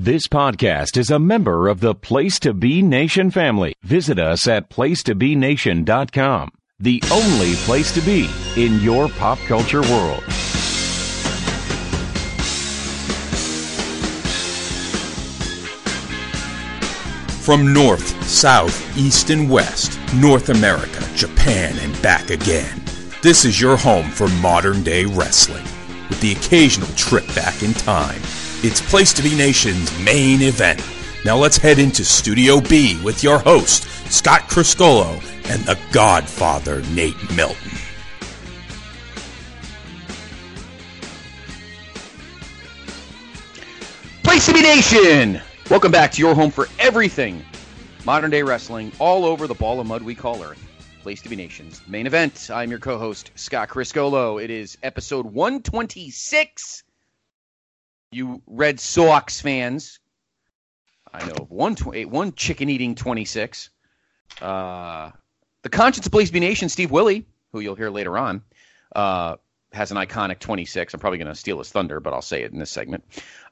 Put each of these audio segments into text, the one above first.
This podcast is a member of the Place to Be Nation family. Visit us at placetobenation.com, the only place to be in your pop culture world. From north, south, east, and west, North America, Japan, and back again. This is your home for modern-day wrestling, with the occasional trip back in time. It's Place to Be Nation's main event. Now let's head into Studio B with your host, Scott Criscolo, and the Godfather, Nate Milton. Place to Be Nation! Welcome back to your home for everything modern day wrestling all over the ball of mud we call Earth. Place to Be Nation's main event. I'm your co-host, Scott Criscolo. It is episode 126. You Red Sox fans, I know one chicken-eating 26. The conscience of Place to Be Nation, Steve Willie, who you'll hear later on, has an iconic 26. I'm probably going to steal his thunder, but I'll say it in this segment.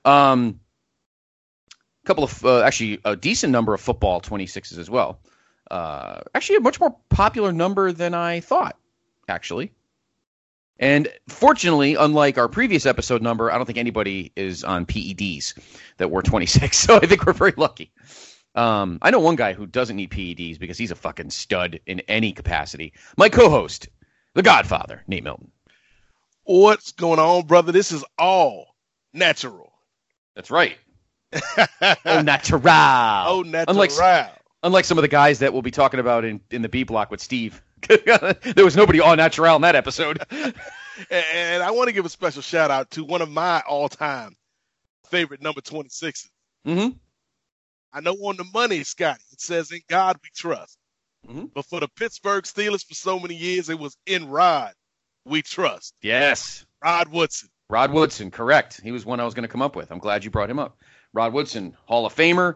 Couple of actually a decent number of football 26s as well. Actually a much more popular number than I thought, actually. And fortunately, unlike our previous episode number, I don't think anybody is on PEDs that were 26. So I think we're very lucky. I know one guy who doesn't need PEDs because he's a fucking stud in any capacity. My co-host, the Godfather, Nate Milton. What's going on, brother? This is all natural. That's right. Oh, natural. Oh, natural. Unlike some of the guys that we'll be talking about in the B block with Steve. There was nobody all natural in that episode. And I want to give a special shout out to one of my all-time favorite number 26s. Mm-hmm. I know on the money, Scotty, it says, "In God we trust." Mm-hmm. But for the Pittsburgh Steelers for so many years, it was "In Rod we trust." Yes. Rod Woodson. Rod Woodson, correct. He was one I was going to come up with. I'm glad you brought him up. Rod Woodson, Hall of Famer.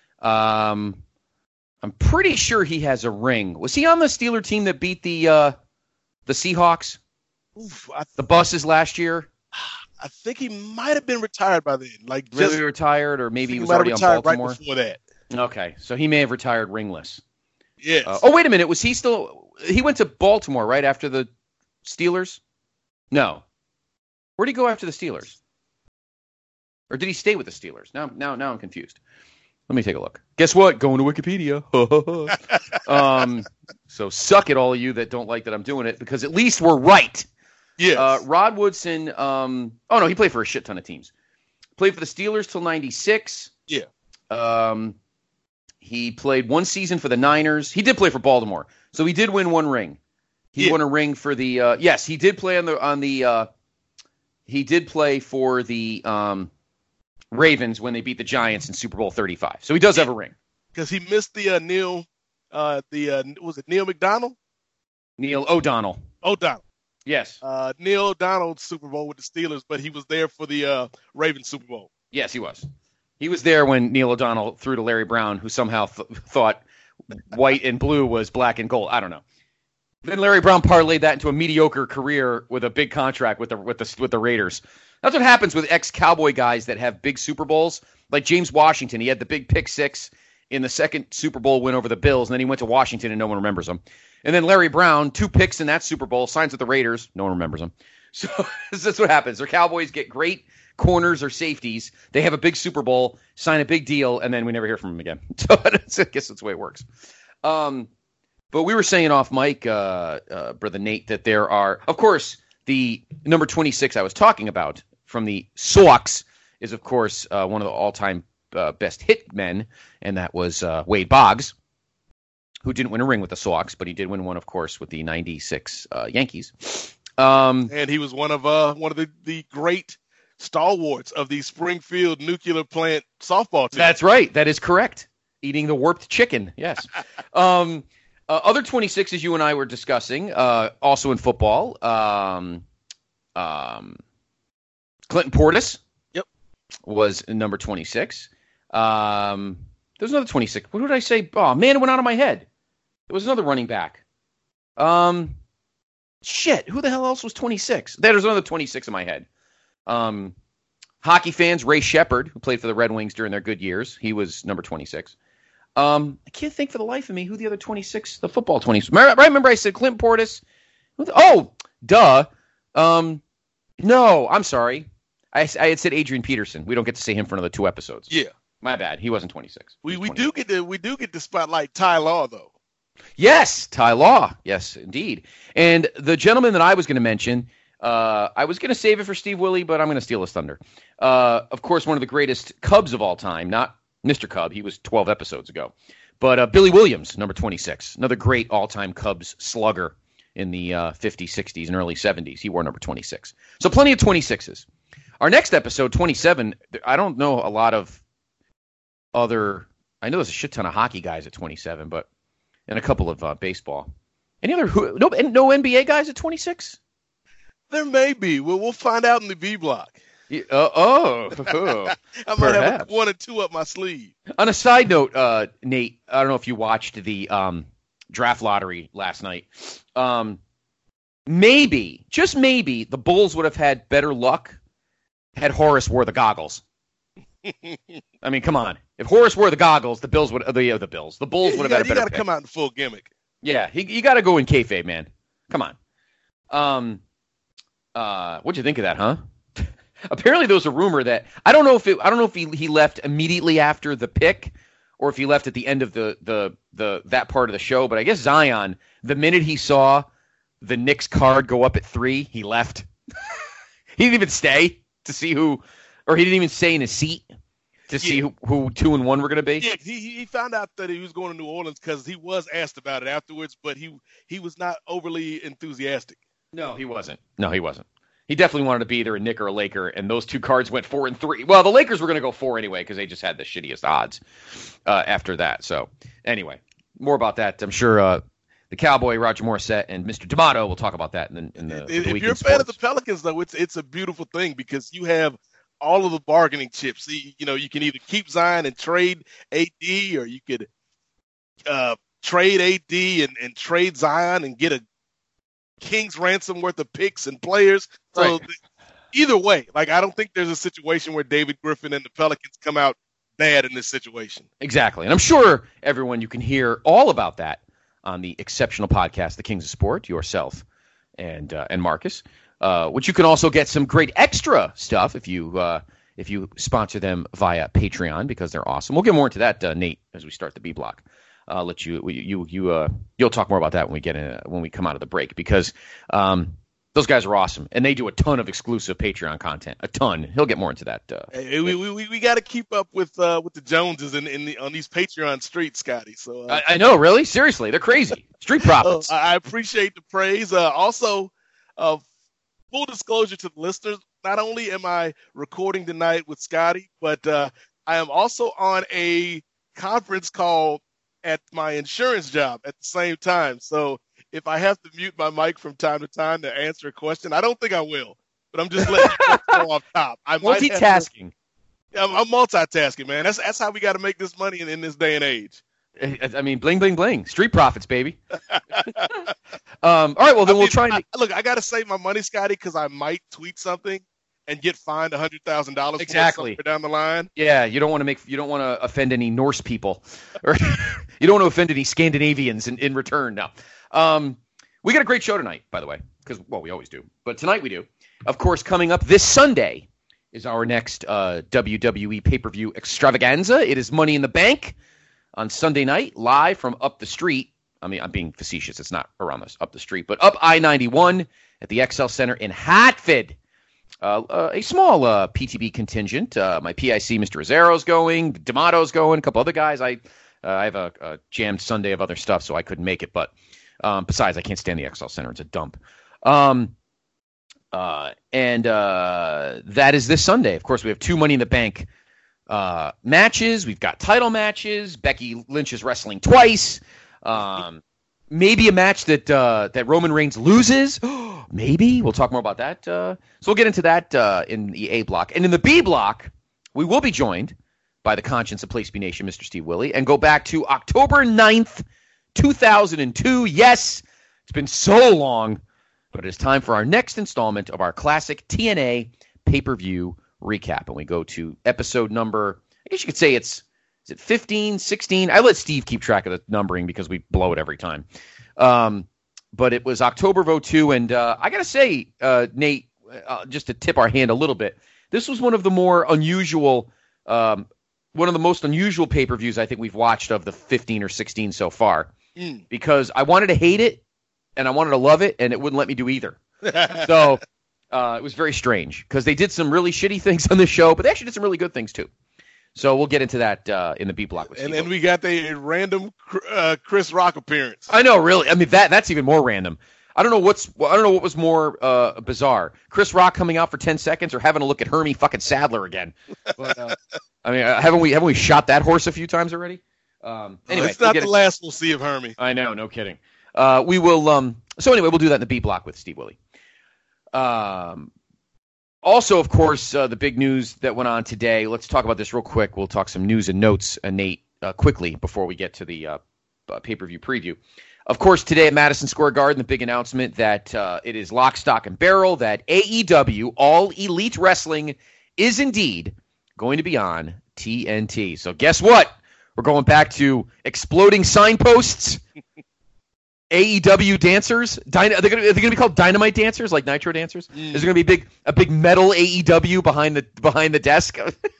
I'm pretty sure he has a ring. Was he on the Steeler team that beat the Seahawks? Oof, The Buses last year? I think he might have been retired by then. Like Really just retired, or maybe he was might have already on retired Baltimore? right before that. Okay, so he may have retired ringless. Yes. Oh, wait a minute. Was he still – he went to Baltimore right after the Steelers? No. Where did he go after the Steelers? Or did he stay with the Steelers? Now I'm confused. Let me take a look. Guess what? Going to Wikipedia. So suck it, all of you that don't like that I'm doing it, because at least we're right. Yes. Rod Woodson, he played for a shit ton of teams. Played for the Steelers till 96. Yeah. He played one season for the Niners. He did play for Baltimore, so he did win one ring. He won a ring for the yes, he did play he did play for the Ravens when they beat the Giants in Super Bowl 35. So he does have a ring. Because he missed the was it Neil McDonald? Neil O'Donnell. O'Donnell. Yes. Neil O'Donnell's Super Bowl with the Steelers, but he was there for the Ravens Super Bowl. Yes, he was. He was there when Neil O'Donnell threw to Larry Brown, who somehow thought white and blue was black and gold. I don't know. Then Larry Brown parlayed that into a mediocre career with a big contract with the Raiders. That's what happens with ex-Cowboy guys that have big Super Bowls. Like James Washington, he had the big pick six in the second Super Bowl win over the Bills, and then he went to Washington and no one remembers him. And then Larry Brown, 2 picks in that Super Bowl, signs with the Raiders, no one remembers him. So that's what happens. Their Cowboys get great corners or safeties. They have a big Super Bowl, sign a big deal, and then we never hear from them again. So I guess that's the way it works. But we were saying off mic, Brother Nate, that there are, of course, the number 26 I was talking about from the Sox is, of course, one of the all-time best hit men, and that was Wade Boggs, who didn't win a ring with the Sox, but he did win one, of course, with the 96 Yankees. And he was one of the great stalwarts of the Springfield nuclear plant softball team. That's right. That is correct. Eating the warped chicken. Yes. Other 26s you and I were discussing, also in football. Clinton Portis. Yep. Was number 26. There's another 26. What did I say? Oh, man, it went out of my head. There was another running back. Shit, who the hell else was 26? There's another 26 in my head. Hockey fans, Ray Shepard, who played for the Red Wings during their good years. He was number 26. I can't think for the life of me who the other 26, the football 26. I remember I said Clint Portis. Oh, duh. No, I'm sorry. I had said Adrian Peterson. We don't get to see him for another 2 episodes. Yeah. My bad. He wasn't 26. We do get to spotlight Ty Law, though. Yes, Ty Law. Yes, indeed. And the gentleman that I was going to mention, I was going to save it for Steve Willie, but I'm going to steal his thunder. Of course, one of the greatest Cubs of all time, not Mr. Cub. He was 12 episodes ago. But Billy Williams, number 26, another great all-time Cubs slugger in the 50s, 60s, and early 70s. He wore number 26. So plenty of 26s. Our next episode, 27, I don't know a lot of other – I know there's a shit ton of hockey guys at 27, but – and a couple of baseball. Any other – no NBA guys at 26? There may be. We'll find out in the B block. I might have 1 or 2 up my sleeve. On a side note, Nate, I don't know if you watched the draft lottery last night. Maybe, just maybe, the Bulls would have had better luck had Horace wore the goggles. I mean, come on. If Horace wore the goggles, the Bulls would have had a better pick. You got to come out in full gimmick. Yeah, you got to go in kayfabe, man. Come on. What'd you think of that, huh? Apparently, there was a rumor that I don't know if he left immediately after the pick or if he left at the end of the that part of the show. But I guess Zion, the minute he saw the Knicks card go up at 3, he left. He didn't even stay to see who, or he didn't even stay in his seat to see who 2 and 1 were going to be. Yeah, he found out that he was going to New Orleans because he was asked about it afterwards, but he was not overly enthusiastic. No, he wasn't. He definitely wanted to be either a Knick or a Laker, and those 2 cards went 4 and 3. Well, the Lakers were going to go 4 anyway because they just had the shittiest odds after that. So anyway, more about that. I'm sure the Cowboy, Roger Morissette, and Mr. D'Amato will talk about that in the If you're a sports. fan of the Pelicans, though, it's a beautiful thing because you have all of the bargaining chips. You can either keep Zion and trade AD, or you could trade AD and trade Zion and get a king's ransom worth of picks and players. So Right. Either way, I don't think there's a situation where David Griffin and the Pelicans come out bad in this situation. Exactly. And I'm sure everyone, you can hear all about that on the exceptional podcast, The Kings of Sport, yourself and Marcus, which you can also get some great extra stuff if you sponsor them via Patreon because they're awesome. We'll get more into that, Nate, as we start the B block. I'll let you'll talk more about that when we come out of the break because those guys are awesome and they do a ton of exclusive Patreon content. A ton. He'll get more into that. Hey, we got to keep up with the Joneses on these Patreon streets, Scotty. So I know, really, seriously, they're crazy. Street profits. I appreciate the praise. Also, full disclosure to the listeners: not only am I recording tonight with Scotty, but I am also on a conference call at my insurance job at the same time. So if I have to mute my mic from time to time to answer a question, I don't think I will, but I'm just letting you go off top. Multitasking. I'm multitasking, man. That's how we got to make this money in this day and age. I mean, bling, bling, bling. Street profits, baby. All right, well, then we'll try and... Look, I got to save my money, Scotty, because I might tweet something and get fined $100,000 exactly for down the line. Yeah, you don't want to offend any Norse people, or you don't want to offend any Scandinavians in return. No, we got a great show tonight, by the way, because we always do, but tonight we do. Of course, coming up this Sunday is our next WWE pay-per-view extravaganza. It is Money in the Bank on Sunday night, live from up the street. I mean, I'm being facetious. It's not around us, up the street, but up I-91 at the XL Center in Hatfield. A small PTB contingent. My PIC, Mr. Rossero's going. D'Amato's going. A couple other guys. I have a jammed Sunday of other stuff, so I couldn't make it. But besides, I can't stand the XL Center. It's a dump. And that is this Sunday. Of course, we have 2 Money in the Bank matches. We've got title matches. Becky Lynch is wrestling twice. Maybe a match that Roman Reigns loses. Maybe. We'll talk more about that. So we'll get into that in the A block. And in the B block, we will be joined by the conscience of Place B Nation, Mr. Steve Willie, and go back to October 9th, 2002. Yes, it's been so long, but it is time for our next installment of our classic TNA pay-per-view recap. And we go to episode number, I guess you could say is it 15, 16? I let Steve keep track of the numbering because we blow it every time. But it was October of 2002. And I got to say, Nate, just to tip our hand a little bit, this was one of the more unusual, one of the most unusual pay-per-views I think we've watched of the 15 or 16 so far. Because I wanted to hate it and I wanted to love it, and it wouldn't let me do either. So it was very strange because they did some really shitty things on the show, but they actually did some really good things too. So we'll get into that in the B block with Steve. And then we got the random Chris Rock appearance. I know, really. I mean, that's even more random. I don't know what was more bizarre: Chris Rock coming out for 10 seconds or having a look at Hermie fucking Sadler again. But I mean, haven't we shot that horse a few times already? Anyway, it's not the last we'll see of Hermie. I know, no kidding. We will. So anyway, we'll do that in the B block with Steve Willie. Also, of course, the big news that went on today. Let's talk about this real quick. We'll talk some news and notes, Nate, quickly before we get to the pay-per-view preview. Of course, today at Madison Square Garden, the big announcement that it is lock, stock, and barrel that AEW, All Elite Wrestling, is indeed going to be on TNT. So guess what? We're going back to exploding signposts. AEW dancers, are they going to be called Dynamite dancers, like Nitro dancers? Is there going to be a big metal AEW behind the desk?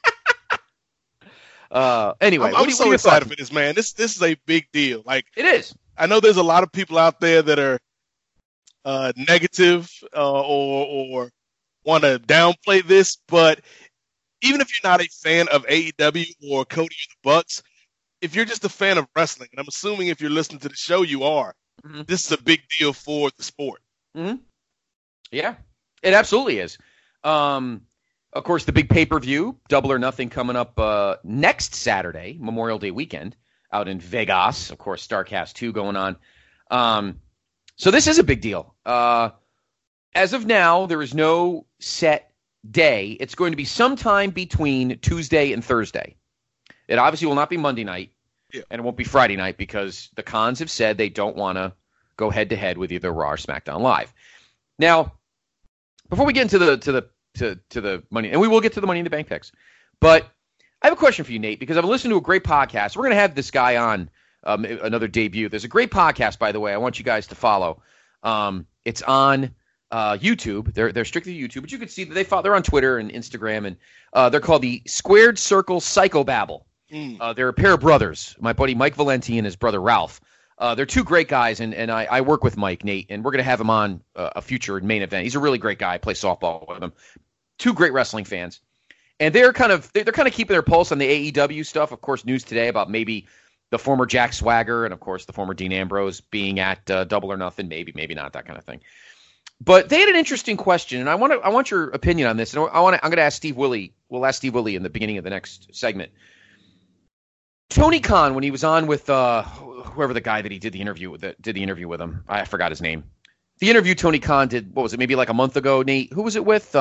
Anyway, I'm so excited for this, man. This is a big deal. Like, it is. I know there's a lot of people out there that are negative or want to downplay this, but even if you're not a fan of AEW or Cody or the Bucks, if you're just a fan of wrestling, and I'm assuming if you're listening to the show, you are. Mm-hmm. This is a big deal for the sport. Mm-hmm. Yeah, it absolutely is. Of course, the big pay-per-view, Double or Nothing, coming up next Saturday, Memorial Day weekend, out in Vegas. Of course, StarCast 2 going on. So this is a big deal. As of now, there is no set day. It's going to be sometime between Tuesday and Thursday. It obviously will not be Monday night. Yeah. And it won't be Friday night because the Khans have said they don't want to go head-to-head with either Raw or SmackDown Live. Now, before we get into the money, and we will get to the Money in the Bank picks, but I have a question for you, Nate, because I've listened to a great podcast. We're going to have this guy on, another debut. There's a great podcast, by the way, I want you guys to follow. It's on YouTube. They're strictly YouTube, but you can see that they're on Twitter and Instagram, and they're called the Squared Circle Psychobabble. They're a pair of brothers, my buddy Mike Valenti and his brother Ralph. They're two great guys, and I work with Mike, Nate, and we're going to have him on a future main event. He's a really great guy. I play softball with him. Two great wrestling fans. And they're kind of keeping their pulse on the AEW stuff. Of course, news today about maybe the former Jack Swagger and, of course, the former Dean Ambrose being at Double or Nothing, maybe not, that kind of thing. But they had an interesting question, and I want your opinion on this. And I'm going to ask Steve Willie. We'll ask Steve Willie in the beginning of the next segment. Tony Khan, when he was on with whoever the guy that he did the interview with him, I forgot his name. The interview Tony Khan did, what was it, maybe like a month ago, Nate? Who was it with?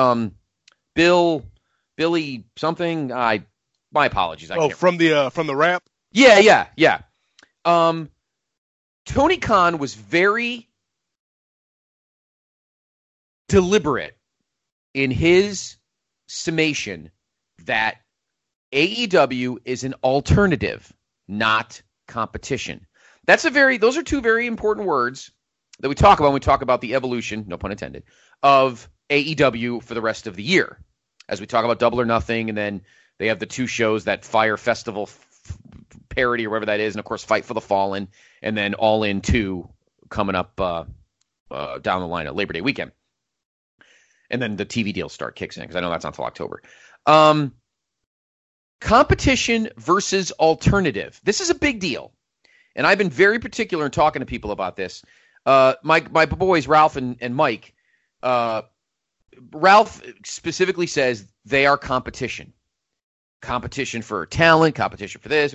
Billy something? My apologies. From the rap? Yeah. Tony Khan was very deliberate in his summation that AEW is an alternative, not competition. Those are two very important words that we talk about when we talk about the evolution, no pun intended, of AEW for the rest of the year. As we talk about Double or Nothing, and then they have the two shows, that Fire Festival parody or whatever that is, and of course Fight for the Fallen, and then All In 2 coming up down the line at Labor Day weekend. And then the TV deal kicks in, because I know that's not until October. Competition versus alternative. This is a big deal. And I've been very particular in talking to people about this. My boys, Ralph and Mike, Ralph specifically says they are competition. Competition for talent, competition for this.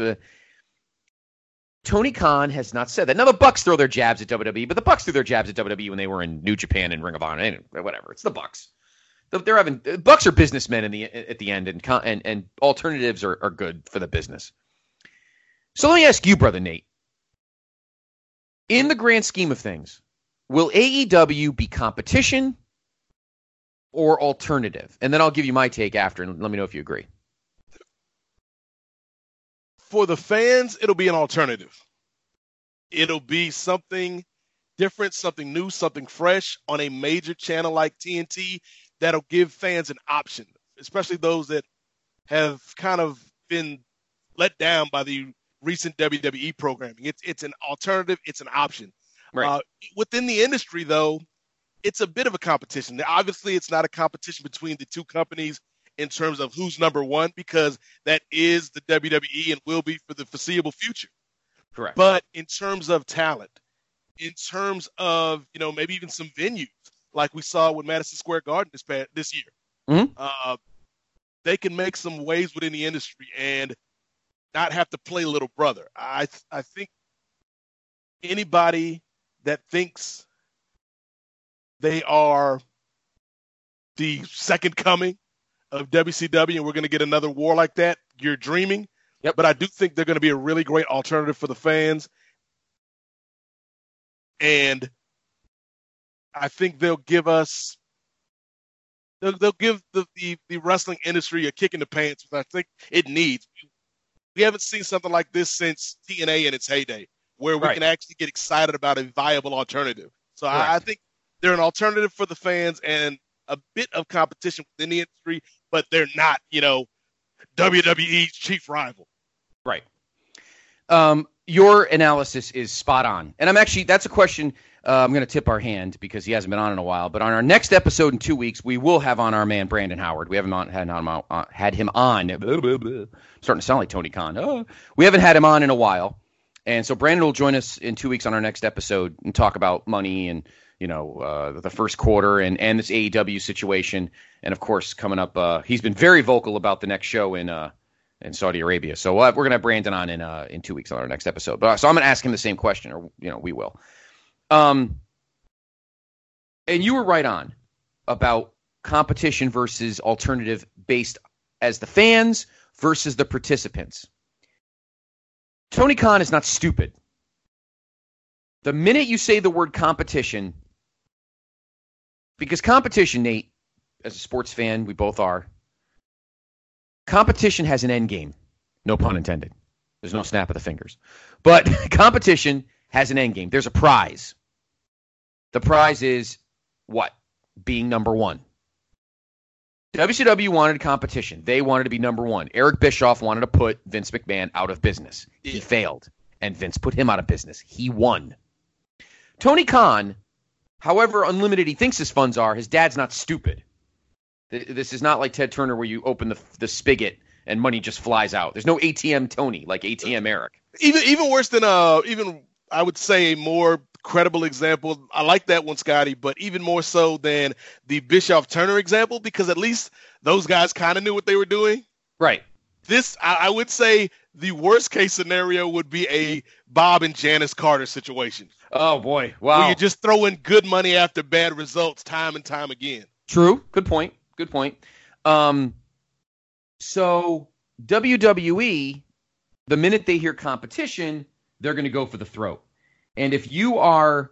Tony Khan has not said that. Now, the Bucks throw their jabs at WWE, but the Bucks threw their jabs at WWE when they were in New Japan and Ring of Honor, and whatever. It's the Bucks. Bucks are businessmen at the end, and alternatives are good for the business. So let me ask you, Brother Nate. In the grand scheme of things, will AEW be competition or alternative? And then I'll give you my take after, and let me know if you agree. For the fans, it'll be an alternative. It'll be something different, something new, something fresh on a major channel like TNT that'll give fans an option, especially those that have kind of been let down by the recent WWE programming. It's an alternative. It's an option. Right. Within the industry, though, it's a bit of a competition. Obviously, it's not a competition between the two companies in terms of who's number one, because that is the WWE and will be for the foreseeable future. Correct. But in terms of talent, in terms of, maybe even some venues like we saw with Madison Square Garden this year, Mm-hmm. They can make some waves within the industry and not have to play little brother. I think anybody that thinks they are the second coming of WCW and we're going to get another war like that, you're dreaming. Yep. But I do think they're going to be a really great alternative for the fans. And I think they'll give us they'll give the wrestling industry a kick in the pants, which I think it needs. We haven't seen something like this since TNA in its heyday, where we can actually get excited about a viable alternative. So I think they're an alternative for the fans and a bit of competition within the industry, but they're not, WWE's chief rival. Right. Your analysis is spot on. And that's a question I'm going to tip our hand because he hasn't been on in a while. But on our next episode in 2 weeks, we will have on our man, Brandon Howard. We haven't had him on. Starting to sound like Tony Khan. We haven't had him on in a while. And so Brandon will join us in 2 weeks on our next episode and talk about money and, the first quarter and this AEW situation. And, of course, coming up, he's been very vocal about the next show in Saudi Arabia. So we're going to have Brandon on in 2 weeks on our next episode. So I'm going to ask him the same question, or we will. And you were right on about competition versus alternative based as the fans versus the participants. Tony Khan is not stupid. The minute you say the word competition, because competition, Nate, as a sports fan, we both are, competition has an end game. No pun intended. There's no snap of the fingers. But competition has an end game. There's a prize. The prize is what? Being number one. WCW wanted competition. They wanted to be number one. Eric Bischoff wanted to put Vince McMahon out of business. He failed. And Vince put him out of business. He won. Tony Khan, however unlimited he thinks his funds are, his dad's not stupid. This is not like Ted Turner where you open the spigot and money just flies out. There's no ATM Tony like ATM Eric. Even worse than I would say a more credible example. I like that one, Scotty, but even more so than the Bischoff Turner example, because at least those guys kind of knew what they were doing. Right. This, I would say, the worst case scenario would be a Bob and Janice Carter situation. Oh boy! Wow. Where you just throw in good money after bad results time and time again. True. Good point. So WWE, the minute they hear competition, they're going to go for the throat. And if you are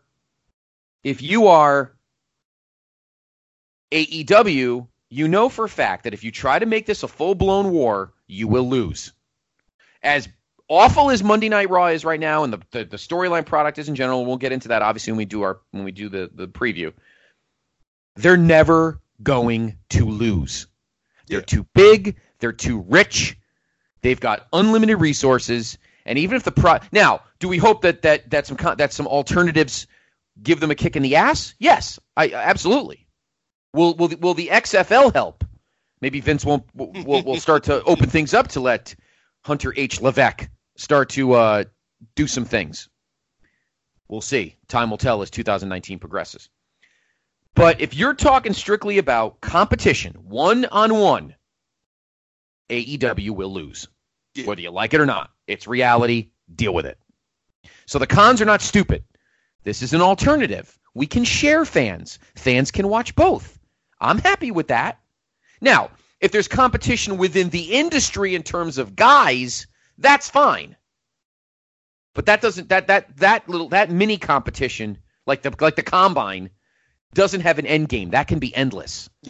AEW, you know for a fact that if you try to make this a full-blown war, you will lose. As awful as Monday Night Raw is right now, and the storyline product is in general, we'll get into that obviously when we do the preview. They're never going to lose. They're too big. They're too rich. They've got unlimited resources. And even if now, do we hope that some alternatives give them a kick in the ass? Yes, absolutely. Will the XFL help? Maybe Vince will start to open things up to let Hunter H. Levesque start to do some things. We'll see. Time will tell as 2019 progresses. But if you're talking strictly about competition, one-on-one, AEW will lose. Yeah. Whether you like it or not. It's reality. Deal with it. So the cons are not stupid. This is an alternative. We can share fans. Fans can watch both. I'm happy with that. Now, if there's competition within the industry in terms of guys, that's fine. But that doesn't that mini competition, like the combine, doesn't have an end game. That can be endless. Yeah.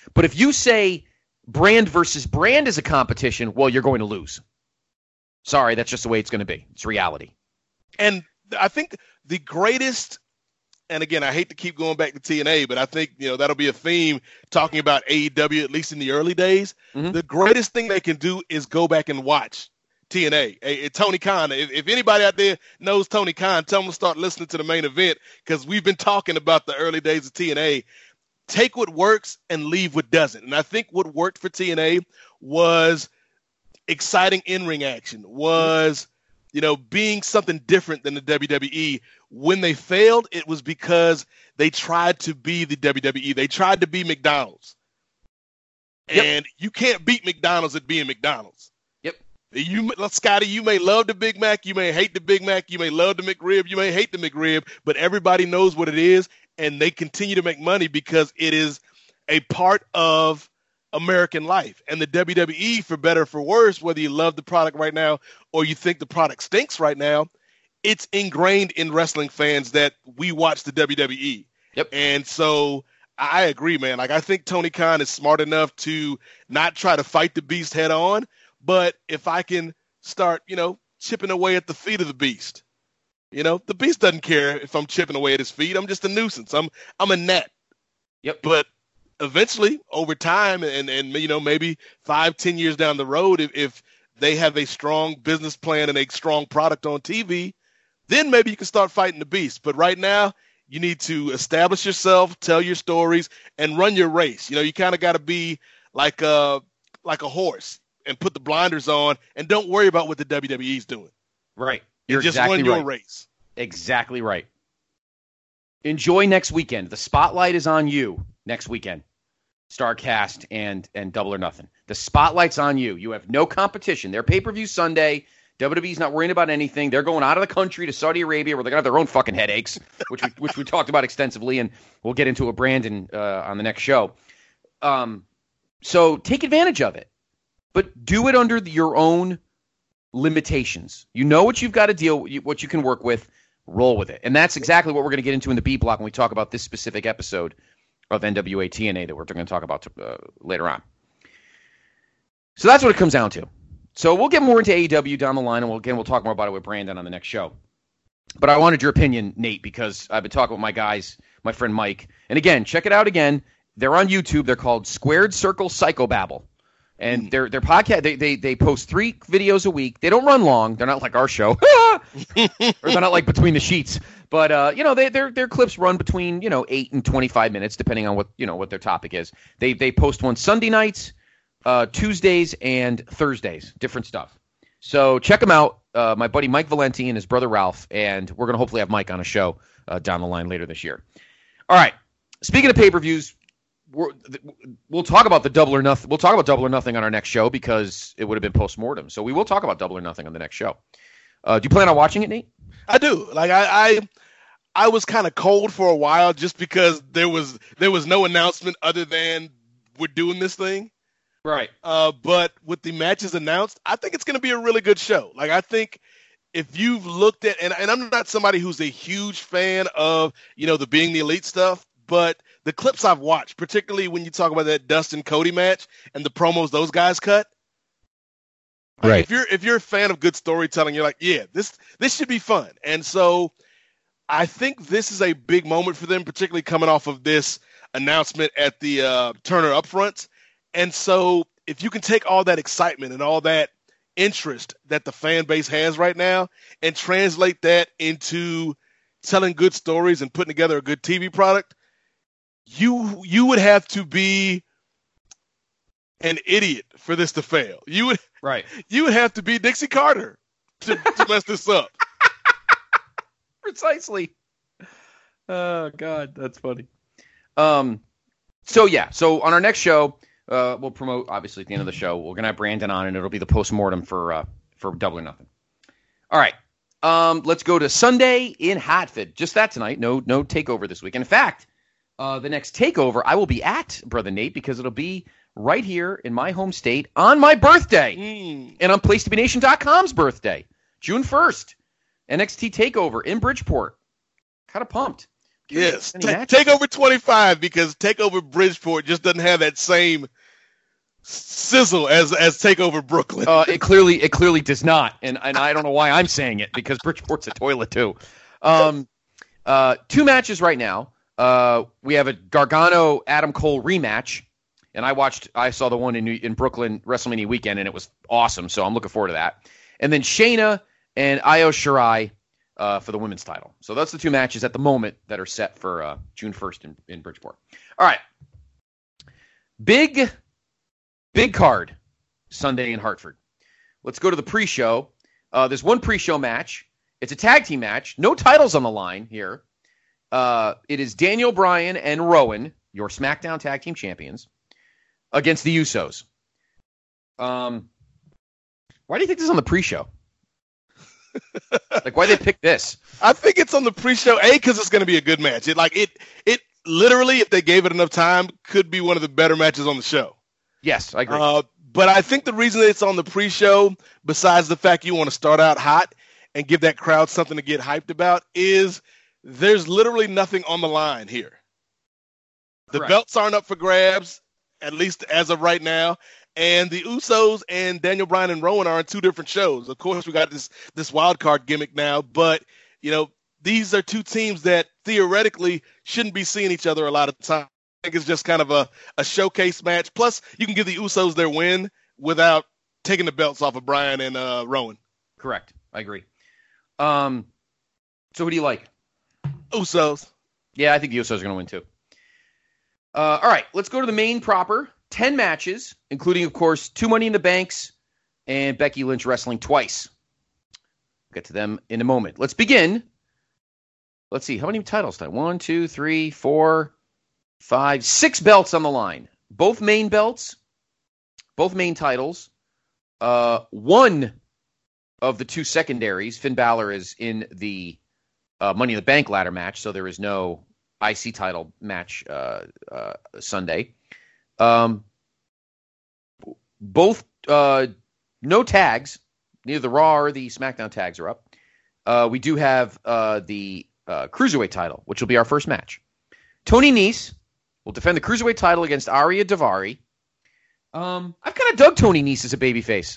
But if you say brand versus brand is a competition, well, you're going to lose. Sorry, that's just the way it's going to be. It's reality. And I think the greatest, and again, I hate to keep going back to TNA, but I think, that'll be a theme talking about AEW, at least in the early days. Mm-hmm. The greatest thing they can do is go back and watch TNA. Tony Khan, if anybody out there knows Tony Khan, tell them to start listening to the Main Event, because we've been talking about the early days of TNA. Take what works and leave what doesn't. And I think what worked for TNA was exciting in-ring action, was being something different than the WWE. When they failed, it was because they tried to be the WWE. They tried to be McDonald's. Yep. And you can't beat McDonald's at being McDonald's. Yep. Scotty, you may love the Big Mac, you may hate the Big Mac, you may love the McRib, you may hate the McRib, but everybody knows what it is, and they continue to make money because it is a part of American life. And the WWE, for better or for worse, whether you love the product right now or you think the product stinks right now, it's ingrained in wrestling fans that we watch the WWE. Yep. And so I agree, man. Like, I think Tony Khan is smart enough to not try to fight the beast head on, but if I can start, chipping away at the feet of the beast, the beast doesn't care if I'm chipping away at his feet. I'm just a nuisance. I'm a gnat. Yep. But eventually, over time, and maybe 5-10 years down the road, if they have a strong business plan and a strong product on TV, then maybe you can start fighting the beast. But right now, you need to establish yourself, tell your stories, and run your race. You kind of got to be like a horse and put the blinders on and don't worry about what the WWE's doing. Right. You're just exactly run your right. race. Exactly right. Enjoy next weekend. The spotlight is on you next weekend. StarCast and Double or Nothing. The spotlight's on you. You have no competition. They're pay-per-view Sunday. WWE's not worrying about anything. They're going out of the country to Saudi Arabia where they're going to have their own fucking headaches, which we talked about extensively, and we'll get into it, Brandon, on the next show. So take advantage of it, but do it under your own limitations. You know what you've got to deal with, what you can work with, roll with it. And that's exactly what we're going to get into in the B block when we talk about this specific episode of NWA TNA that we're going to talk about later on. So that's what it comes down to. So we'll get more into AEW down the line, and we'll talk more about it with Brandon on the next show. But I wanted your opinion, Nate, because I've been talking with my guys, my friend Mike. And again, check it out again. They're on YouTube. They're called Squared Circle Psychobabble. And their podcast, they post 3 videos a week. They don't run long. They're not like our show. Or they're not like Between the Sheets. But their clips run between 8 and 25 minutes, depending on what their topic is. They post one Sunday nights, Tuesdays, and Thursdays, different stuff. So check them out. My buddy Mike Valenti and his brother Ralph, and we're gonna hopefully have Mike on a show down the line later this year. All right. Speaking of pay-per-views, we'll talk about the Double or Nothing. We'll talk about Double or Nothing on our next show because it would have been post-mortem. So we will talk about Double or Nothing on the next show. Do you plan on watching it, Nate? I do. Like I was kind of cold for a while just because there was no announcement other than we're doing this thing. Right. But with the matches announced, I think it's going to be a really good show. Like, I think if you've looked at, and I'm not somebody who's a huge fan of, the Being the Elite stuff, but the clips I've watched, particularly when you talk about that Dustin Cody match and the promos those guys cut. Right. If you're a fan of good storytelling, you're like, yeah, this should be fun. And so I think this is a big moment for them, particularly coming off of this announcement at the Turner Upfronts. And so if you can take all that excitement and all that interest that the fan base has right now and translate that into telling good stories and putting together a good TV product, you would have to be an idiot for this to fail. You would have to be Dixie Carter to mess this up. Precisely. Oh God, that's funny. So on our next show, we'll promote, obviously, at the end of the show. We're going to have Brandon on, and it'll be the post-mortem for Double or Nothing. All right. Let's go to Sunday in Hartford. Just that tonight. No takeover this week. And in fact, the next takeover, I will be at, Brother Nate, because it'll be right here in my home state on my birthday. And on PlaceToBeNation.com's birthday, June 1st. NXT TakeOver in Bridgeport. Kind of pumped. Yes, Any matches? TakeOver 25, because TakeOver Bridgeport just doesn't have that same sizzle as TakeOver Brooklyn. It clearly does not, and I don't know why I'm saying it, because Bridgeport's a toilet too. 2 matches right now. We have a Gargano Adam Cole rematch, and I saw the one in Brooklyn WrestleMania weekend, and it was awesome. So I'm looking forward to that. And then Shayna and Io Shirai for the women's title. So that's the 2 matches at the moment that are set for June 1st in Bridgeport. All right, big card Sunday in Hartford. Let's go to the pre-show. There's one pre-show match. It's a tag team match. No titles on the line here. It is Daniel Bryan and Rowan, your SmackDown Tag Team Champions, against the Usos. Why do you think this is on the pre-show? Like, why they pick this? I think it's on the pre-show, because it's going to be a good match. It literally, if they gave it enough time, could be one of the better matches on the show. Yes, I agree. But I think the reason it's on the pre-show, besides the fact you want to start out hot and give that crowd something to get hyped about, is there's literally nothing on the line here. The Correct. belts aren't up for grabs, at least as of right now. And the Usos and Daniel Bryan and Rowan are on 2 different shows. Of course, we got this wild card gimmick now, but these are 2 teams that theoretically shouldn't be seeing each other a lot of time. I think it's just kind of a showcase match. Plus, you can give the Usos their win without taking the belts off of Bryan and Rowan. Correct. I agree. So who do you like? Usos. Yeah, I think the Usos are going to win too. All right, let's go to the main proper. 10 matches, including, of course, 2 Money in the Banks and Becky Lynch wrestling twice. We'll get to them in a moment. Let's begin. Let's see, how many titles tonight? 1, 2, 3, 4, 5, 6 belts on the line. Both main belts, both main titles. One of the 2 secondaries, Finn Balor, is in the Money in the Bank ladder match, so there is no IC title match Sunday. Both no tags. Neither the Raw or the SmackDown tags are up. We do have the Cruiserweight title, which will be our first match. Tony Nese will defend the Cruiserweight title against Arya Daivari. I've kind of dug Tony Nese as a babyface.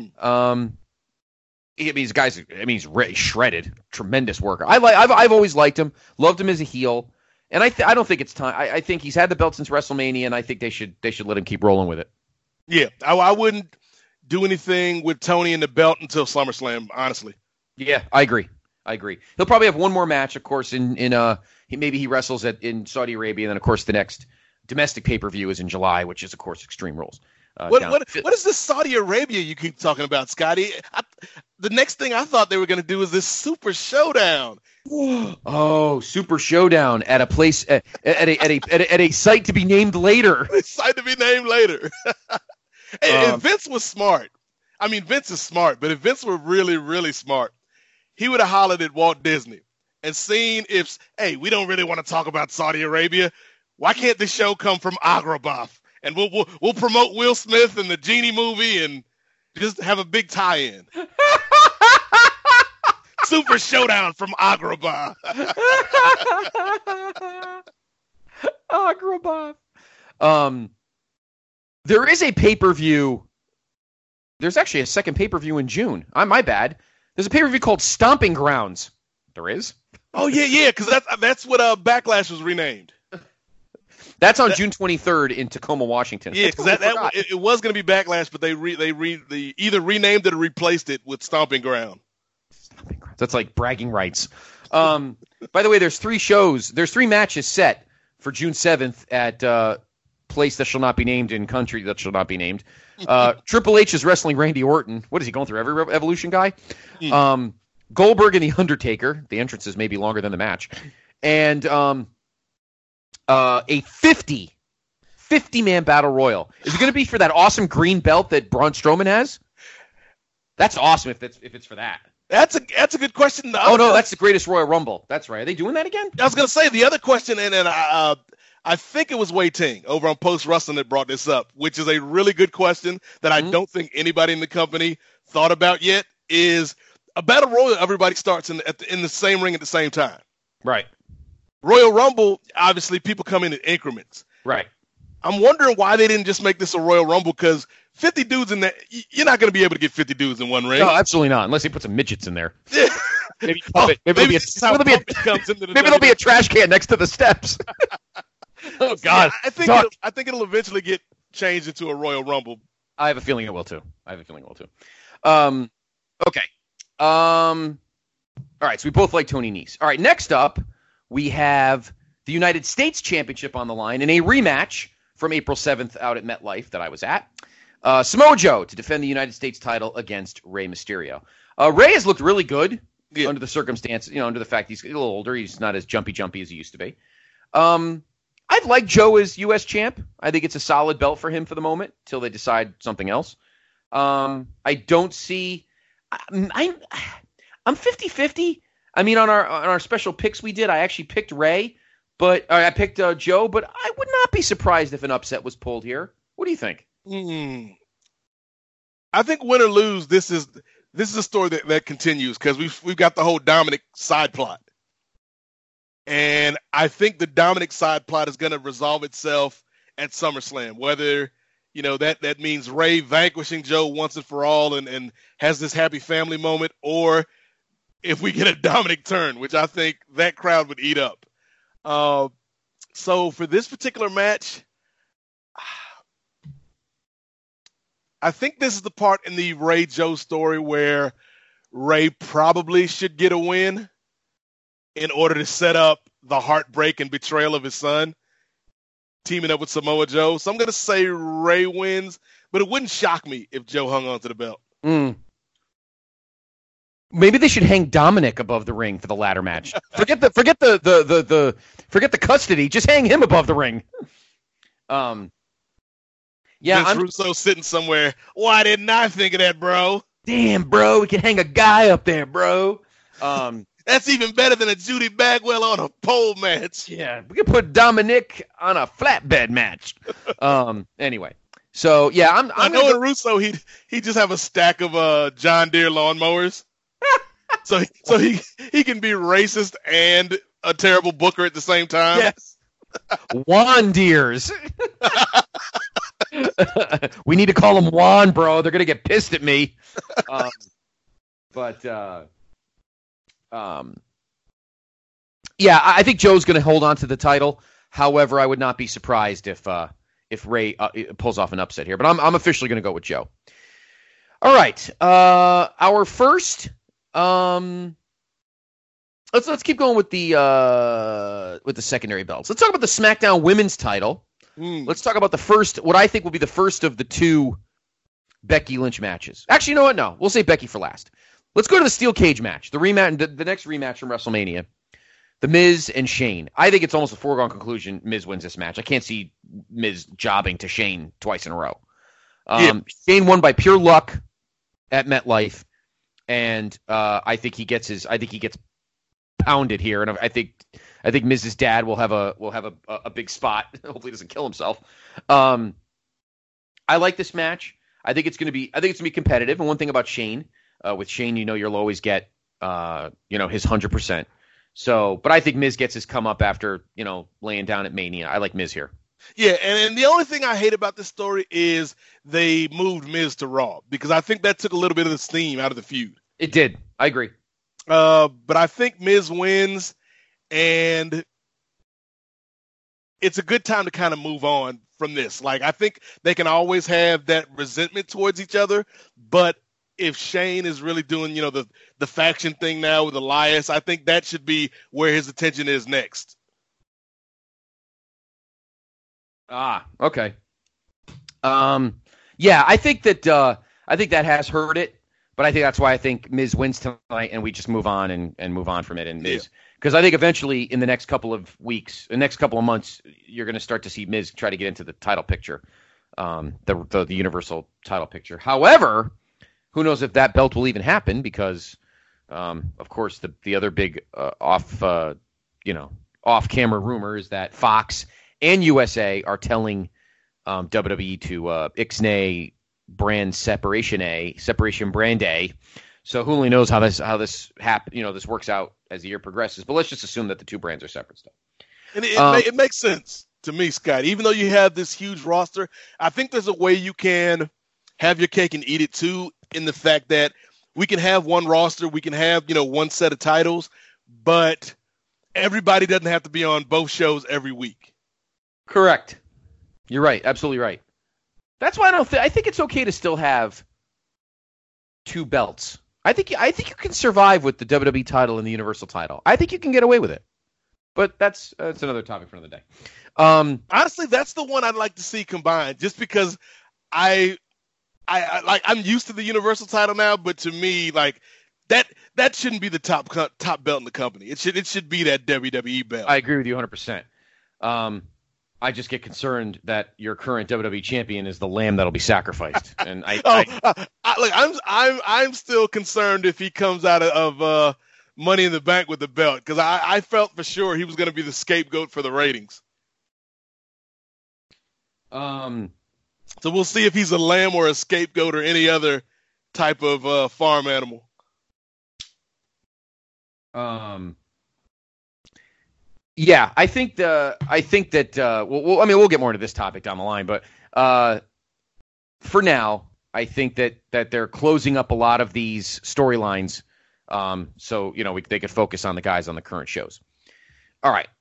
He's shredded, tremendous worker. I've always liked him, loved him as a heel, and I don't think it's time. I think he's had the belt since WrestleMania, and I think they should let him keep rolling with it. Yeah, I wouldn't do anything with Tony and the belt until SummerSlam, honestly. Yeah, I agree. He'll probably have one more match, of course, maybe he wrestles in Saudi Arabia, and then of course the next domestic pay-per-view is in July, which is of course Extreme Rules. What is this Saudi Arabia you keep talking about, Scotty? The next thing I thought they were going to do is this Super Showdown. Oh, Super Showdown at a place at a site to be named later. A site to be named later. And Vince was smart. I mean, Vince is smart, but if Vince were really, really smart, he would have hollered at Walt Disney and seen if, hey, we don't really want to talk about Saudi Arabia. Why can't this show come from Agrabah? And we'll promote Will Smith and the Genie movie and just have a big tie-in. Super Showdown from Agrabah. Agrabah. There is a pay-per-view. There's actually a second pay-per-view in June. My bad. There's a pay-per-view called Stomping Grounds. There is? Oh, yeah, because that's what Backlash was renamed. That's on June 23rd in Tacoma, Washington. Yeah, because it was going to be Backlash, but they either renamed it or replaced it with Stomping Ground. Stomping Grounds. That's like bragging rights. By the way, there's 3 shows. There's 3 matches set for June 7th at place that shall not be named in country that shall not be named. Triple H is wrestling Randy Orton. What is he going through? Every Evolution guy? Goldberg and The Undertaker. The entrances may be longer than the match. And a 50-man battle royal. Is it going to be for that awesome green belt that Braun Strowman has? That's awesome if it's for that. That's a good question. That's the Greatest Royal Rumble. That's right. Are they doing that again? I was going to say the other question, and I think it was Wei Ting over on Post Wrestling that brought this up, which is a really good question that I don't think anybody in the company thought about yet, is a battle royal everybody starts in the same ring at the same time. Right. Royal Rumble, obviously, people come in increments. Right. I'm wondering why they didn't just make this a Royal Rumble, because 50 dudes in that, you're not going to be able to get 50 dudes in one ring. No, absolutely not, unless they put some midgets in there. Maybe there'll be a trash can next to the steps. Oh, God. Yeah, I think it'll eventually get changed into a Royal Rumble. I have a feeling it will, too. Okay. All right, so we both like Tony Nese. All right, next up, we have the United States Championship on the line in a rematch from April 7th out at MetLife that I was at. Samoa Joe to defend the United States title against Rey Mysterio. Rey has looked really good under the circumstances, under the fact he's a little older. He's not as jumpy as he used to be. I'd like Joe as U.S. champ. I think it's a solid belt for him for the moment till they decide something else. I don't see I'm 50-50. I mean, on our special picks we did, I actually picked Rey, but I picked Joe, but I would not be surprised if an upset was pulled here. What do you think? I think win or lose, this is a story that continues, because we've got the whole Dominic side plot. And I think the Dominic side plot is going to resolve itself at SummerSlam, whether, that means Rey vanquishing Joe once and for all and has this happy family moment, or if we get a Dominic turn, which I think that crowd would eat up. So for this particular match, I think this is the part in the Rey Joe story where Rey probably should get a win in order to set up the heartbreak and betrayal of his son teaming up with Samoa Joe. So I'm going to say Rey wins, but it wouldn't shock me if Joe hung on to the belt. Maybe they should hang Dominic above the ring for the ladder match. Forget the custody. Just hang him above the ring. Yeah, Vince Russo sitting somewhere. Why didn't I think of that, bro? Damn, bro, we can hang a guy up there, bro. That's even better than a Judy Bagwell on a pole match. Yeah, we could put Dominic on a flatbed match. Anyway, so yeah, I know in Russo he just have a stack of John Deere lawnmowers, so he can be racist and a terrible booker at the same time. Yes, Juan Deeres. We need to call them Juan, bro. They're gonna get pissed at me. Yeah, I think Joe's going to hold on to the title. However, I would not be surprised if Rey pulls off an upset here. But I'm officially going to go with Joe. All right, our first. Let's keep going with the secondary belts. Let's talk about the SmackDown Women's title. Let's talk about what I think will be the first of the two Becky Lynch matches. Actually, you know what? No, we'll say Becky for last. Let's go to the steel cage match, the next rematch from WrestleMania, The Miz and Shane. I think it's almost a foregone conclusion Miz wins this match. I can't see Miz jobbing to Shane twice in a row. Shane won by pure luck at MetLife, and I think he gets pounded here, and I think Miz's dad will have a big spot. Hopefully, he doesn't kill himself. I like this match. I think it's going to be competitive. And one thing about Shane. With Shane, you'll always get, his 100%. So, but I think Miz gets his come up after, laying down at Mania. I like Miz here. Yeah, and the only thing I hate about this story is they moved Miz to Raw, because I think that took a little bit of the steam out of the feud. It did. I agree. But I think Miz wins, and it's a good time to kind of move on from this. Like, I think they can always have that resentment towards each other, but if Shane is really doing, the faction thing now with Elias, I think that should be where his attention is next. Okay. Yeah, I think that has hurt it, but I think that's why I think Miz wins tonight, and we just move on and move on from it. And Miz, because I think eventually in the next couple of weeks, the next couple of months, you're going to start to see Miz try to get into the title picture, the Universal title picture. However, who knows if that belt will even happen, because, of course, the other big off-camera rumor is that Fox and USA are telling WWE to ixnay brand separation brand A. So who only knows how this this works out as the year progresses. But let's just assume that the two brands are separate still. And it makes sense to me, Scott. Even though you have this huge roster, I think there's a way you can have your cake and eat it too, in the fact that we can have one roster, we can have, one set of titles, but everybody doesn't have to be on both shows every week. Correct. You're right. Absolutely right. That's why I think it's okay to still have two belts. I think you can survive with the WWE title and the Universal title. I think you can get away with it. But that's another topic for another day. Honestly, that's the one I'd like to see combined, just because I'm used to the Universal title now, but to me, like that shouldn't be the top belt in the company. It should be that WWE belt. I agree with you 100%. I just get concerned that your current WWE champion is the lamb that'll be sacrificed, and I'm still concerned if he comes out of Money in the Bank with the belt, because I felt for sure he was going to be the scapegoat for the ratings. So we'll see if he's a lamb or a scapegoat or any other type of farm animal. Yeah, I think that we'll get more into this topic down the line, but for now, I think that they're closing up a lot of these storylines, so they could focus on the guys on the current shows. All right.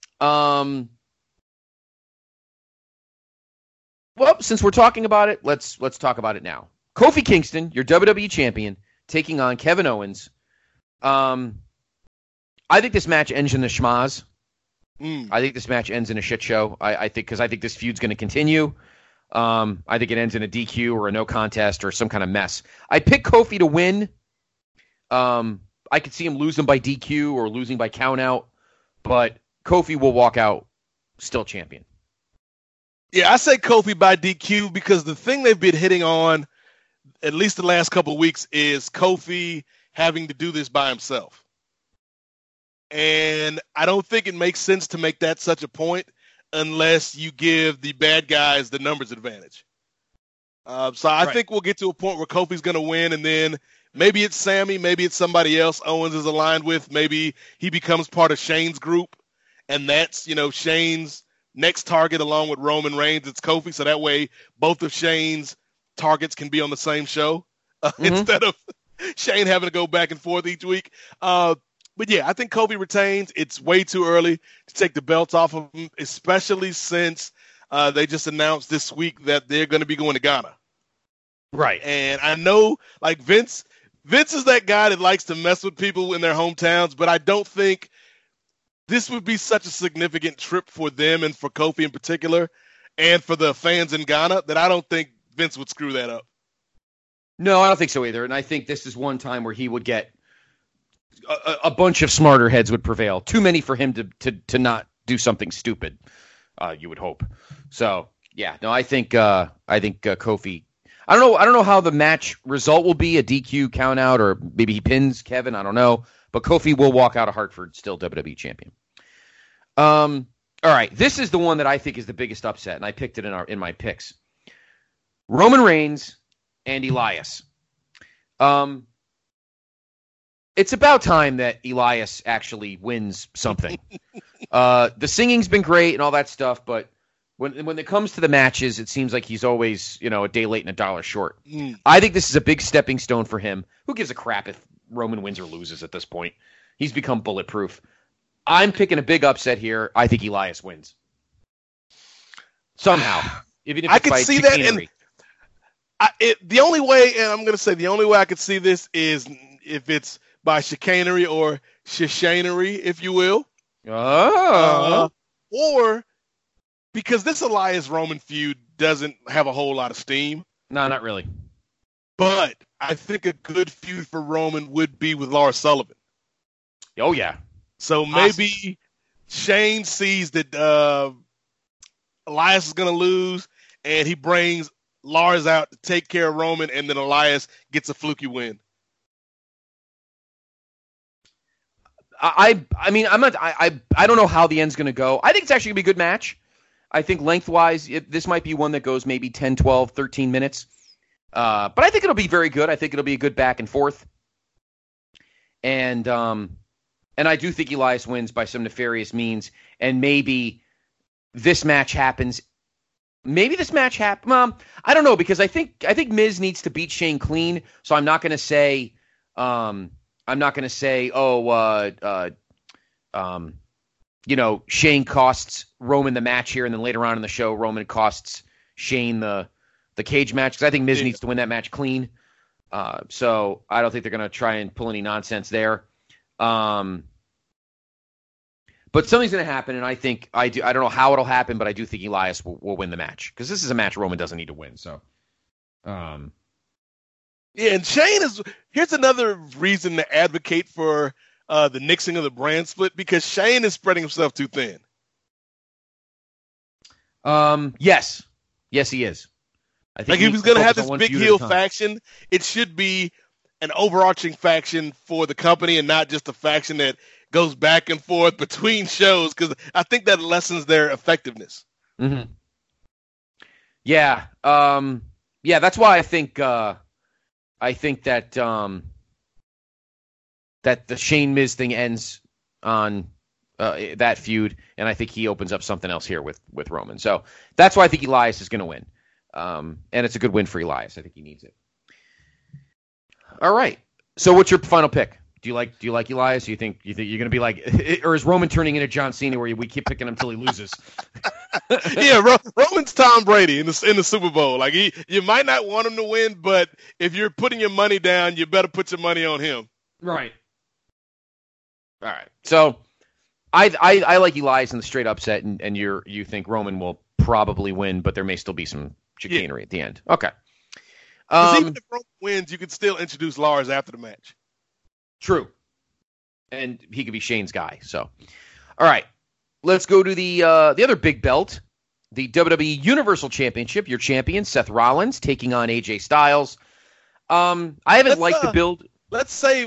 Well, since we're talking about it, let's talk about it now. Kofi Kingston, your WWE champion, taking on Kevin Owens. I think this match ends in the schmaz. I think this match ends in a shit show. I think this feud's going to continue. I think it ends in a DQ or a no contest or some kind of mess. I pick Kofi to win. I could see him losing by DQ or losing by count out, but Kofi will walk out still champion. Yeah, I say Kofi by DQ because the thing they've been hitting on, at least the last couple of weeks, is Kofi having to do this by himself. And I don't think it makes sense to make that such a point unless you give the bad guys the numbers advantage. So I think we'll get to a point where Kofi's going to win, and then maybe it's Sammy, maybe it's somebody else Owens is aligned with. Maybe he becomes part of Shane's group, and that's, Shane's next target along with Roman Reigns. It's Kofi, so that way both of Shane's targets can be on the same show instead of Shane having to go back and forth each week. But yeah, I think Kofi retains. It's way too early to take the belts off of him, especially since they just announced this week that they're going to be going to Ghana. Right. And I know, like, Vince is that guy that likes to mess with people in their hometowns, but I don't think this would be such a significant trip for them and for Kofi in particular and for the fans in Ghana that I don't think Vince would screw that up. No, I don't think so either. And I think this is one time where he would get a bunch of smarter heads would prevail. Too many for him to not do something stupid, you would hope. So, yeah, no, I think Kofi. I don't know how the match result will be, a DQ count out, or maybe he pins Kevin. I don't know, but Kofi will walk out of Hartford still WWE champion. All right, this is the one that I think is the biggest upset, and I picked it in my picks. Roman Reigns and Elias. It's about time that Elias actually wins something. The singing's been great and all that stuff, but when it comes to the matches, it seems like he's always, a day late and a dollar short. I think this is a big stepping stone for him. Who gives a crap if Roman wins or loses at this point? He's become bulletproof. I'm picking a big upset here. I think Elias wins. Somehow. Even if I could see chicanery. That. And the only way, and I'm going to say the only way I could see this is if it's by chicanery or shishanery, if you will. Or because this Elias-Roman feud doesn't have a whole lot of steam. No, not really. But I think a good feud for Roman would be with Lars Sullivan. Oh, yeah. So maybe Shane sees that Elias is going to lose, and he brings Lars out to take care of Roman, and then Elias gets a fluky win. I don't know how the end's going to go. I think it's actually going to be a good match. I think lengthwise, this might be one that goes maybe 10, 12, 13 minutes. But I think it'll be very good. I think it'll be a good back and forth. And And I do think Elias wins by some nefarious means, and maybe this match happens. Maybe this match happens. I don't know, because I think Miz needs to beat Shane clean. So I'm not going to say, Shane costs Roman the match here, and then later on in the show, Roman costs Shane the cage match, because I think Miz needs to win that match clean. So I don't think they're going to try and pull any nonsense there. But something's going to happen, and I don't know how it'll happen, but I do think Elias will win the match, because this is a match Roman doesn't need to win. So, yeah, and here's another reason to advocate for the nixing of the brand split, because Shane is spreading himself too thin. Yes, he is. I think if he's going to have this big heel faction, it should be an overarching faction for the company and not just a faction that goes back and forth between shows, because I think that lessens their effectiveness. Mm-hmm. Yeah. That's why I think that the Shane Miz thing ends on that feud, and I think he opens up something else here with Roman. So that's why I think Elias is going to win. And it's a good win for Elias. I think he needs it. All right. So what's your final pick? Do you like Elias? Do you think you're going to be like, or is Roman turning into John Cena where we keep picking him until he loses? Yeah, Roman's Tom Brady in the Super Bowl. Like you might not want him to win, but if you're putting your money down, you better put your money on him. Right. All right. So I like Elias in the straight upset, and you think Roman will probably win, but there may still be some chicanery at the end. Okay. Even if Roman wins, you could still introduce Lars after the match. True. And he could be Shane's guy. So, all right. Let's go to the other big belt, the WWE Universal Championship. Your champion, Seth Rollins, taking on AJ Styles. I haven't liked the build. Let's save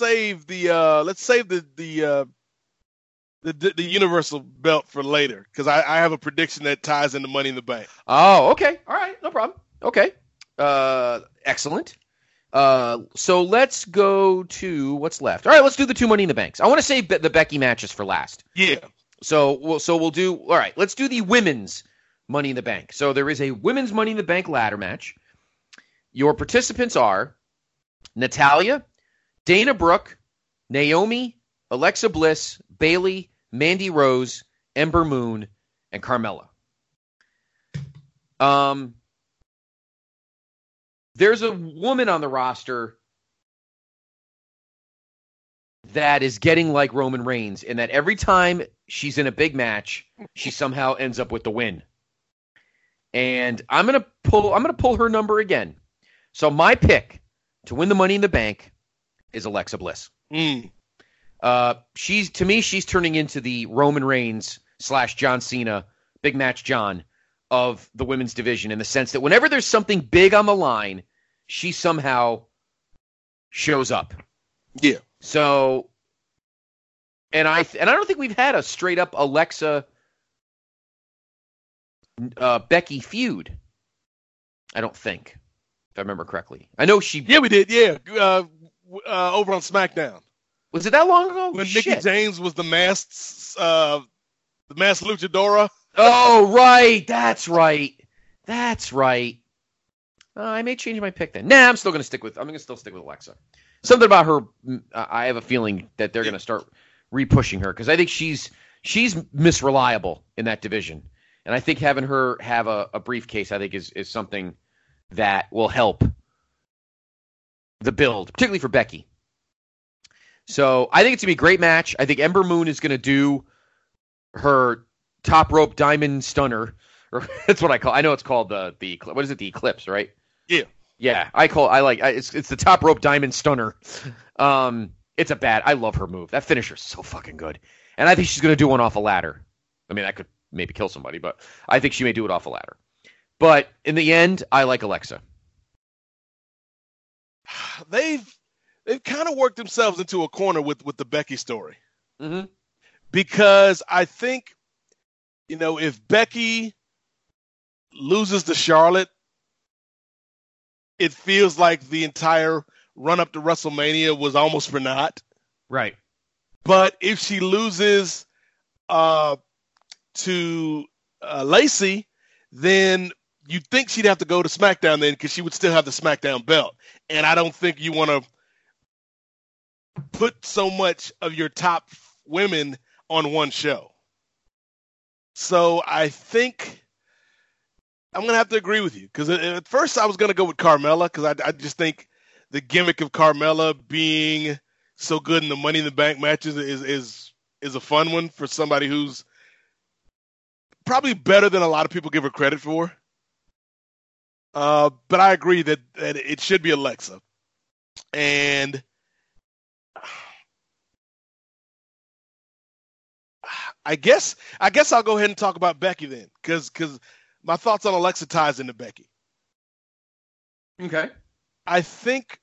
the Universal belt for later, because I have a prediction that ties into Money in the Bank. Oh, okay. All right. No problem. Okay. Excellent. So let's go to what's left. All right, let's do the 2 Money in the Banks. I want to save the Becky matches for last. Yeah. So we'll do. All right, let's do the women's Money in the Bank. So there is a women's Money in the Bank ladder match. Your participants are Natalya, Dana Brooke, Naomi, Alexa Bliss, Bayley, Mandy Rose, Ember Moon, and Carmella. There's a woman on the roster that is getting like Roman Reigns, in that every time she's in a big match, she somehow ends up with the win. And I'm gonna pull her number again. So my pick to win the Money in the Bank is Alexa Bliss. She's turning into the Roman Reigns / John Cena, Big Match John, of the women's division, in the sense that whenever there's something big on the line, she somehow shows up. Yeah. So, and I don't think we've had a straight up Alexa Becky feud. I don't think, if I remember correctly. I know she. Yeah, we did. Yeah, over on SmackDown. Was it that long ago? When Mickie James was the masked luchadora. Oh, right. That's right. I may change my pick then. Nah, I'm still going to stick with Alexa. Something about her, I have a feeling that they're going to start re-pushing her, because I think she's misreliable in that division. And I think having her have a briefcase, I think, is something that will help the build, particularly for Becky. So I think it's going to be a great match. I think Ember Moon is going to do her top rope diamond stunner, or that's what I call. I know it's called the what is it? The Eclipse, right? Yeah. Yeah, it's the top rope diamond stunner. I love her move. That finisher's so fucking good. And I think she's going to do one off a ladder. I mean, that could maybe kill somebody, but I think she may do it off a ladder. But in the end, I like Alexa. They've kind of worked themselves into a corner with the Becky story. Mm-hmm. Because I think, if Becky loses to Charlotte, it feels like the entire run up to WrestleMania was almost for naught. Right. But if she loses to Lacey, then you'd think she'd have to go to SmackDown then because she would still have the SmackDown belt. And I don't think you want to put so much of your top women on one show. So I think I'm going to have to agree with you because at first I was going to go with Carmella because I just think the gimmick of Carmella being so good in the Money in the Bank matches is a fun one for somebody who's probably better than a lot of people give her credit for. But I agree that it should be Alexa. And I guess I'll go ahead and talk about Becky then, because my thoughts on Alexa ties into Becky. Okay. I think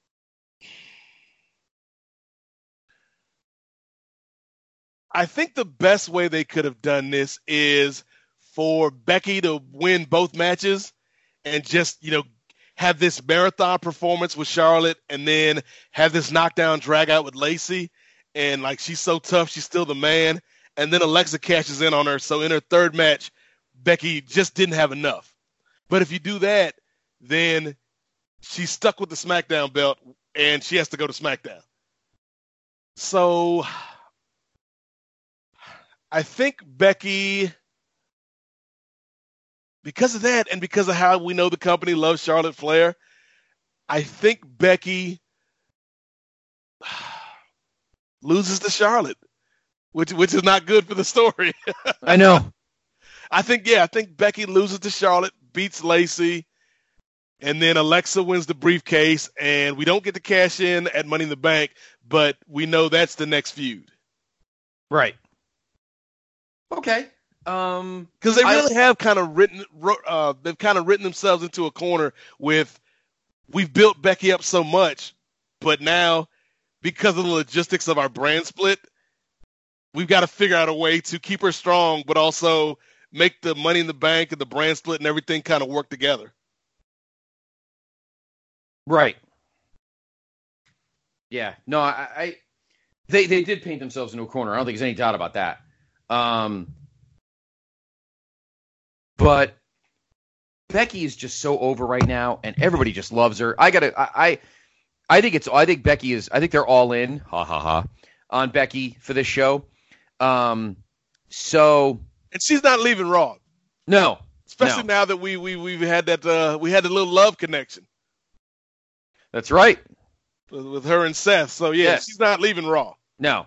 the best way they could have done this is for Becky to win both matches and just, have this marathon performance with Charlotte and then have this knockdown drag out with Lacey. And like, she's so tough, she's still the man. And then Alexa cashes in on her. So in her third match, Becky just didn't have enough. But if you do that, then she's stuck with the SmackDown belt and she has to go to SmackDown. So I think Becky, because of that and because of how we know the company loves Charlotte Flair, I think Becky loses to Charlotte, which is not good for the story. I know. I think Becky loses to Charlotte, beats Lacey, and then Alexa wins the briefcase, and we don't get to cash in at Money in the Bank, but we know that's the next feud. Right. Okay. Because they really have kind of written themselves into a corner with, we've built Becky up so much, but now because of the logistics of our brand split, we've got to figure out a way to keep her strong, but also make the Money in the Bank and the brand split and everything kind of work together. Right. Yeah. No, they did paint themselves into a corner. I don't think there's any doubt about that. But Becky is just so over right now, and everybody just loves her. I think they're all in, on Becky for this show. And she's not leaving Raw. No, especially now that we've had that we had a little love connection. That's right, with her and Seth. So yes. She's not leaving Raw. No.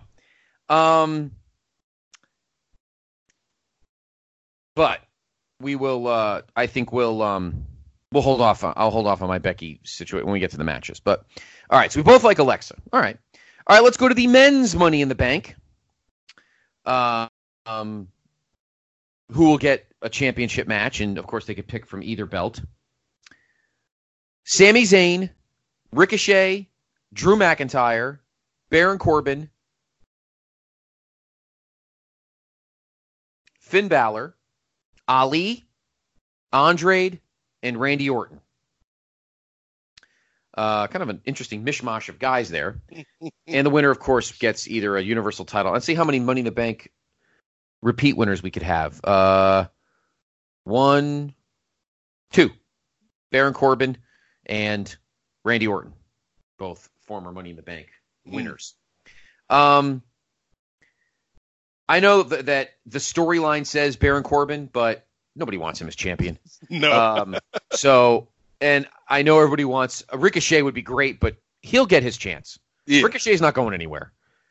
But we will. I think we'll hold off. I'll hold off on my Becky situation when we get to the matches. But all right, so we both like Alexa. All right. Let's go to the men's Money in the Bank. Who will get a championship match, and of course they could pick from either belt. Sami Zayn, Ricochet, Drew McIntyre, Baron Corbin, Finn Balor, Ali, Andrade, and Randy Orton. Kind of an interesting mishmash of guys there. And the winner, of course, gets either a Universal title. Let's see how many Money in the Bank repeat winners we could have. 1, 2. Baron Corbin and Randy Orton. Both former Money in the Bank winners. I know that the storyline says Baron Corbin, but nobody wants him as champion. No. And I know everybody wants Ricochet would be great, but he'll get his chance. Yeah. Ricochet's not going anywhere.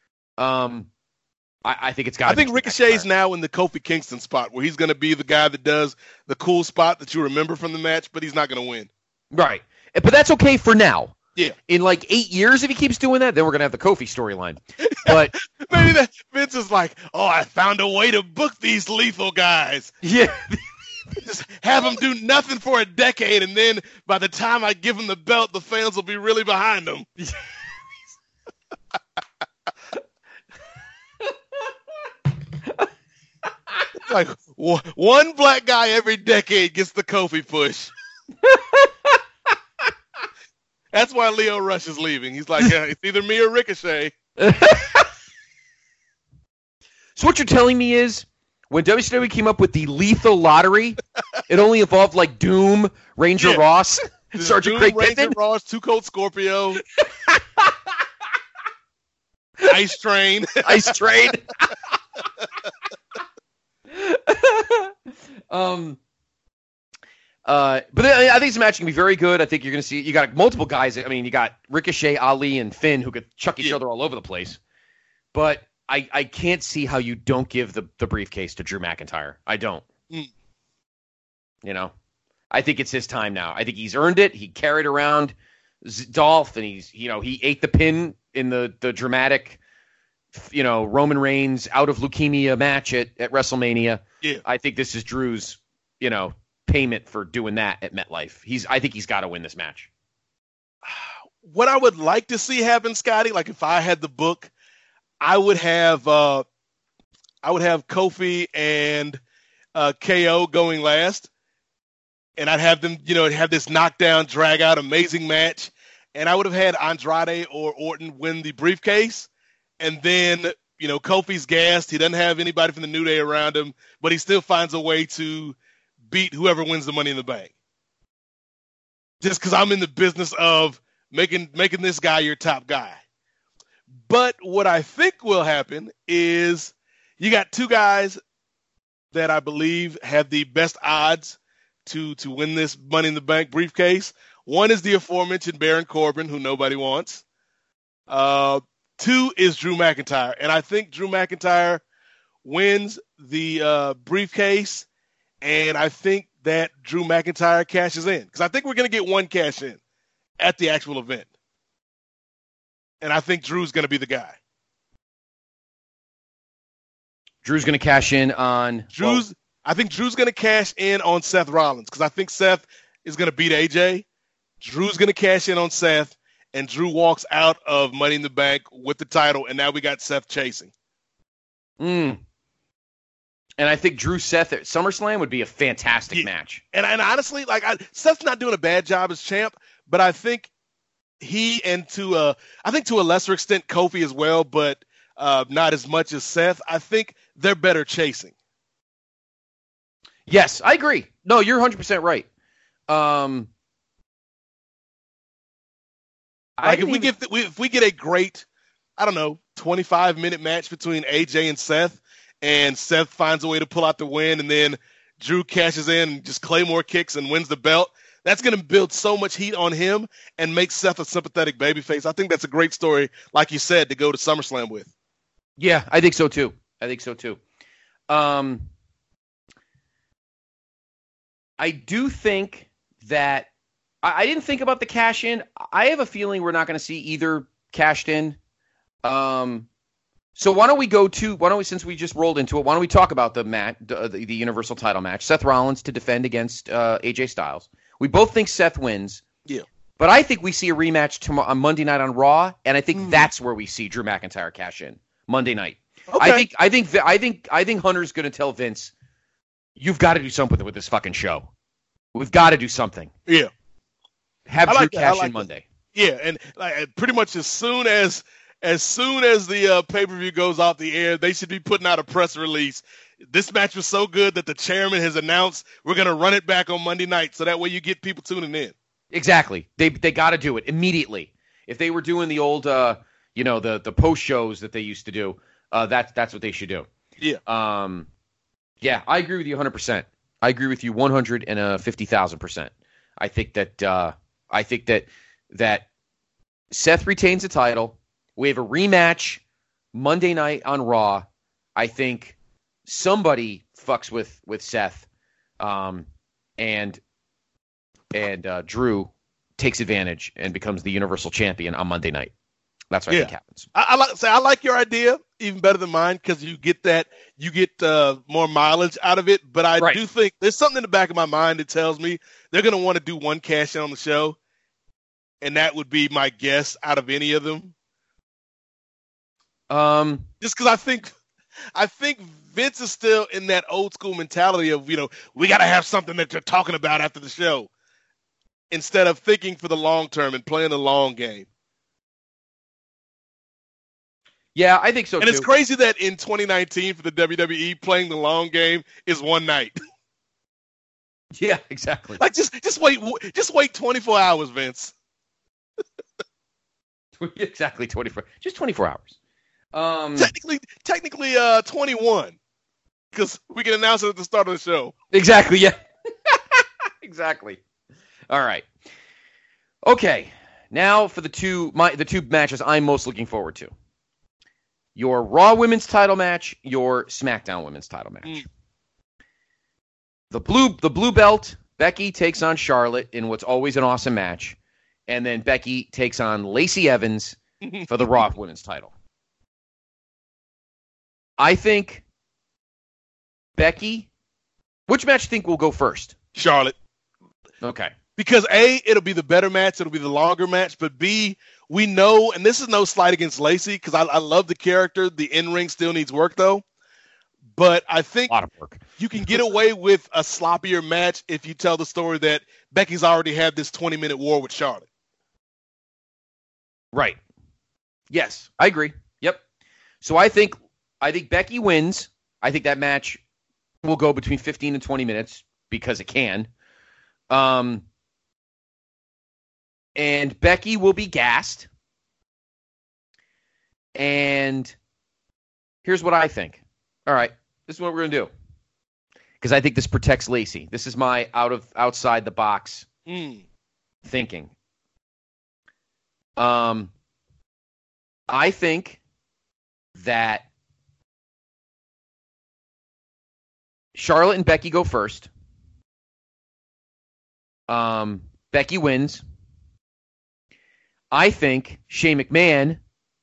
I think it's got. I think Ricochet's now in the Kofi Kingston spot where he's going to be the guy that does the cool spot that you remember from the match, but he's not going to win. Right, but that's okay for now. Yeah. In like 8 years, if he keeps doing that, then we're going to have the Kofi storyline. But maybe that Vince is like, I found a way to book these lethal guys. Yeah. Just have them do nothing for a decade, and then by the time I give them the belt, the fans will be really behind them. Like one black guy every decade gets the Kofi push. That's why Leo Rush is leaving. He's like, it's either me or Ricochet. So what you're telling me is when WCW came up with the lethal lottery, it only involved like Doom, Ranger Ross, Sergeant Doom, Craig Ranger Pittman. Ross, Two Cold Scorpio, Ice Train. Ice Train. But I think this match can be very good. I think you're going to see you got multiple guys. I mean, you got Ricochet, Ali, and Finn who could chuck each other all over the place. But I can't see how you don't give the briefcase to Drew McIntyre. I don't. You know, I think it's his time now. I think he's earned it. He carried around Dolph, and he ate the pin in the dramatic, Roman Reigns out of leukemia match at WrestleMania. Yeah. I think this is Drew's, payment for doing that at MetLife. I think he's got to win this match. What I would like to see happen, Scotty, like if I had the book, I would have Kofi and KO going last, and I'd have them, have this knockdown, drag out, amazing match, and I would have had Andrade or Orton win the briefcase, and then Kofi's gassed. He doesn't have anybody from the New Day around him, but he still finds a way to beat whoever wins the Money in the Bank. Just because I'm in the business of making this guy your top guy. But what I think will happen is you got two guys that I believe have the best odds to win this Money in the Bank briefcase. One is the aforementioned Baron Corbin, who nobody wants. Two is Drew McIntyre. And I think Drew McIntyre wins the briefcase, and I think that Drew McIntyre cashes in. Because I think we're going to get one cash in at the actual event. And I think Drew's going to be the guy. Drew's going to cash in on... I think Drew's going to cash in on Seth Rollins, because I think Seth is going to beat AJ. Drew's going to cash in on Seth, and Drew walks out of Money in the Bank with the title, and now we got Seth chasing. And I think Drew Seth at SummerSlam would be a fantastic match. And honestly, Seth's not doing a bad job as champ, but I think he and to a lesser extent Kofi as well, but not as much as Seth. I think they're better chasing. Yes, I agree. No, you're 100% right. If we get a great, 25-minute match between AJ and Seth finds a way to pull out the win, and then Drew cashes in and just Claymore kicks and wins the belt, that's going to build so much heat on him and make Seth a sympathetic babyface. I think that's a great story, like you said, to go to SummerSlam with. Yeah, I think so too. I do think that I didn't think about the cash in. I have a feeling we're not going to see either cashed in. So why don't we, since we just rolled into it, why don't we talk about the Universal title match? Seth Rollins to defend against AJ Styles. We both think Seth wins. Yeah. But I think we see a rematch on Monday night on Raw, and I think that's where we see Drew McIntyre cash in Monday night. Okay. I think Hunter's going to tell Vince, you've got to do something with this fucking show. We've got to do something. Yeah. Have Drew cash in Monday. Yeah, and pretty much as soon as the pay-per-view goes off the air, they should be putting out a press release. This match was so good that the chairman has announced we're going to run it back on Monday night, so that way you get people tuning in. Exactly. They got to do it immediately. If they were doing the old, the post shows that they used to do, that's what they should do. Yeah. Yeah, I agree with you 100%. I agree with you 150,000%. I think that Seth retains the title. We have a rematch Monday night on Raw. I think somebody fucks with Seth, and Drew takes advantage and becomes the Universal Champion on Monday night. That's what I think happens. I like your idea even better than mine, because you get more mileage out of it. But I do think there's something in the back of my mind that tells me they're going to want to do one cash in on the show, and that would be my guess out of any of them. Just because I think Vince is still in that old school mentality of, we got to have something that you're talking about after the show, instead of thinking for the long term and playing the long game. Yeah, I think so, and too. it's crazy that in 2019 for the WWE, playing the long game is one night. Yeah, exactly. Like, just wait 24 hours, Vince. Exactly, 24. Just 24 hours. Technically, 21, because we can announce it at the start of the show. Exactly, yeah. Exactly. All right. Okay, now for the two matches I'm most looking forward to. Your Raw Women's title match, your SmackDown Women's title match. The blue belt, Becky takes on Charlotte in what's always an awesome match. And then Becky takes on Lacey Evans for the Raw Women's title. I think Becky, which match do you think will go first? Charlotte. Okay. Because A, it'll be the better match, it'll be the longer match, but B, we know, and this is no slight against Lacey, because I love the character. The in-ring still needs work, though. But I think a lot of work. You can get away with a sloppier match if you tell the story that Becky's already had this 20-minute war with Charlotte. Right. Yes, I agree. Yep. So I think Becky wins. I think that match will go between 15 and 20 minutes because it can. And Becky will be gassed. And here's what I think. All right, this is what we're going to do. Because I think this protects Lacey. This is my outside the box thinking. I think that Charlotte and Becky go first. Becky wins. I think Shane McMahon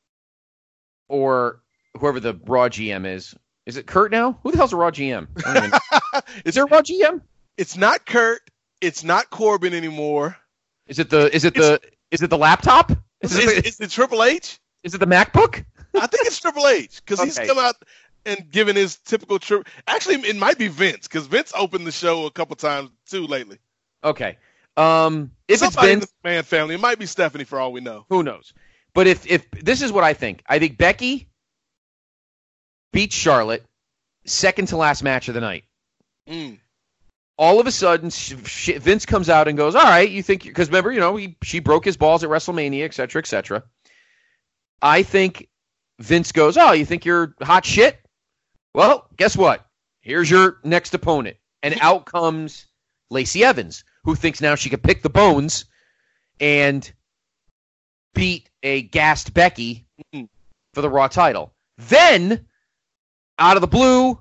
or whoever the Raw GM is it Kurt now? Who the hell's a Raw GM? Is there a Raw GM? It's not Kurt. It's not Corbin anymore. Is it the laptop? Is it Triple H? Is it the MacBook? I think it's Triple H because Okay. he's come out and given his typical trip. Actually, it might be Vince because Vince opened the show a couple times too lately. Okay. If Somebody it's Vince, in the McMahon family, it might be Stephanie for all we know. who knows? But if this is what I think Becky beats Charlotte, second to last match of the night. All of a sudden, Vince comes out and goes, "All right, you think?" Because remember, she broke his balls at WrestleMania, et cetera, et cetera. I think Vince goes, "Oh, you think you're hot shit? Well, guess what? Here's your next opponent." And out comes Lacey Evans, who thinks now she can pick the bones and beat a gassed Becky for the Raw title. Then, out of the blue,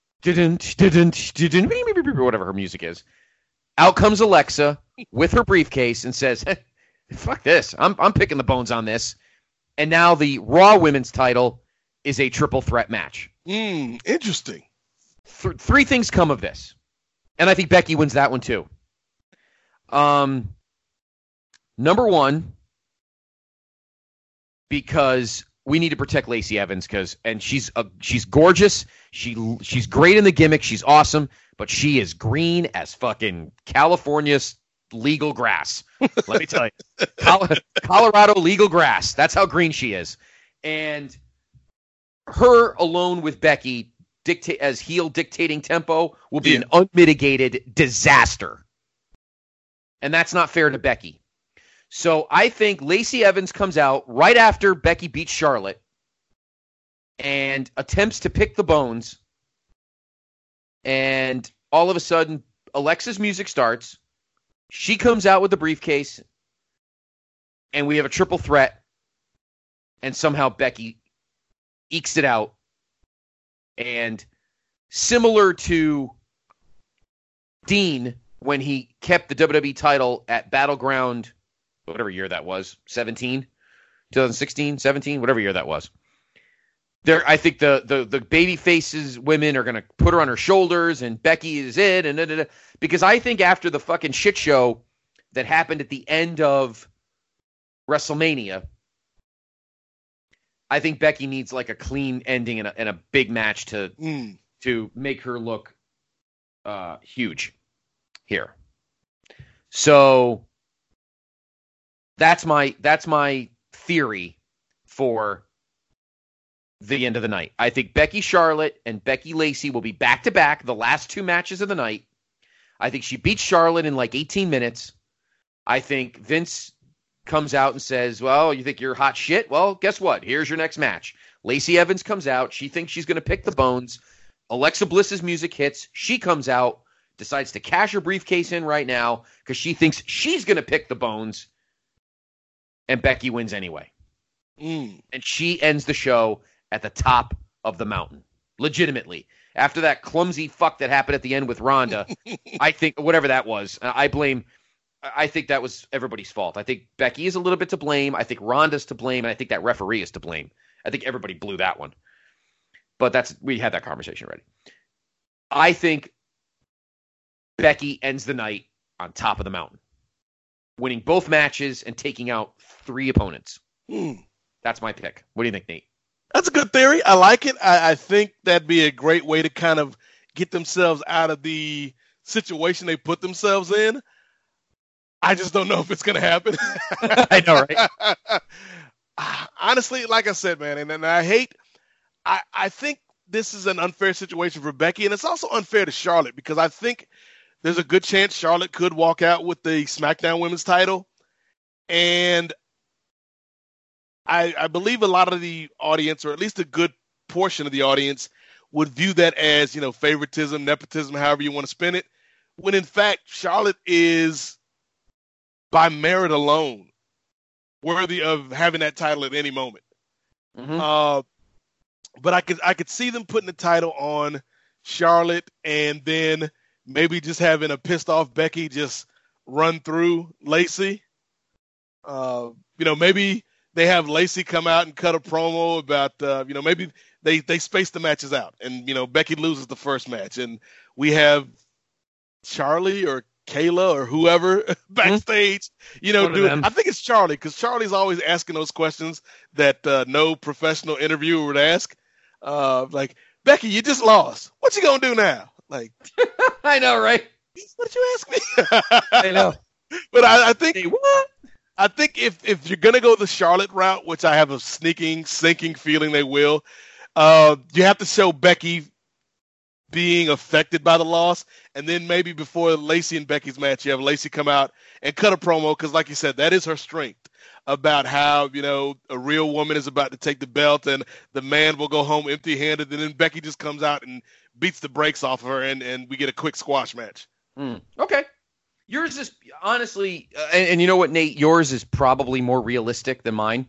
whatever her music is, out comes Alexa with her briefcase and says, "Fuck this. I'm picking the bones on this." And now the Raw Women's title is a triple threat match. Interesting. Three things come of this. And I think Becky wins that one too. Number one, because we need to protect Lacey Evans and she's gorgeous. She's great in the gimmick. She's awesome, but she is green as fucking California's legal grass. Let me tell you, Colorado legal grass. That's how green she is. And her alone with Becky as heel dictating tempo will be an unmitigated disaster. And that's not fair to Becky. So I think Lacey Evans comes out right after Becky beats Charlotte and attempts to pick the bones. And all of a sudden, Alexa's music starts. She comes out with the briefcase. And we have a triple threat. And somehow Becky ekes it out. And similar to Dean when he kept the WWE title at Battleground, whatever year that was, 2016, 17, whatever year that was. I think the baby faces women are going to put her on her shoulders, and Becky is it, and because I think after the fucking shit show that happened at the end of WrestleMania, I think Becky needs like a clean ending and a big match to make her look huge here. So that's my theory for the end of the night. I think Becky Charlotte and Becky Lacey will be back-to-back the last two matches of the night. I think she beats Charlotte in like 18 minutes. I think Vince comes out and says, well, you think you're hot shit? Well, guess what? Here's your next match. Lacey Evans comes out. She thinks she's going to pick the bones. Alexa Bliss's music hits. She comes out, decides to cash her briefcase in right now because she thinks she's going to pick the bones. And Becky wins anyway. And she ends the show at the top of the mountain. Legitimately. After that clumsy fuck that happened at the end with Ronda, I think, whatever that was, I think that was everybody's fault. I think Becky is a little bit to blame. I think Ronda's to blame. And I think that referee is to blame. I think everybody blew that one. But we had that conversation already. I think Becky ends the night on top of the mountain, winning both matches and taking out 3 opponents. That's my pick. What do you think, Nate? That's a good theory. I like it. I think that'd be a great way to kind of get themselves out of the situation they put themselves in. I just don't know if it's going to happen. I know, right? Honestly, like I said, man, and I think this is an unfair situation for Becky, and it's also unfair to Charlotte because I think there's a good chance Charlotte could walk out with the SmackDown Women's title. And I believe a lot of the audience, or at least a good portion of the audience, would view that as, favoritism, nepotism, however you want to spin it, when in fact Charlotte is, by merit alone, worthy of having that title at any moment. Mm-hmm. But I could see them putting the title on Charlotte and then maybe just having a pissed off Becky just run through Lacey. Maybe they have Lacey come out and cut a promo about, maybe they space the matches out and, Becky loses the first match and we have Charlie or Kayla or whoever backstage, I think it's Charlie because Charlie's always asking those questions that no professional interviewer would ask. Like, Becky, you just lost. What you gonna do now? Like, I know, right? What did you ask me? I know. But I think I think if you're gonna go the Charlotte route, which I have a sinking feeling they will, you have to show Becky being affected by the loss, and then maybe before Lacey and Becky's match, you have Lacey come out and cut a promo because, like you said, that is her strength about how, a real woman is about to take the belt and the man will go home empty-handed, and then Becky just comes out and beats the brakes off of her, and we get a quick squash match. Okay. Yours is, honestly, and you know what, Nate? Yours is probably more realistic than mine.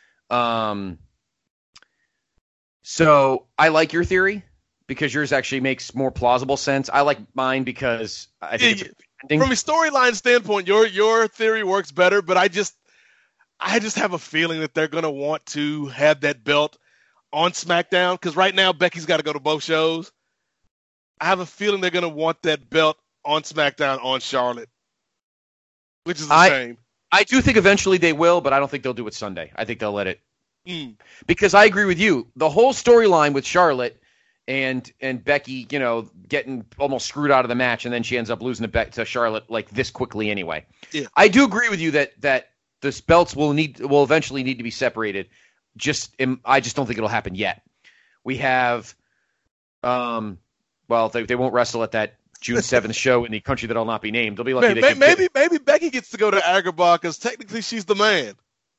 So I like your theory, because yours actually makes more plausible sense. I like mine because I think from a storyline standpoint, your theory works better, but I just have a feeling that they're going to want to have that belt on SmackDown because right now Becky's got to go to both shows. I have a feeling they're going to want that belt on SmackDown on Charlotte, which is a shame. I do think eventually they will, but I don't think they'll do it Sunday. I think they'll let it. Because I agree with you. The whole storyline with Charlotte and Becky, getting almost screwed out of the match, and then she ends up losing to Charlotte like this quickly anyway. Yeah. I do agree with you that the belts will eventually need to be separated. I just don't think it'll happen yet. We have, they won't wrestle at that June 7th show in the country that'll not be named. They'll be lucky. Maybe Becky gets to go to Agrabah because technically she's the man.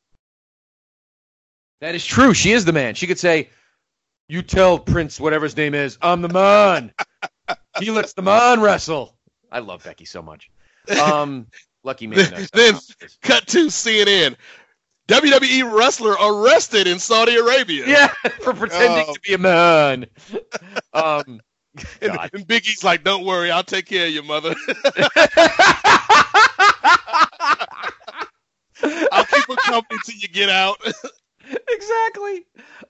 That is true. She is the man. She could say, "You tell Prince, whatever his name is, I'm the man. He lets the man wrestle." I love Becky so much. Lucky man. Then cut to CNN. WWE wrestler arrested in Saudi Arabia. Yeah, for pretending to be a man. And Big E's like, "Don't worry, I'll take care of your mother. I'll keep her company till you get out." Exactly.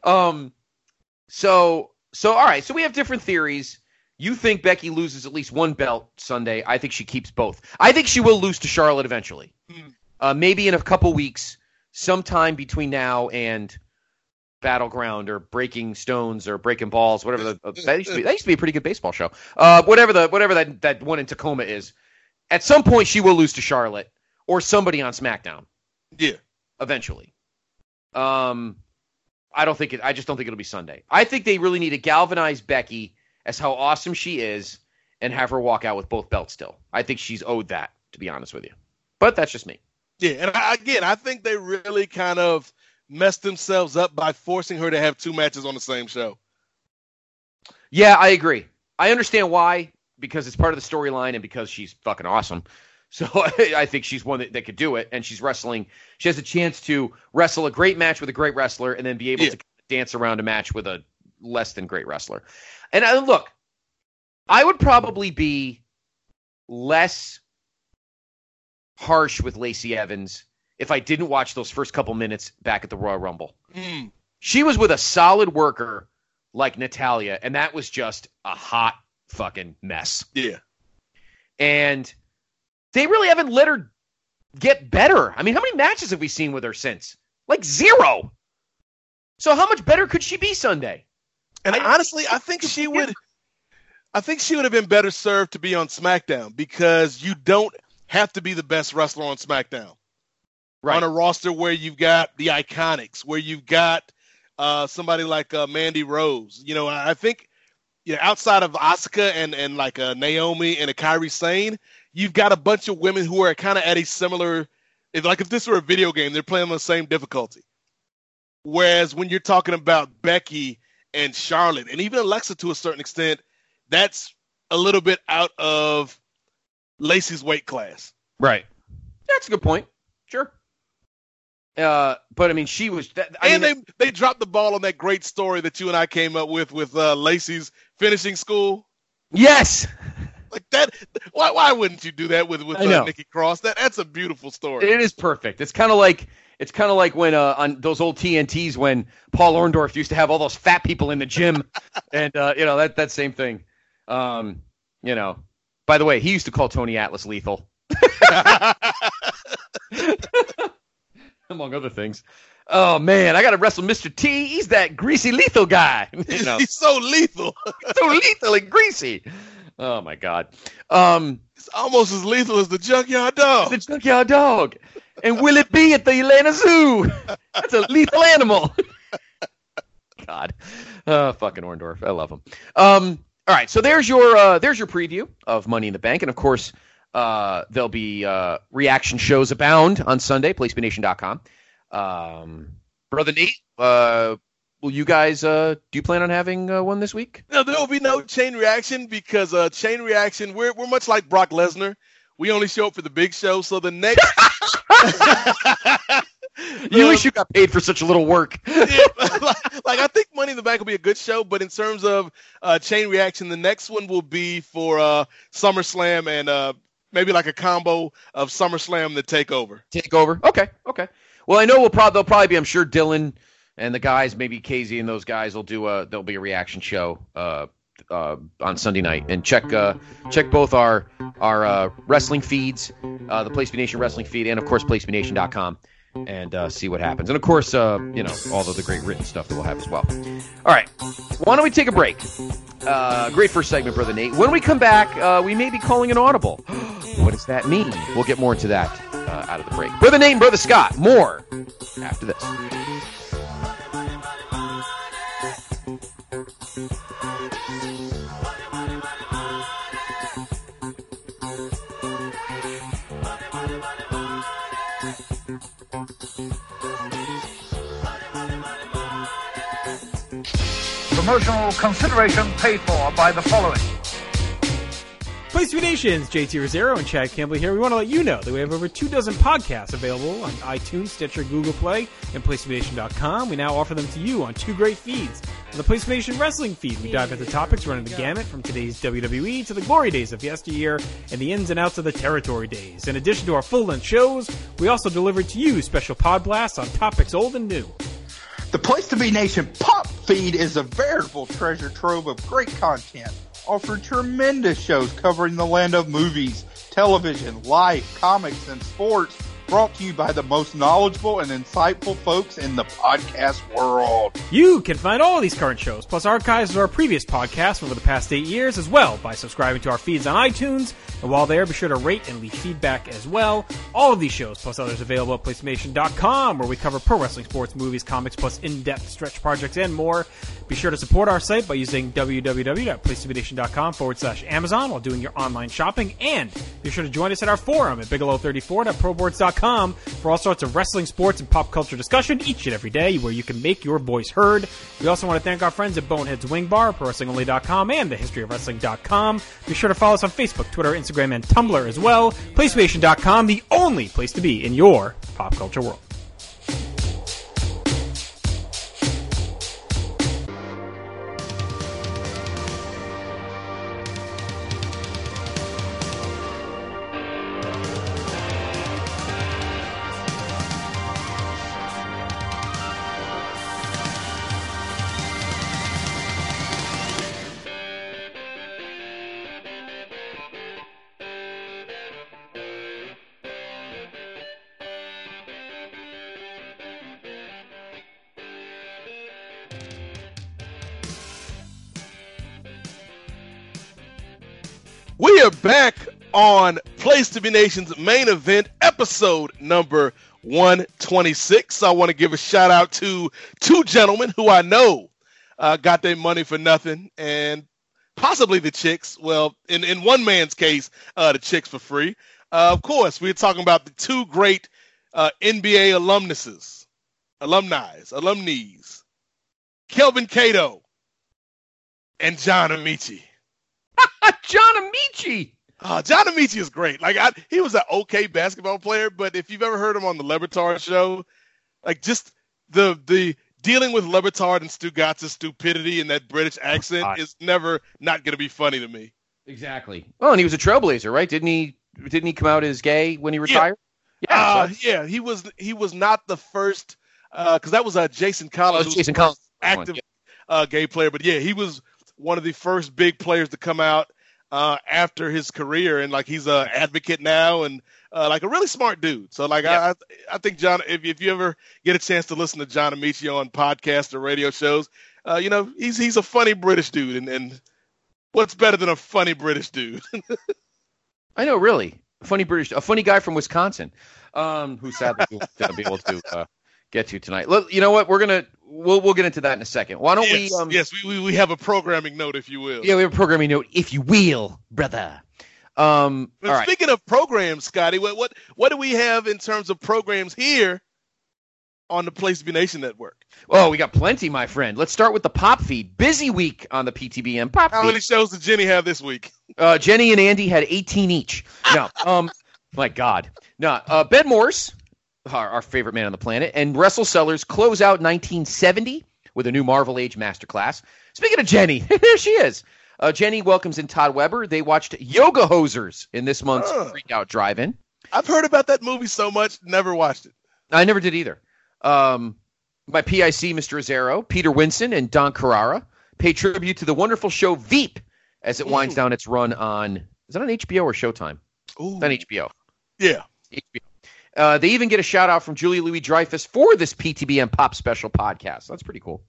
So all right. So we have different theories. You think Becky loses at least one belt Sunday. I think she keeps both. I think she will lose to Charlotte eventually. Maybe in a couple weeks, sometime between now and Battleground or Breaking Stones or Breaking Balls, whatever that used to be a pretty good baseball show. Whatever that one in Tacoma is. At some point, she will lose to Charlotte or somebody on SmackDown. Yeah. Eventually. I just don't think it'll be Sunday. I think they really need to galvanize Becky as how awesome she is and have her walk out with both belts still. I think she's owed that, to be honest with you. But that's just me. Yeah, and I think they really kind of messed themselves up by forcing her to have 2 matches on the same show. Yeah, I agree. I understand why, because it's part of the storyline and because she's fucking awesome. So I think she's one that could do it, and she's wrestling. She has a chance to wrestle a great match with a great wrestler and then be able to dance around a match with a less than great wrestler. And look, I would probably be less harsh with Lacey Evans if I didn't watch those first couple minutes back at the Royal Rumble. She was with a solid worker like Natalya, and that was just a hot fucking mess. Yeah. And they really haven't let her get better. I mean, how many matches have we seen with her since? Like 0. So how much better could she be Sunday? And honestly, I think she would have been better served to be on SmackDown, because you don't have to be the best wrestler on SmackDown. Right. On a roster where you've got the Iconics, where you've got somebody like Mandy Rose. You know, I think outside of Asuka and like Naomi and a Kairi Sane, you've got a bunch of women who are kind of at a similar, if this were a video game, they're playing on the same difficulty. Whereas when you're talking about Becky and Charlotte, and even Alexa to a certain extent, that's a little bit out of Lacey's weight class. Right. That's a good point. Sure. But I mean, she was. They dropped the ball on that great story that you and I came up with Lacey's finishing school. Yes. Like that. Why wouldn't you do that with Nikki Cross? That's a beautiful story. It is perfect. It's kind of like when on those old TNTs when Paul Orndorff used to have all those fat people in the gym, and that same thing. By the way, he used to call Tony Atlas lethal. Among other things. Oh, man, I got to wrestle Mr. T. He's that greasy lethal guy. He's so lethal. So lethal and greasy. Oh, my God. It's almost as lethal as the Junkyard Dog. The Junkyard Dog. And will it be at the Atlanta Zoo? That's a lethal animal. God. Fucking Orndorff. I love him. All right, so there's your preview of Money in the Bank. And, of course, there'll be reaction shows abound on Sunday, PlaceBNation.com. Brother Nate, will you guys, do you plan on having one this week? No, there will be no chain reaction because chain reaction, we're much like Brock Lesnar. We only show up for the big show. So the next... You wish you got paid for such a little work. Like I think Money in the Bank will be a good show, but in terms of chain reaction, the next one will be for SummerSlam and maybe like a combo of SummerSlam and the Takeover. Okay. Well, I know they'll probably be. I'm sure Dylan and the guys, maybe Casey and those guys will there'll be a reaction show on Sunday night, and check both our wrestling feeds, the PlaceBNation wrestling feed, and of course PlaceBNation.com. And see what happens. And, of course, all of the great written stuff that we'll have as well. All right. Why don't we take a break? Great first segment, Brother Nate. When we come back, we may be calling an audible. What does that mean? We'll get more into that out of the break. Brother Nate and Brother Scott, more after this. Promotional consideration paid for by the following. PlaceBNation's JT Rosero and Chad Campbell here. We want to let you know that we have over 24 podcasts available on iTunes, Stitcher, Google Play, and PlaceBNation.com. We now offer them to you on 2 great feeds. On the PlaceBNation Wrestling feed, we dive into topics running the gamut from today's WWE to the glory days of yesteryear and the ins and outs of the territory days. In addition to our full-length shows, we also deliver to you special pod blasts on topics old and new. The Place to Be Nation Pop feed is a veritable treasure trove of great content, offering tremendous shows covering the land of movies, television, life, comics, and sports, brought to you by the most knowledgeable and insightful folks in the podcast world. You can find all of these current shows, plus archives of our previous podcasts over the past 8 years as well by subscribing to our feeds on iTunes. And while there, be sure to rate and leave feedback as well. All of these shows, plus others available at PlaceStation.com, where we cover pro wrestling, sports, movies, comics, plus in-depth stretch projects and more. Be sure to support our site by using www.placetobenation.com/Amazon while doing your online shopping. And be sure to join us at our forum at Bigelow34.proboards.com for all sorts of wrestling, sports, and pop culture discussion each and every day where you can make your voice heard. We also want to thank our friends at Bonehead's Wing Bar, ProWrestlingOnly.com, and TheHistoryOfWrestling.com. Be sure to follow us on Facebook, Twitter, Instagram, and Tumblr as well. PlayStation.com, the only place to be in your pop culture world. We are back on Place to Be Nation's main event, episode number 126. I want to give a shout out to two gentlemen who I know got their money for nothing, and possibly the chicks. Well, in one man's case, the chicks for free. Of course, we're talking about the two great NBA alumni, Kelvin Cato and John Amici. John Amici. John Amici is great. He was an okay basketball player, but if you've ever heard him on the Le Batard show, just the dealing with Le Batard and Stugatz' stupidity and that British accent is never not going to be funny to me. Exactly. Well, and he was a trailblazer, right? Didn't he come out as gay when he retired? Yeah. He was not the first because that was Jason Collins. Jason Collins, active gay player, but yeah, he was one of the first big players to come out after his career, and he's an advocate now, and a really smart dude. So I think John, if you ever get a chance to listen to John Amici on podcasts or radio shows, he's a funny British dude, and what's better than a funny British dude? I know, really, a funny guy from Wisconsin, who sadly won't be able to get to tonight. Look, you know what? We'll get into that in a second. Why don't we? Yes, we have a programming note, if you will. Yeah, we have a programming note, if you will, brother. All right. Speaking of programs, Scotty, what do we have in terms of programs here on the Place to Be Nation Network? Oh, we got plenty, my friend. Let's start with the pop feed. Busy week on the PTBN pop feed. How many shows did Jenny have this week? Jenny and Andy had 18 each. No, my God. No, Ben Morse, our favorite man on the planet, and Wrestle Sellers close out 1970 with a new Marvel Age masterclass. Speaking of Jenny, there she is. Jenny welcomes in Todd Weber. They watched Yoga Hosers in this month's Freak Out Drive-In. I've heard about that movie so much, never watched it. I never did either. My PIC, Mr. Azzaro, Peter Winson, and Don Carrara pay tribute to the wonderful show Veep as it winds down its run on, is that on HBO or Showtime? Ooh. It's on HBO. Yeah. HBO. They even get a shout-out from Julia Louis-Dreyfus for this PTBN Pop Special podcast. That's pretty cool.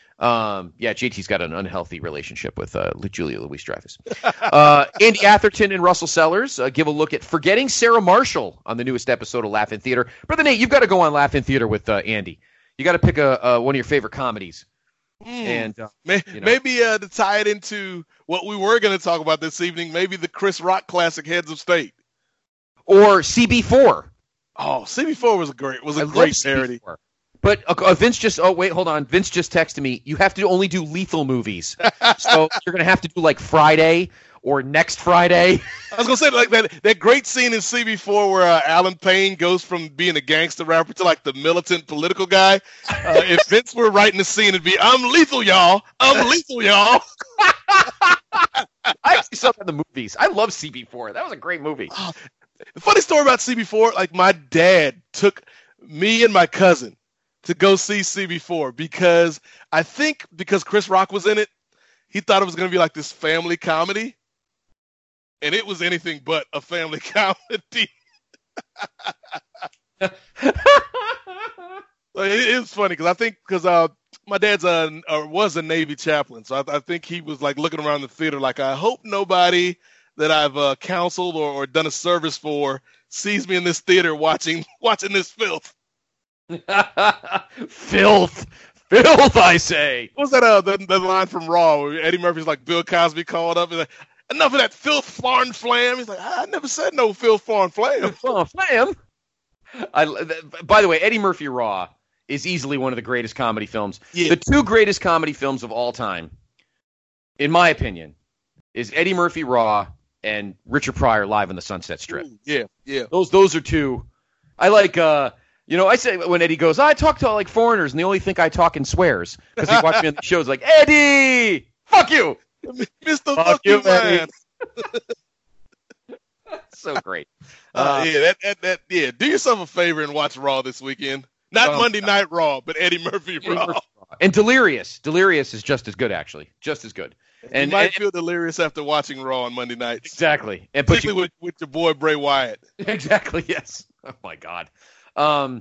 JT's got an unhealthy relationship with Julia Louis-Dreyfus. Andy Atherton and Russell Sellers give a look at Forgetting Sarah Marshall on the newest episode of Laugh-In Theater. Brother Nate, you've got to go on Laugh-In Theater with Andy. You got to pick one of your favorite comedies. And maybe to tie it into what we were going to talk about this evening, maybe the Chris Rock classic Heads of State. Or CB4. Oh, CB4 was a great parody. CB4. But Vince just Vince just texted me, you have to only do lethal movies. So you're going to have to do Friday or next Friday. I was going to say that great scene in CB4 where Alan Payne goes from being a gangster rapper to the militant political guy. If Vince were writing the scene, it'd be, I'm lethal, y'all. I'm lethal, y'all. I actually saw that in the movies. I love CB4. That was a great movie. The funny story about CB4, my dad took me and my cousin to go see CB4 because Chris Rock was in it, he thought it was going to be this family comedy, and it was anything but a family comedy. It's funny because my dad's was a Navy chaplain, so I think he was like looking around the theater like, I hope nobody that I've counseled or done a service for sees me in this theater watching this filth. Filth, I say. What was that the line from Raw where Eddie Murphy's like Bill Cosby called up and like, enough of that filth, flarn, flam. He's like, I never said no filth, flarn, flam. Flam. By the way, Eddie Murphy Raw is easily one of the greatest comedy films. Yeah. The two greatest comedy films of all time, in my opinion, is Eddie Murphy Raw and Richard Pryor Live on the Sunset Strip. Ooh, yeah. Those are two. I like, I say when Eddie goes, I talk to like foreigners and they only think I talk in swears because he watched me on the shows like, Eddie, fuck you. Mr. Fuck you, man. So great. Do yourself a favor and watch Raw this weekend. Not Monday Night Raw, but Eddie Murphy Raw. And Delirious. Delirious is just as good, actually. Just as good. And you might feel delirious after watching Raw on Monday nights. Exactly. And particularly with your boy Bray Wyatt. Exactly, yes. Oh, my God. And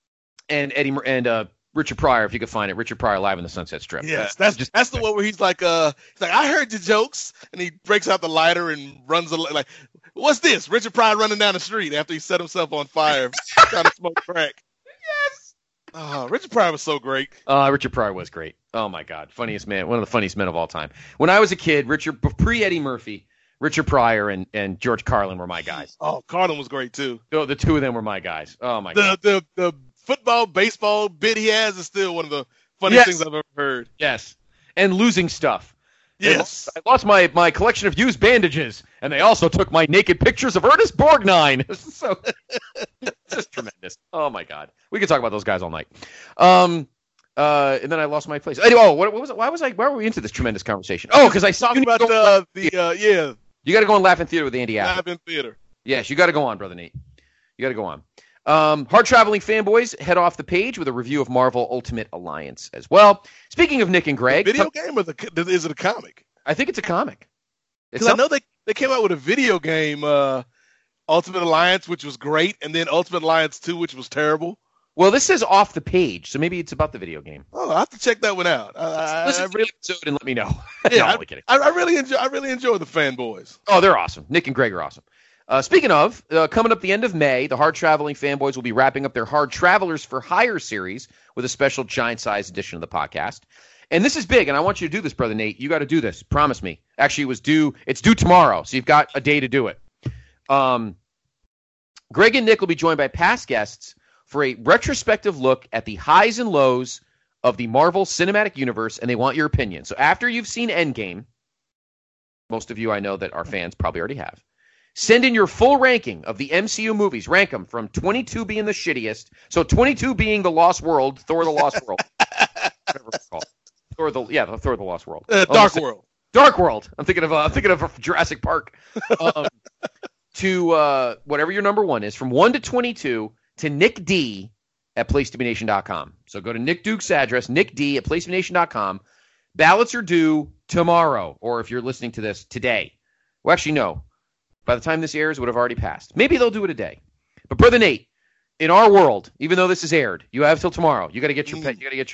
Richard Pryor, if you could find it, Richard Pryor Live on the Sunset Strip. Yes, that's the one where he's like, I heard your jokes, and he breaks out the lighter and runs like, what's this? Richard Pryor running down the street after he set himself on fire trying to smoke crack. Yes. Richard Pryor was so great. Richard Pryor was great. Oh my God, funniest man, one of the funniest men of all time. When I was a kid, pre Eddie Murphy, Richard Pryor and George Carlin were my guys. Oh, Carlin was great too. The two of them were my guys. Oh my God. The football, baseball bit he has is still one of the funniest things I've ever heard. Yes. And losing stuff. Yes. I lost my collection of used bandages, and they also took my naked pictures of Ernest Borgnine. So it's just tremendous. Oh my God. We could talk about those guys all night. And then I lost my place. What was it? Why were we into this tremendous conversation? Oh, because I saw talking about You got to go on Laughing Theater with Andy Apple. Laughing Theater. Yes, you got to go on, Brother Nate. You got to go on. Hard traveling fanboys, head off the page with a review of Marvel Ultimate Alliance as well. Speaking of Nick and Greg, video game or is it a comic? I think it's a comic. Because I know they came out with a video game, Ultimate Alliance, which was great, and then Ultimate Alliance 2, which was terrible. Well, this says off the page, so maybe it's about the video game. Oh, I have to check that one out. Listen to the episode and let me know. Yeah, no, I'm only kidding. I really enjoy the fanboys. Oh, they're awesome. Nick and Greg are awesome. Speaking of, coming up the end of May, the Hard Traveling Fanboys will be wrapping up their Hard Travelers for Hire series with a special giant-sized edition of the podcast. And this is big, and I want you to do this, Brother Nate. You got to do this. Promise me. Actually, it's due tomorrow, so you've got a day to do it. Greg and Nick will be joined by past guests for a retrospective look at the highs and lows of the Marvel Cinematic Universe, and they want your opinion. So after you've seen Endgame, most of you I know that are fans probably already have, send in your full ranking of the MCU movies. Rank them from 22 being the shittiest. So 22 being The Lost World, Thor the Lost World. Whatever it's called. Thor the Lost World. Dark World. Dark World. I'm thinking of Jurassic Park. To whatever your number one is, from 1 to 22 to Nick D at PlaceToBeNation.com. So go to Nick Duke's address, Nick D at PlaceToBeNation.com. Ballots are due tomorrow, or if you're listening to this today. Well, actually, no. By the time this airs, it would have already passed. Maybe they'll do it a day. But Brother Nate, in our world, even though this is aired, you have till tomorrow. You got to get your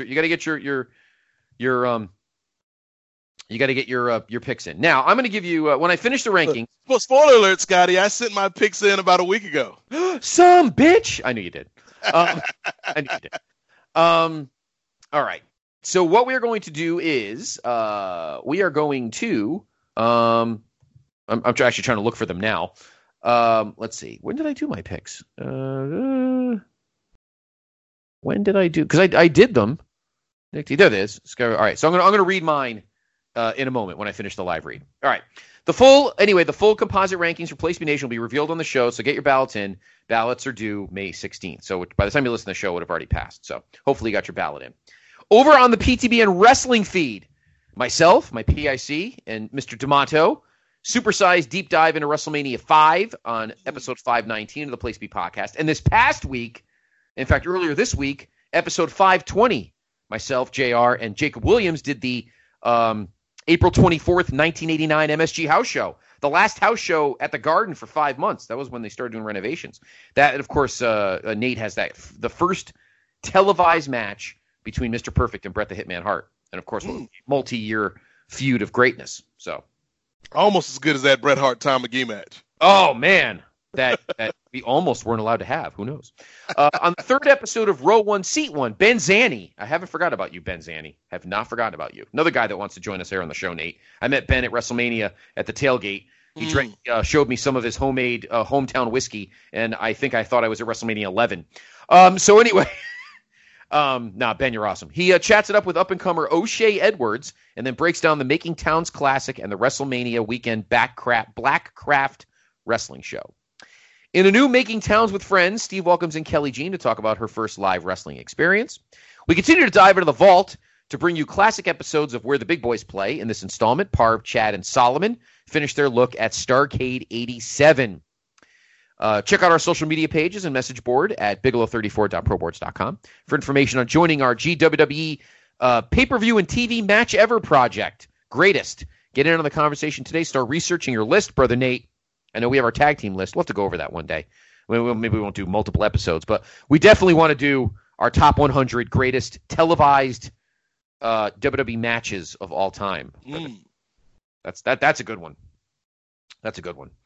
your picks in. Now, I'm going to give you when I finish the rankings. Well, spoiler alert, Scotty. I sent my picks in about a week ago. Some bitch. I knew you did. I knew you did. All right. So what we are going to do is we are going to I'm actually trying to look for them now. Let's see. When did I do my picks? When did I do? Because I did them. There it is. All right. So I'm gonna read mine in a moment when I finish the live read. All right. The full composite rankings for Place to Be Nation will be revealed on the show. So get your ballots in. Ballots are due May 16th. So by the time you listen to the show, it would have already passed. So hopefully you got your ballot in. Over on the PTBN wrestling feed, myself, my PIC, and Mr. D'Amato. Supersized deep dive into WrestleMania 5 on episode 519 of the Place to Be podcast. And this past week, in fact, earlier this week, episode 520, myself, JR, and Jacob Williams did the April 24th, 1989 MSG House Show. The last house show at the Garden for 5 months. That was when they started doing renovations. That, and of course, Nate has that. The first televised match between Mr. Perfect and Bret the Hitman Hart. And, of course, multi-year feud of greatness. So almost as good as that Bret Hart Tom McGee match. Oh, man. That we almost weren't allowed to have. Who knows? On the third episode of Row 1, Seat 1, Ben Zanny. I haven't forgot about you, Ben Zanny. Have not forgotten about you. Another guy that wants to join us here on the show, Nate. I met Ben at WrestleMania at the tailgate. He showed me some of his homemade hometown whiskey, and I think I thought I was at WrestleMania 11. So anyway, Ben, you're awesome. He chats it up with up-and-comer O'Shea Edwards, and then breaks down the Making Towns Classic and the WrestleMania weekend Black Craft Wrestling Show. In a new Making Towns with Friends, Steve welcomes in Kelly Jean to talk about her first live wrestling experience. We continue to dive into the vault to bring you classic episodes of Where the Big Boys Play. In this installment, Parv, Chad, and Solomon finish their look at Starrcade 87. Check out our social media pages and message board at bigelow34.proboards.com for information on joining our GWWE pay-per-view and TV match ever project. Greatest. Get in on the conversation today. Start researching your list, Brother Nate. I know we have our tag team list. We'll have to go over that one day. Maybe we won't do multiple episodes, but we definitely want to do our top 100 greatest televised WWE matches of all time. That's a good one. That's a good one.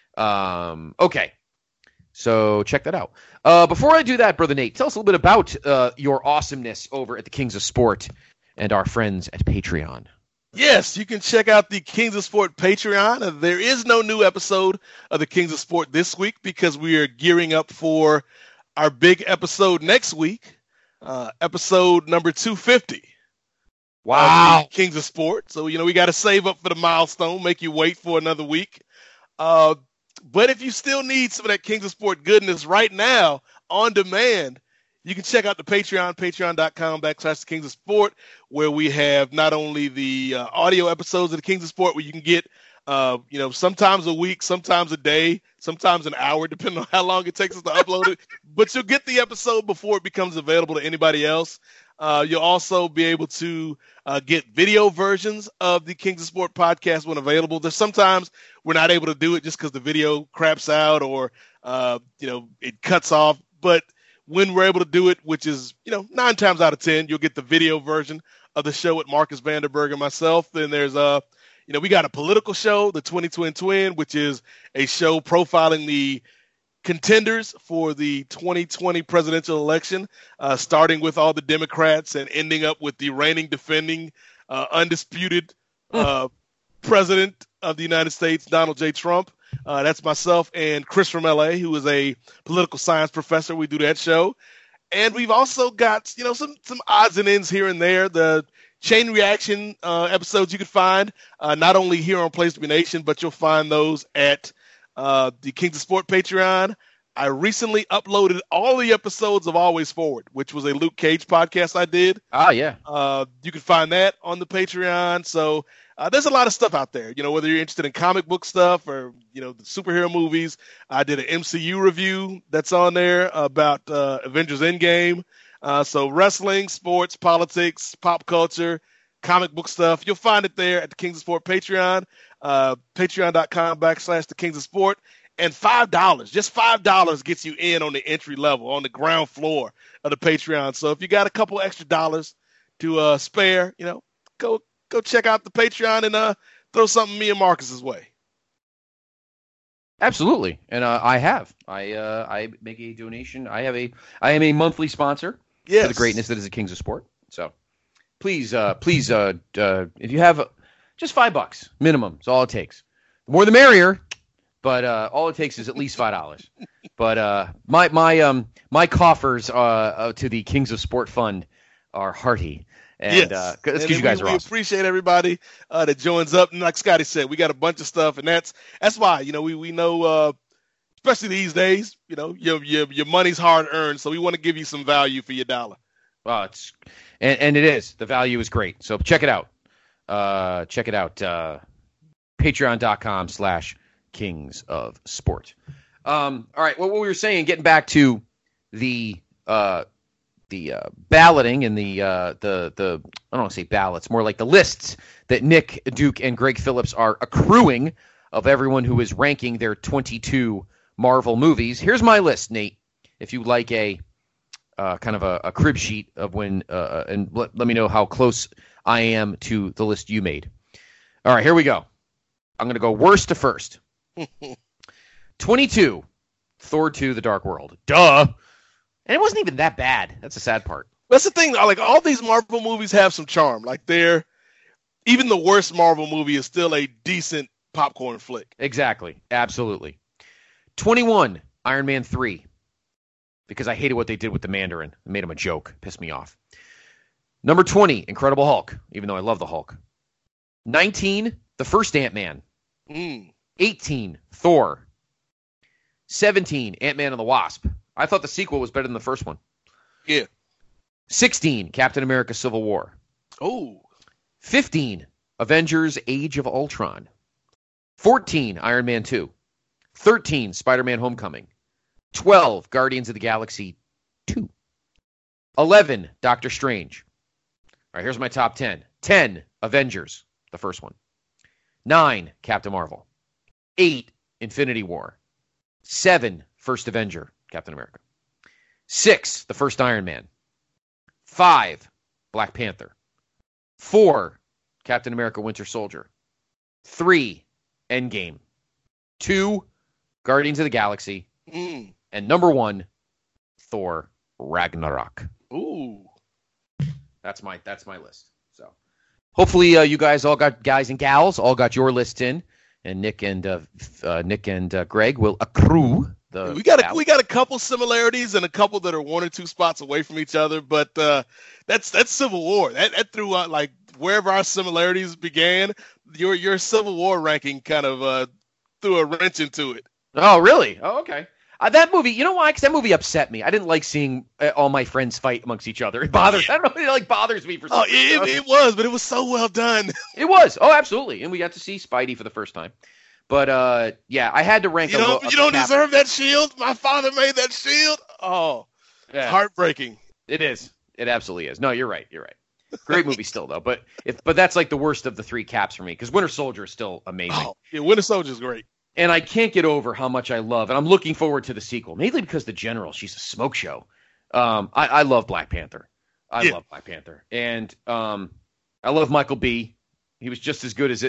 Okay. So check that out. Before I do that, Brother Nate, tell us a little bit about your awesomeness over at the Kings of Sport and our friends at Patreon. Yes, you can check out the Kings of Sport Patreon. There is no new episode of the Kings of Sport this week because we are gearing up for our big episode next week, episode number 250. Wow. Kings of Sport. So, we got to save up for the milestone, make you wait for another week. But if you still need some of that Kings of Sport goodness right now on demand, you can check out the Patreon, patreon.com/the Kings of Sport, where we have not only the audio episodes of the Kings of Sport, where you can get, sometimes a week, sometimes a day, sometimes an hour, depending on how long it takes us to upload it. But you'll get the episode before it becomes available to anybody else. You'll also be able to get video versions of the Kings of Sport podcast when available. There's sometimes we're not able to do it just because the video craps out or, it cuts off. But when we're able to do it, which is, 9 times out of 10, you'll get the video version of the show with Marcus Vanderberg and myself. Then there's, we got a political show, the 20 which is a show profiling the contenders for the 2020 presidential election, starting with all the Democrats and ending up with the reigning, defending, undisputed president of the United States, Donald J. Trump. That's myself and Chris from LA, who is a political science professor. We do that show. And we've also got, some odds and ends here and there. The chain reaction episodes you can find not only here on Place to Be Nation, but you'll find those at the Kings of Sport Patreon. I recently uploaded all the episodes of Always Forward, which was a Luke Cage podcast I did. Ah, yeah. You can find that on the Patreon. So there's a lot of stuff out there, whether you're interested in comic book stuff or, the superhero movies. I did an MCU review that's on there about Avengers Endgame. So wrestling, sports, politics, pop culture, comic book stuff. You'll find it there at the Kings of Sport Patreon, patreon.com/the Kings of Sport. And $5, just $5 gets you in on the entry level, on the ground floor of the Patreon. So if you got a couple extra dollars to spare, go check out the Patreon and throw something me and Marcus's way. Absolutely, and I have. I make a donation. I am a monthly sponsor for the greatness that is the Kings of Sport. So please, if you have just $5 minimum, it's all it takes. The more the merrier. But all it takes is at least $5. But my coffers to the Kings of Sport Fund are hearty. And that's because you guys are awesome. We appreciate everybody that joins up. And like Scotty said, we got a bunch of stuff, and that's why we know, especially these days, your money's hard earned, so we want to give you some value for your dollar. Well, and it is. The value is great. So check it out. Patreon.com/Kings of Sport. All right. Well, what we were saying, getting back to the balloting and the I don't want to say ballots, more like the lists that Nick, Duke, and Greg Phillips are accruing of everyone who is ranking their 22 Marvel movies. Here's my list, Nate. If you like a kind of a crib sheet of when, and let me know how close I am to the list you made. All right, here we go. I'm going to go worst to first. 22, Thor 2, The Dark World. Duh. And it wasn't even that bad. That's the sad part. That's the thing. Like, all these Marvel movies have some charm. Like, even the worst Marvel movie is still a decent popcorn flick. Exactly. Absolutely. 21, Iron Man 3. Because I hated what they did with the Mandarin. It made him a joke. Pissed me off. Number 20, Incredible Hulk, even though I love the Hulk. 19, the first Ant-Man. 18, Thor. 17, Ant-Man and the Wasp. I thought the sequel was better than the first one. Yeah. 16, Captain America Civil War. Oh. 15, Avengers Age of Ultron. 14, Iron Man 2. 13, Spider-Man Homecoming. 12, Guardians of the Galaxy 2. 11, Doctor Strange. All right, here's my top 10. 10, Avengers, the first one. 9, Captain Marvel. 8, Infinity War. 7, First Avenger, Captain America. 6, the first Iron Man. 5, Black Panther. 4, Captain America Winter Soldier. 3, Endgame. 2, Guardians of the Galaxy. And number 1, Thor Ragnarok. Ooh. That's my list. So hopefully you guys and gals all got your list in, and Nick and Greg will accrue the. We got a couple similarities and a couple that are 1 or 2 spots away from each other, but that's Civil War. That threw out, like, wherever our similarities began. Your Civil War ranking kind of threw a wrench into it. Oh, really? Oh, okay. That movie, you know why? Because that movie upset me. I didn't like seeing all my friends fight amongst each other. It bothers. I don't know. It bothers me for some reason. It was, but it was so well done. It was. Oh, absolutely. And we got to see Spidey for the first time. But yeah, I had to rank. You don't deserve that shield. My father made that shield. Oh, yeah. Heartbreaking. It is. It absolutely is. No, you're right. Great movie still, though. But that's like the worst of the 3 Caps for me, because Winter Soldier is still amazing. Oh, yeah, Winter Soldier is great. And I can't get over how much I love, and I'm looking forward to the sequel, mainly because the General, she's a smoke show. I love Black Panther. I love Black Panther. And I love Michael B. He was just as good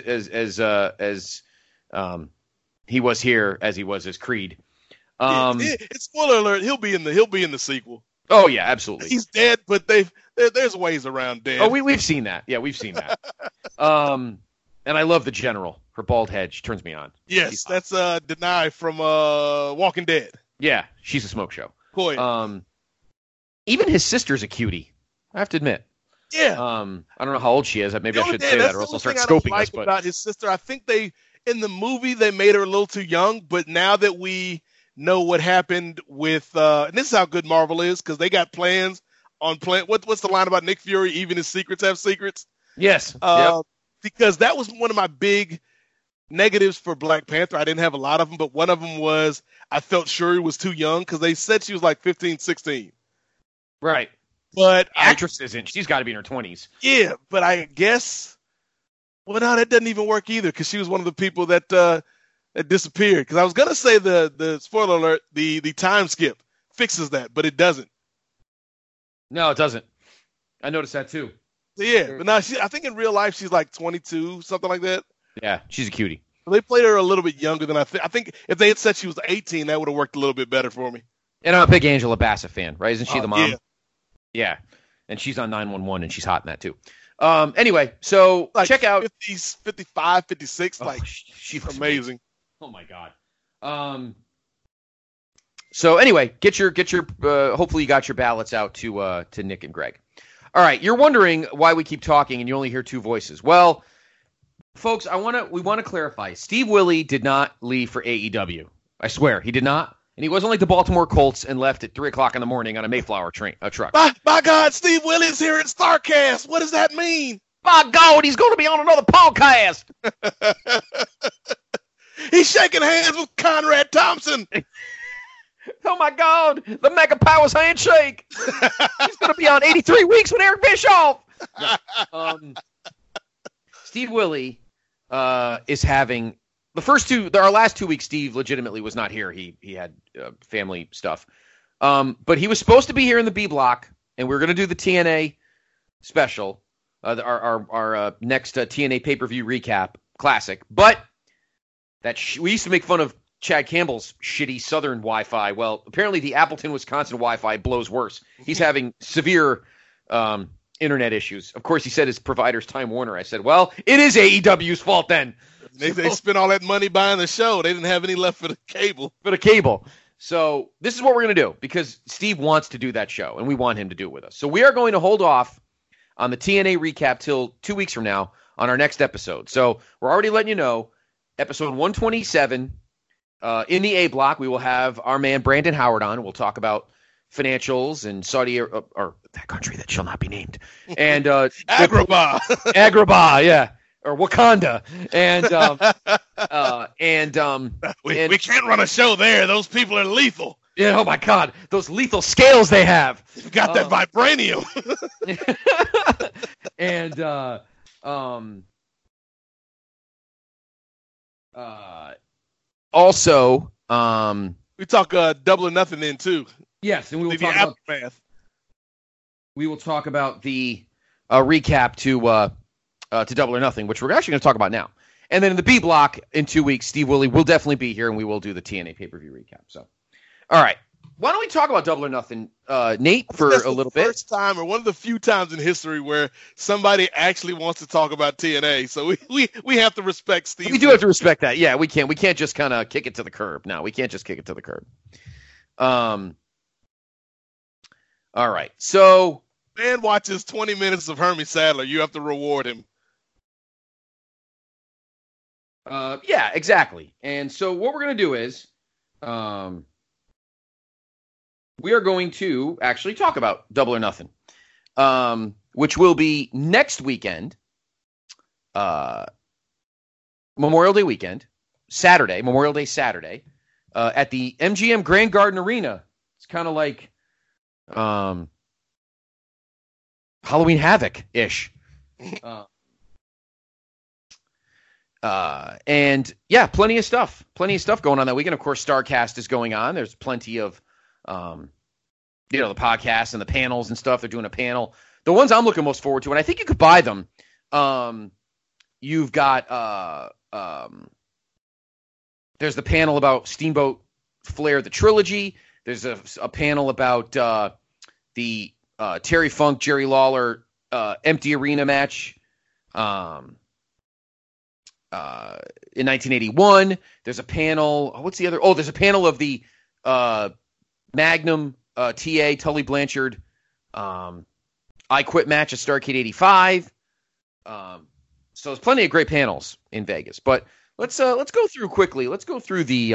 as he was here as he was as Creed. It's spoiler alert. He'll be in the sequel. Oh yeah, absolutely. He's dead, but there's ways around dead. Oh, we've seen that. Yeah, we've seen that. And I love the General. Her bald head, she turns me on. Yes, that's Denai from Walking Dead. Yeah, she's a smoke show. Boy. Even his sister's a cutie, I have to admit. Yeah. I don't know how old she is. Maybe I should say that, or else I'll start scoping this. But about his sister, I think in the movie they made her a little too young, but now that we know what happened with, and this is how good Marvel is, because they got plans on what's the line about Nick Fury? Even his secrets have secrets. Yes. Yep. Because that was one of my big negatives for Black Panther. I didn't have a lot of them, but one of them was I felt Shuri was too young, because they said she was like 15, 16. Right. But the actress isn't. She's got to be in her 20s. Yeah, but I guess, well, no, that doesn't even work either, because she was one of the people that disappeared. Because I was going to say the spoiler alert, the time skip fixes that, but it doesn't. No, it doesn't. I noticed that too. Yeah, but now I think in real life she's like 22, something like that. Yeah, she's a cutie. They played her a little bit younger than I think. I think if they had said she was 18, that would have worked a little bit better for me. And I'm a big Angela Bassett fan, right? Isn't she the mom? Yeah. Yeah. And she's on 911, and she's hot in that too. Anyway, so like check out 50, 55, 56. Like she's amazing. Oh my God. So anyway, get your hopefully you got your ballots out to Nick and Greg. All right, you're wondering why we keep talking and you only hear 2 voices. Well, folks, we want to clarify. Steve Willie did not leave for AEW. I swear, he did not. And he wasn't like the Baltimore Colts and left at 3:00 in the morning on a Mayflower truck. By God, Steve Willie's here at StarCast. What does that mean? By God, he's going to be on another podcast. He's shaking hands with Conrad Thompson. Oh my God, the Mega Powers handshake. He's going to be on 83 Weeks with Eric Bischoff. No. Steve Willie is having our last 2 weeks. Steve legitimately was not here. He had family stuff. But he was supposed to be here in the B block, and we were going to do the TNA special, our next TNA pay-per-view recap classic. But we used to make fun of Chad Campbell's shitty Southern Wi-Fi. Well, apparently the Appleton, Wisconsin Wi-Fi blows worse. He's having severe internet issues. Of course, he said his provider's Time Warner. I said, well, it is AEW's fault then. They spent all that money buying the show. They didn't have any left for the cable. So this is what we're going to do, because Steve wants to do that show, and we want him to do it with us. So we are going to hold off on the TNA recap till 2 weeks from now on our next episode. So we're already letting you know, episode 127, in the A block, we will have our man Brandon Howard on. We'll talk about financials and Saudi or that country that shall not be named, and Agrabah, yeah, or Wakanda, and we can't run a show there. Those people are lethal. Yeah, oh my God, those lethal scales they have. You've got that vibranium. And also, we talk Double or Nothing then too. Yes, and we will the talk about aftermath. We will talk about the recap to Double or Nothing, which we're actually going to talk about now. And then in the B block in 2 weeks, Steve Willie will definitely be here, and we will do the TNA pay-per-view recap. So, all right. Why don't we talk about Double or Nothing, Nate, for a little bit? First time, or one of the few times in history where somebody actually wants to talk about TNA. So we have to respect Steve. We do have to respect that. Yeah, we can't. We can't just kind of kick it to the curb. No, we can't just kick it to the curb. All right. So, man watches 20 minutes of Hermie Sadler. You have to reward him. Yeah, exactly. And so what we're going to do is, we are going to actually talk about Double or Nothing, which will be next weekend, Memorial Day weekend, Memorial Day Saturday, at the MGM Grand Garden Arena. It's kind of like Halloween Havoc-ish. And yeah, plenty of stuff going on that weekend. Of course, StarCast is going on. There's plenty of, the podcasts and the panels and stuff. They're doing a panel. The ones I'm looking most forward to, and I think you could buy them. You've got, there's the panel about Steamboat Flair, the trilogy. There's a panel about, the, Terry Funk, Jerry Lawler, empty arena match. In 1981, there's a panel. What's the other? Oh, there's a panel of the Magnum TA Tully Blanchard I Quit match at Starrcade 85. So there's plenty of great panels in Vegas. But let's go through quickly. Let's go through the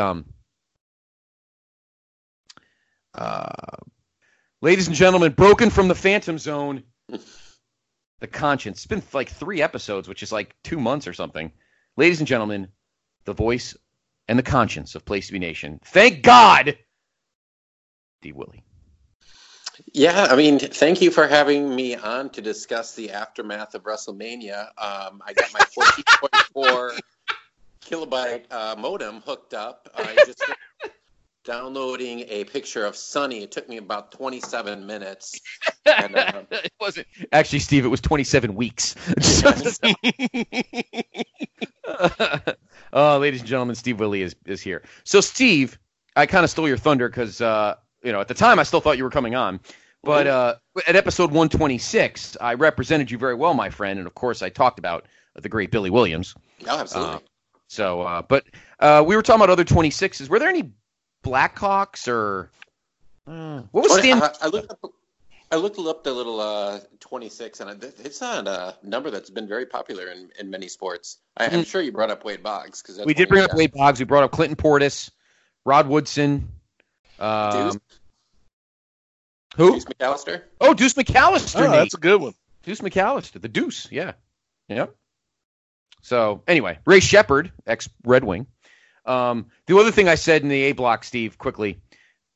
ladies and gentlemen, broken from the Phantom Zone, the Conscience. It's been like 3 episodes, which is like 2 months or something. Ladies and gentlemen, the voice and the conscience of Place to Be Nation. Thank God, Steve Willie. Yeah, I mean, thank you for having me on to discuss the aftermath of WrestleMania. I got my 14.4 kilobyte modem hooked up. I just downloading a picture of Sunny. It took me about 27 minutes. And, it wasn't. Actually, Steve, it was 27 weeks. Ladies and gentlemen, Steve Willie is here. So, Steve, I kind of stole your thunder because, at the time I still thought you were coming on. But at episode 126, I represented you very well, my friend. And, of course, I talked about the great Billy Williams. Oh, absolutely. But we were talking about other 26s. Were there any Blackhawks or what was Stan? I looked up the little 26, and it's not a number that's been very popular in many sports. I'm sure you brought up Wade Boggs. We did bring up Wade Boggs. We brought up Clinton Portis, Rod Woodson. Deuce? Who? Deuce McAllister. Oh, Deuce McAllister. Oh, that's a good one. Deuce McAllister. The Deuce, yeah. Yep. So, anyway, Ray Shepard, ex-Red Wing. The other thing I said in the A block, Steve, quickly,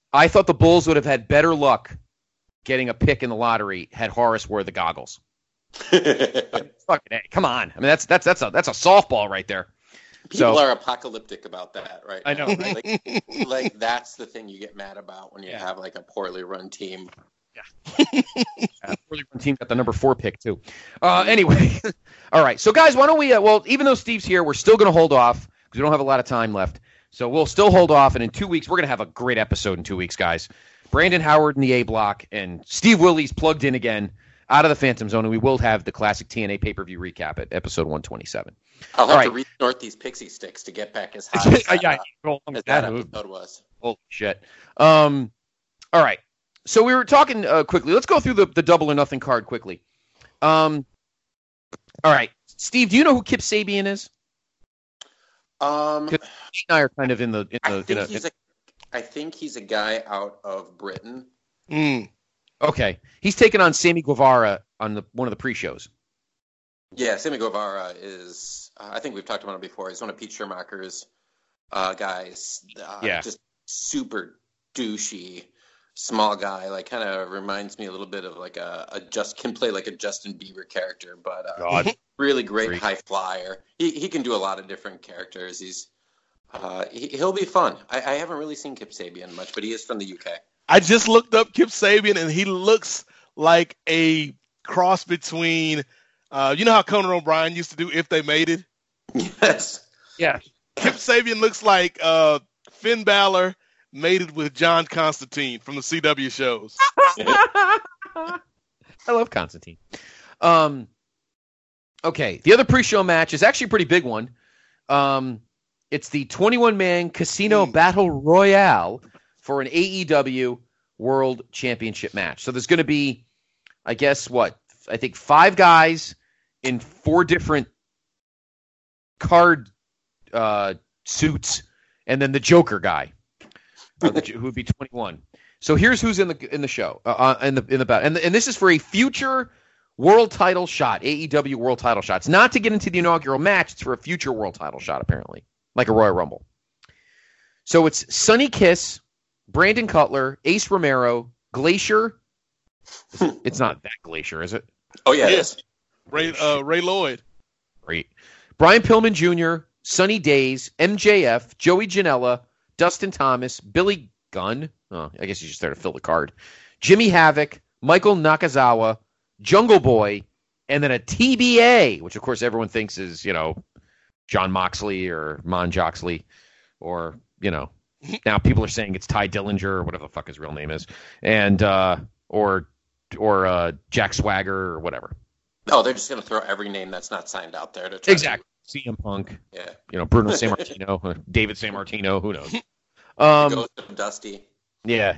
I thought the Bulls would have had better luck getting a pick in the lottery had Horace wore the goggles. Fucking A, come on. I mean, that's a softball right there. People are apocalyptic about that, right? I know. Right? Like that's the thing you get mad about when you have like a poorly run team. Poorly run team got the number 4 pick too. Anyway, all right. So guys, why don't we? Well, even though Steve's here, we're still going to hold off because we don't have a lot of time left. So we'll still hold off, and in 2 weeks, we're going to have a great episode in 2 weeks, guys. Brandon Howard in the A block, and Steve Willie's plugged in again out of the Phantom Zone, and we will have the classic TNA pay-per-view recap at episode 127. I'll have to re-snort these pixie sticks to get back as high as that episode was. Holy shit. All right. So we were talking quickly. Let's go through the double or nothing card quickly. All right. Steve, do you know who Kip Sabian is? He and I are kind of in the. I think he's a guy out of Britain. Okay, he's taken on Sammy Guevara on one of the pre-shows. Yeah, Sammy Guevara is. I think we've talked about him before. He's one of Pete Schumacher's guys. Just super douchey, small guy. Like kind of reminds me a little bit of like can play like a Justin Bieber character, but really great high flyer. He can do a lot of different characters. He'll be fun. I haven't really seen Kip Sabian much, but he is from the UK. I just looked up Kip Sabian, and he looks like a cross between, you know how Conan O'Brien used to do If They Made It? Yes. Yeah. Kip Sabian looks like Finn Balor mated with John Constantine from the CW shows. I love Constantine. Okay, the other pre-show match is actually a pretty big one. It's the 21-man Casino Battle Royale for an AEW World Championship match. So there's going to be, I think 5 guys in 4 different card suits, and then the Joker guy, who would be 21. So here's who's in the show, in the battle, and this is for a future world title shot, AEW World Title shot. It's not to get into the inaugural match; it's for a future world title shot, apparently, like a Royal Rumble. So it's Sonny Kiss, Brandon Cutler, Ace Romero, Glacier. It's not that Glacier, is it? Oh, yeah, it is. Ray Lloyd. Great. Brian Pillman Jr., Sonny Days, MJF, Joey Janela, Dustin Thomas, Billy Gunn. Oh, I guess he's just there to fill the card. Jimmy Havoc, Michael Nakazawa, Jungle Boy, and then a TBA, which, of course, everyone thinks is, John Moxley or Mon Joxley, or, now people are saying it's Ty Dillinger or whatever the fuck his real name is, and or Jack Swagger or whatever. No, they're just going to throw every name that's not signed out there to try exactly. CM Punk. Yeah. Bruno Sammartino, David Sammartino. Who knows? Ghost of Dusty. Yeah.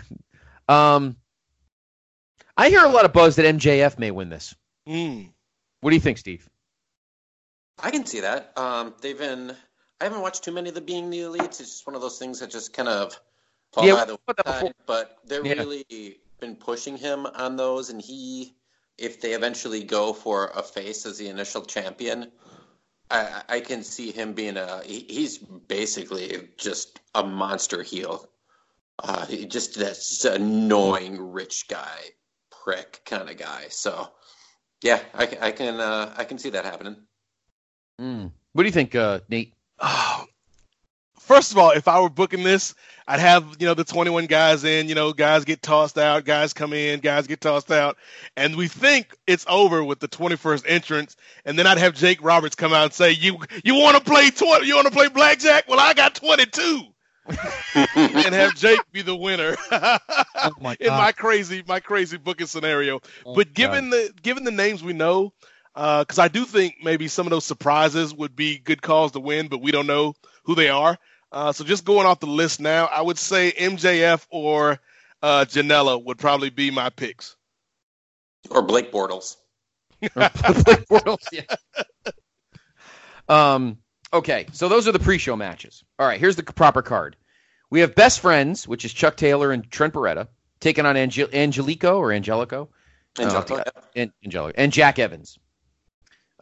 I hear a lot of buzz that MJF may win this. What do you think, Steve? I can see that. I haven't watched too many of the Being the Elites. It's just one of those things that just kind of fall by the wayside. But they're really been pushing him on those, and if they eventually go for a face as the initial champion, I can see him being he's basically just a monster heel. Just this annoying rich guy, prick kind of guy. So, yeah, I can see that happening. What do you think, Nate? First of all, if I were booking this, I'd have, the 21 guys in, guys get tossed out, guys come in, guys get tossed out. And we think it's over with the 21st entrance. And then I'd have Jake Roberts come out and say, you want to play you want to play blackjack? Well, I got 22. And have Jake be the winner in my crazy booking scenario. But given the names we know, because I do think maybe some of those surprises would be good calls to win, but we don't know who they are. So just going off the list now, I would say MJF or Janela would probably be my picks. Or Blake Bortles. Blake Bortles, yeah. Okay, so those are the pre-show matches. All right, here's the proper card. We have Best Friends, which is Chuck Taylor and Trent Beretta, taking on Angelico. And Jack Evans.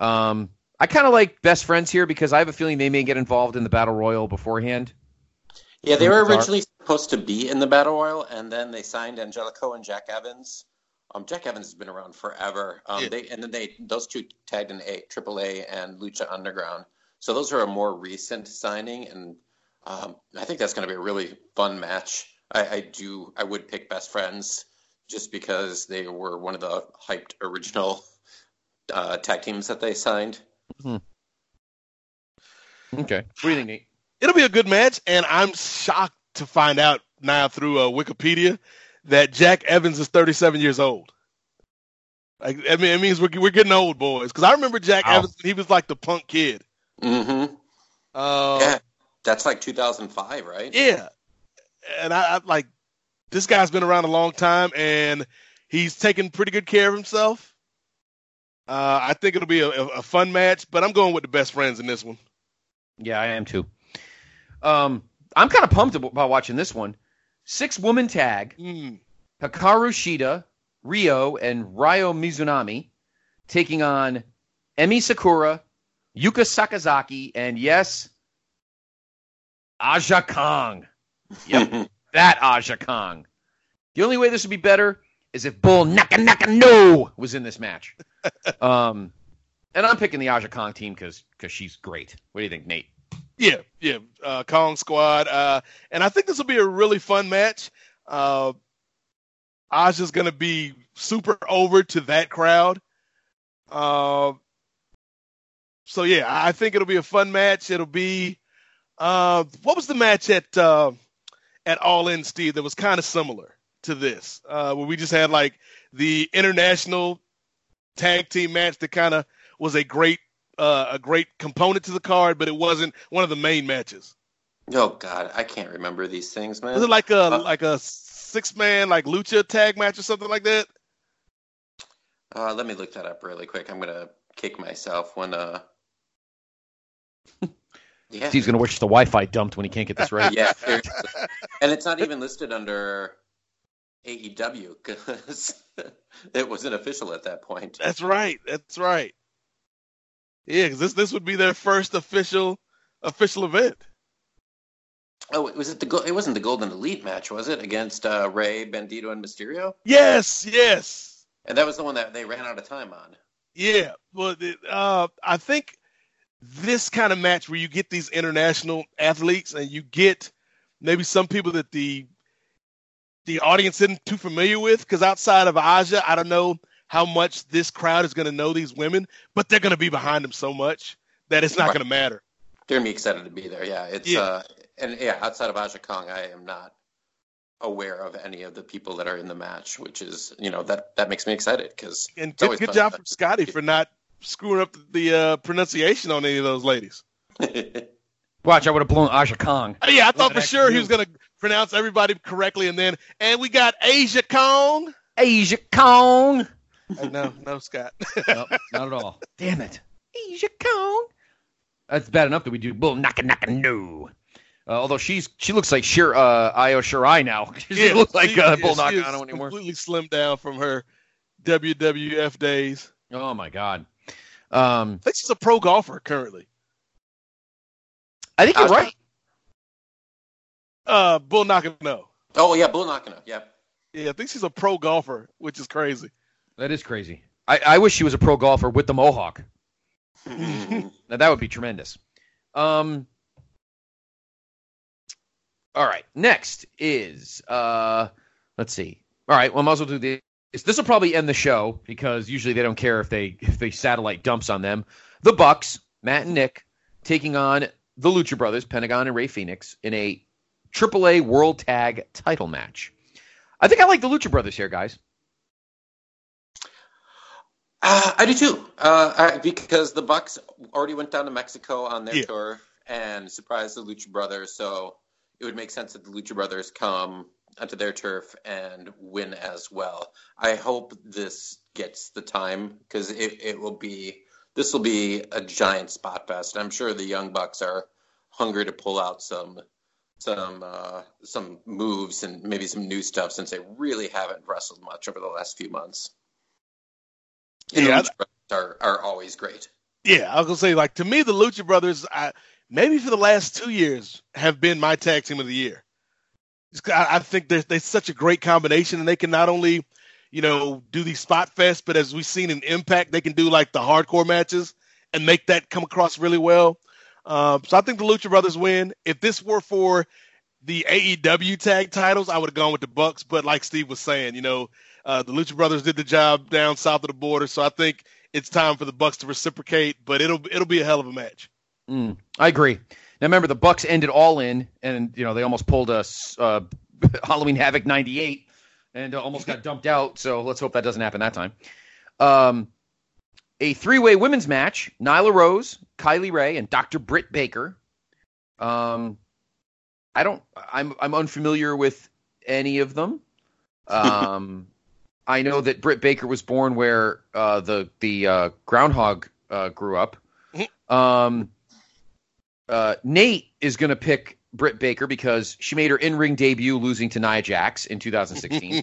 I kind of like Best Friends here because I have a feeling they may get involved in the Battle Royal beforehand. Yeah, they were originally supposed to be in the Battle Royal, and then they signed Angelico and Jack Evans. Jack Evans has been around forever. Those two tagged in AAA and Lucha Underground. So those are a more recent signing, and I think that's going to be a really fun match. I would pick Best Friends just because they were one of the hyped original tag teams that they signed. Mm-hmm. Okay. What do you think, Nate? It'll be a good match, and I'm shocked to find out now through Wikipedia that Jack Evans is 37 years old. Like, I mean, it means we're getting old, boys. Because I remember Jack Evans, he was like the punk kid. Mm-hmm. Yeah, that's like 2005, right? Yeah, and I like this guy's been around a long time, and he's taken pretty good care of himself. I think it'll be a fun match, but I'm going with the Best Friends in this one. Yeah, I am too. I'm kind of pumped about watching this one. 6-woman tag. Hikaru Shida, Ryo, and Ryo Mizunami taking on Emi Sakura, Yuka Sakazaki, and yes, Aja Kong. Yep, that Aja Kong. The only way this would be better is if Bull Nakano was in this match. And I'm picking the Aja Kong team because she's great. What do you think, Nate? Yeah, Kong Squad. And I think this will be a really fun match. Aja's going to be super over to that crowd. So, yeah, I think it'll be a fun match. It'll be what was the match at All In, Steve, that was kind of similar to this, where we just had like the international tag team match that kind of was a great component to the card, but it wasn't one of the main matches. Oh God, I can't remember these things, man. Was it like a 6-man like lucha tag match or something like that? Let me look that up really quick. I'm gonna kick myself when Yeah. Steve's gonna wish the Wi-Fi dumped when he can't get this right. Yeah, and it's not even listed under AEW because it wasn't official at that point. That's right. Yeah, because this would be their first official event. Oh, it wasn't the Golden Elite match, was it? Against Rey, Bandito, and Mysterio? Yes. And that was the one that they ran out of time on. Yeah. Well, I think this kind of match where you get these international athletes and you get maybe some people that the audience isn't too familiar with, because outside of Aja, I don't know how much this crowd is going to know these women, but they're going to be behind them so much that it's not going to matter. They're going to be excited to be there. Yeah, outside of Aja Kong, I am not aware of any of the people that are in the match, which is, that makes me excited because. And good job from Scotty for not screwing up the pronunciation on any of those ladies. Watch, I would have blown Aja Kong. Yeah, I thought for sure he was going to pronounce everybody correctly, and we got Aja Kong. Aja Kong. No, Scott. Nope, not at all. Damn it. Aja Kong. That's bad enough that we do Bull no. Although she looks like Io Shirai now. She doesn't look like Bull Nakano anymore. Completely slimmed down from her WWF days. Oh my God. I think she's a pro golfer currently. I think you're right. Bull Nakano. Oh yeah, Bull Nakano. Yeah. Yeah, I think she's a pro golfer, which is crazy. That is crazy. I wish she was a pro golfer with the mohawk. Now, that would be tremendous. All right. Next is let's see. All right. Well, I might as well do this. This will probably end the show because usually they don't care if they satellite dumps on them. The Bucks, Matt and Nick, taking on the Lucha Brothers, Pentagon and Rey Fenix, in a AAA World Tag Title match. I think I like the Lucha Brothers here, guys. I do too, because the Bucks already went down to Mexico on their tour and surprised the Lucha Brothers, so it would make sense that the Lucha Brothers come onto their turf and win as well. I hope this gets the time because this will be a giant spot fest. I'm sure the Young Bucks are hungry to pull out some moves and maybe some new stuff since they really haven't wrestled much over the last few months. And the Lucha Brothers are always great. Yeah, I was going to say, to me, the Lucha Brothers, maybe for the last 2 years, have been my tag team of the year. I think they're such a great combination, and they can not only, do these spot fests, but as we've seen in Impact, they can do like the hardcore matches and make that come across really well. So I think the Lucha Brothers win. If this were for the AEW tag titles, I would have gone with the Bucks. But like Steve was saying, the Lucha Brothers did the job down south of the border, so I think it's time for the Bucks to reciprocate. But it'll be a hell of a match. I agree. Now remember, the Bucks ended All In, and they almost pulled a Halloween Havoc '98 and almost got dumped out. So let's hope that doesn't happen that time. A three-way women's match: Nyla Rose, Kylie Rae, and Dr. Britt Baker. I'm unfamiliar with any of them. I know that Britt Baker was born where the groundhog grew up. Nate is going to pick Britt Baker because she made her in-ring debut losing to Nia Jax in 2016.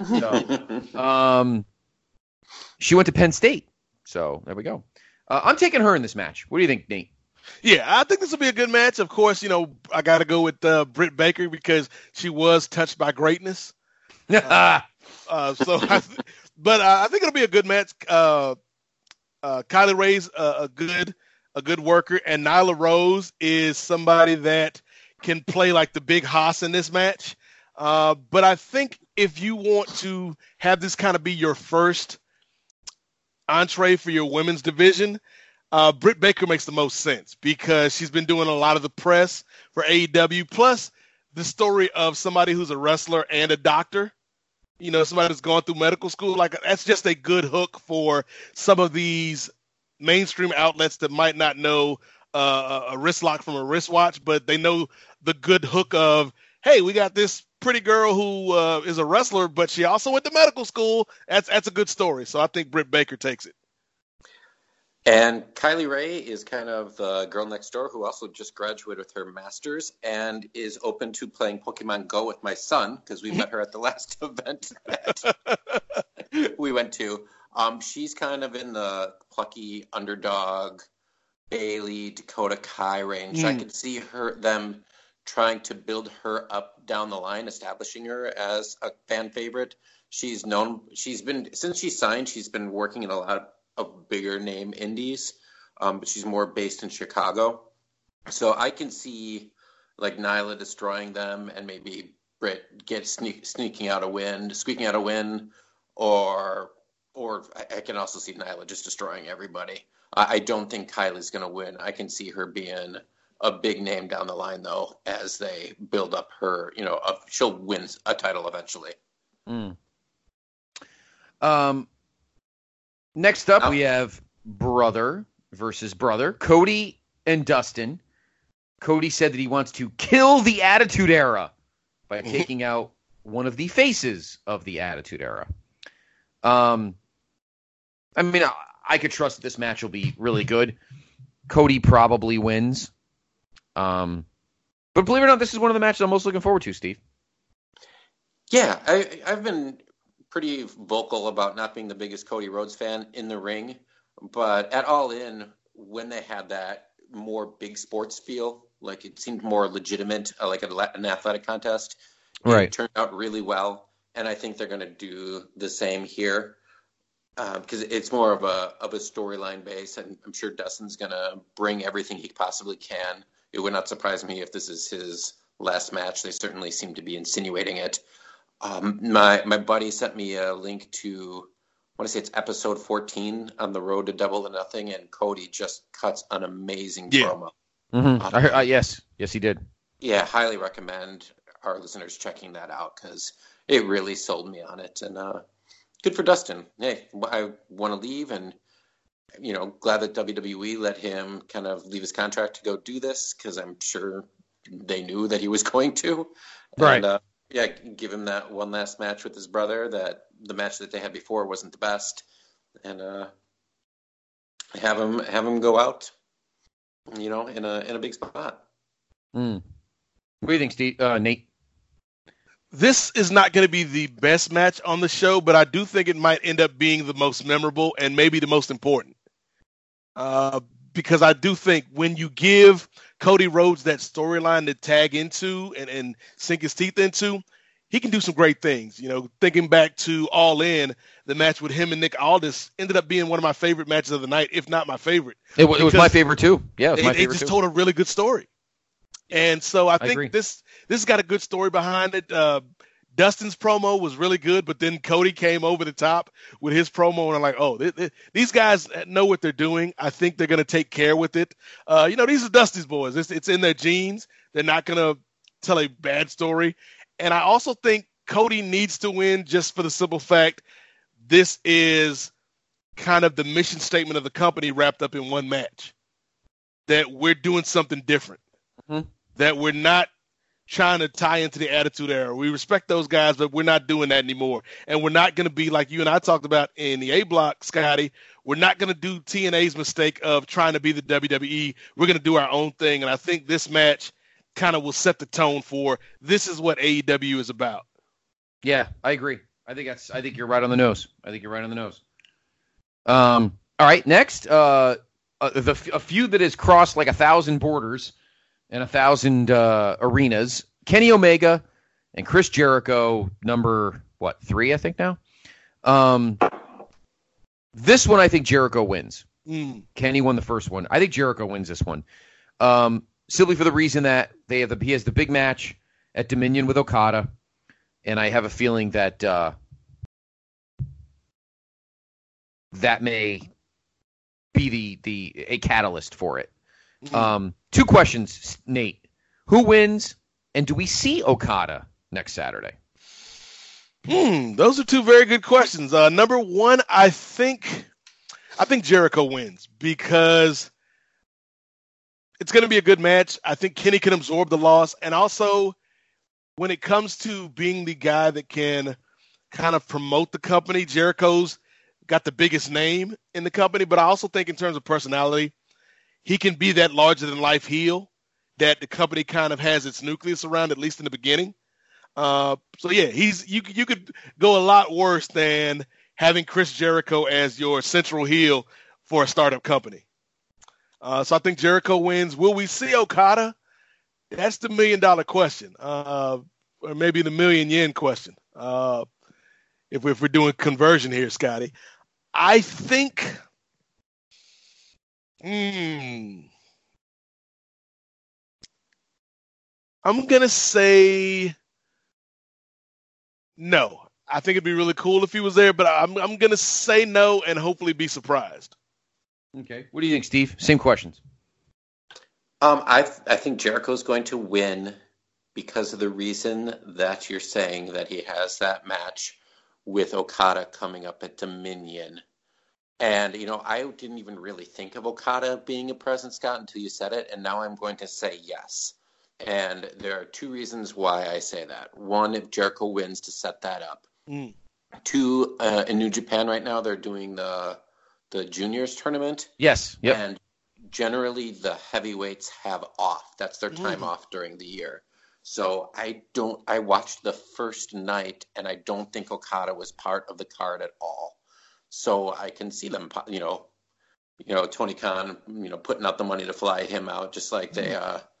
She went to Penn State. So there we go. I'm taking her in this match. What do you think, Nate? Yeah, I think this will be a good match. Of course, I got to go with Britt Baker because she was touched by greatness. But I think it'll be a good match. Kylie Rae's a good worker, and Nyla Rose is somebody that can play like the big hoss in this match. But I think if you want to have this kind of be your first entree for your women's division, Britt Baker makes the most sense because she's been doing a lot of the press for AEW, plus the story of somebody who's a wrestler and a doctor. Somebody that's gone through medical school. Like, that's just a good hook for some of these mainstream outlets that might not know a wrist lock from a wristwatch, but they know the good hook of, hey, we got this pretty girl who is a wrestler, but she also went to medical school. That's a good story. So I think Britt Baker takes it. And Kylie Rae is kind of the girl next door who also just graduated with her master's and is open to playing Pokemon Go with my son because we met her at the last event that we went to. She's kind of in the plucky underdog, Bailey, Dakota Kai range. I could see them trying to build her up down the line, establishing her as a fan favorite. Since she signed, she's been working in a lot of bigger name indies, but she's more based in Chicago. So I can see like Nyla destroying them and maybe Britt squeaking out a win, or I can also see Nyla just destroying everybody. I don't think Kylie's going to win. I can see her being a big name down the line, though, as they build up her, she'll win a title eventually. Next up, we have brother versus brother, Cody and Dustin. Cody said that he wants to kill the Attitude Era by taking out one of the faces of the Attitude Era. I could trust that this match will be really good. Cody probably wins. But believe it or not, this is one of the matches I'm most looking forward to, Steve. Yeah, I've been pretty vocal about not being the biggest Cody Rhodes fan in the ring, but at All In, when they had that more big sports feel, like it seemed more legitimate, like an athletic contest, right? It turned out really well, and I think they're going to do the same here because it's more of a storyline base, and I'm sure Dustin's going to bring everything he possibly can. It would not surprise me if this is his last match. They certainly seem to be insinuating it. My buddy sent me a link to, I want to say it's episode 14 on the road to Double or Nothing, and Cody just cuts an amazing promo. Mm-hmm. Yes, he did. Yeah, highly recommend our listeners checking that out because it really sold me on it. And good for Dustin. Hey, I want to leave, and glad that WWE let him kind of leave his contract to go do this because I'm sure they knew that he was going to. Right. And, give him that one last match with his brother. That the match that they had before wasn't the best, and have him go out, in a big spot. What do you think, Steve? Nate? This is not going to be the best match on the show, but I do think it might end up being the most memorable and maybe the most important. because I do think when you give Cody Rhodes that storyline to tag into and sink his teeth into, he can do some great things. You know, thinking back to All In, the match with him and Nick Aldis ended up being one of my favorite matches of the night, if not my favorite. It was my favorite too. Yeah, it was my favorite too. It just too. told a really good story. And so I think agree. this has got a good story behind it. Dustin's promo was really good, but then Cody came over the top with his promo, and I'm like, oh, these guys know what they're doing. I think they're going to take care with it. These are Dusty's boys. It's in their genes. They're not going to tell a bad story. And I also think Cody needs to win just for the simple fact this is kind of the mission statement of the company wrapped up in one match, that we're doing something different, that we're not trying to tie into the Attitude Era. We respect those guys, but we're not doing that anymore. And we're not going to be like you and I talked about in the A block, Scotty. We're not going to do TNA's mistake of trying to be the WWE. We're going to do our own thing. And I think this match kind of will set the tone for this is what AEW is about. Yeah, I agree. I think you're right on the nose. All right, next, a feud that has crossed like 1,000 borders and 1,000 arenas. Kenny Omega and Chris Jericho, number 3, I think now. This one, I think Jericho wins. Kenny won the first one. I think Jericho wins this one. Simply for the reason that he has the big match at Dominion with Okada, and I have a feeling that that may be a catalyst for it. 2 questions, Nate. Who wins, and do we see Okada next Saturday? Those are 2 very good questions. Number 1, I think Jericho wins because it's going to be a good match. I think Kenny can absorb the loss. And also, when it comes to being the guy that can kind of promote the company, Jericho's got the biggest name in the company. But I also think in terms of personality, he can be that larger-than-life heel that the company kind of has its nucleus around, at least in the beginning. You could go a lot worse than having Chris Jericho as your central heel for a startup company. So I think Jericho wins. Will we see Okada? That's the $1 million question, or maybe the $1,000,000 question. If we're doing conversion here, Scotty, I think. I'm gonna say no. I think it'd be really cool if he was there, but I'm gonna say no and hopefully be surprised. Okay. What do you think, Steve? Same questions. I think Jericho's going to win because of the reason that you're saying that he has that match with Okada coming up at Dominion. And, I didn't even really think of Okada being a presence, Scott, until you said it, and now I'm going to say yes. And there are 2 reasons why I say that. 1, if Jericho wins to set that up. 2, in New Japan right now, they're doing the juniors tournament. Yes. Yep. And generally the heavyweights have off. That's their time off during the year. So I watched the first night and I don't think Okada was part of the card at all. So I can see them, Tony Khan, putting out the money to fly him out, just like they,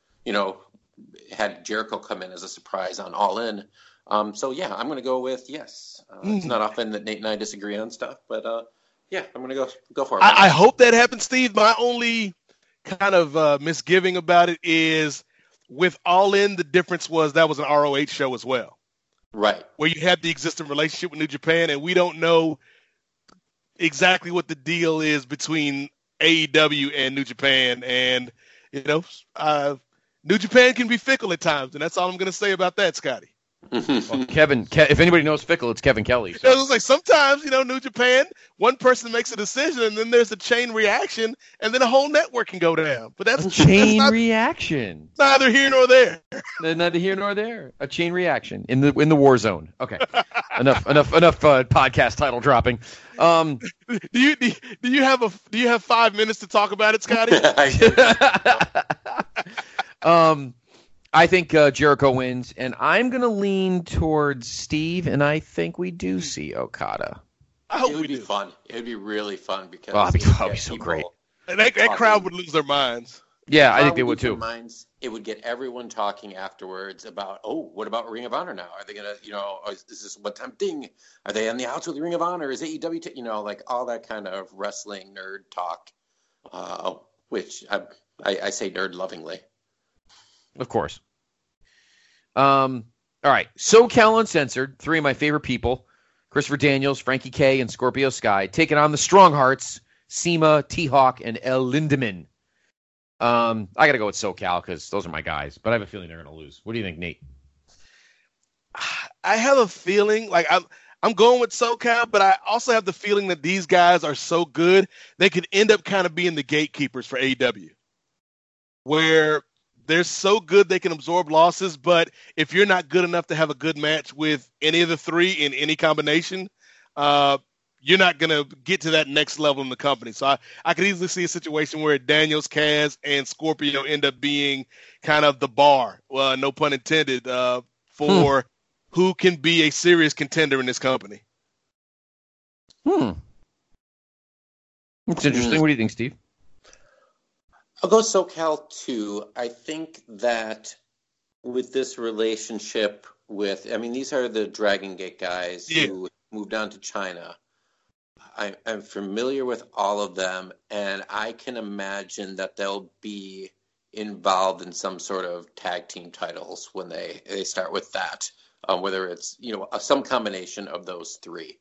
had Jericho come in as a surprise on All In. I'm going to go with yes. It's not often that Nate and I disagree on stuff, but I'm going to go for it. I hope that happens, Steve. My only kind of misgiving about it is with All In, the difference was that was an ROH show as well. Right. Where you had the existing relationship with New Japan, and we don't know exactly what the deal is between AEW and New Japan. And, New Japan can be fickle at times, and that's all I'm going to say about that, Scotty. Well, Kevin, if anybody knows fickle, it's Kevin Kelly. So. It was like sometimes, New Japan, one person makes a decision, and then there's a chain reaction, and then a whole network can go down. But that's chain reaction. Neither here nor there. Neither here nor there. A chain reaction in the war zone. Okay, enough podcast title dropping. Do you have 5 minutes to talk about it, Scotty? I think Jericho wins, and I'm going to lean towards Steve, and I think we do see Okada. I hope it would be fun. It would be really fun because it'd be so great. And that crowd would lose their minds. Yeah, I think they would too. Minds. It would get everyone talking afterwards about, what about Ring of Honor now? Are they gonna, is this what time thing? Are they on the outs with the Ring of Honor? Is AEW, like all that kind of wrestling nerd talk, which I say nerd lovingly. Of course. All right, SoCal Uncensored, 3 of my favorite people, Christopher Daniels, Frankie K, and Scorpio Sky, taking on the Strong Hearts, Sema, T-Hawk, and El Lindemann. I got to go with SoCal because those are my guys, but I have a feeling they're going to lose. What do you think, Nate? I have a feeling, like I'm going with SoCal, but I also have the feeling that these guys are so good, they could end up kind of being the gatekeepers for AEW, where they're so good they can absorb losses, but if you're not good enough to have a good match with any of the 3 in any combination, you're not going to get to that next level in the company. So I could easily see a situation where Daniels, Kaz, and Scorpio end up being kind of the bar, no pun intended, for who can be a serious contender in this company. That's interesting. What do you think, Steve? I'll go SoCal too. I think that with this relationship these are the Dragon Gate guys who moved on to China. I'm familiar with all of them, and I can imagine that they'll be involved in some sort of tag team titles when they start with that, whether it's some combination of those 3.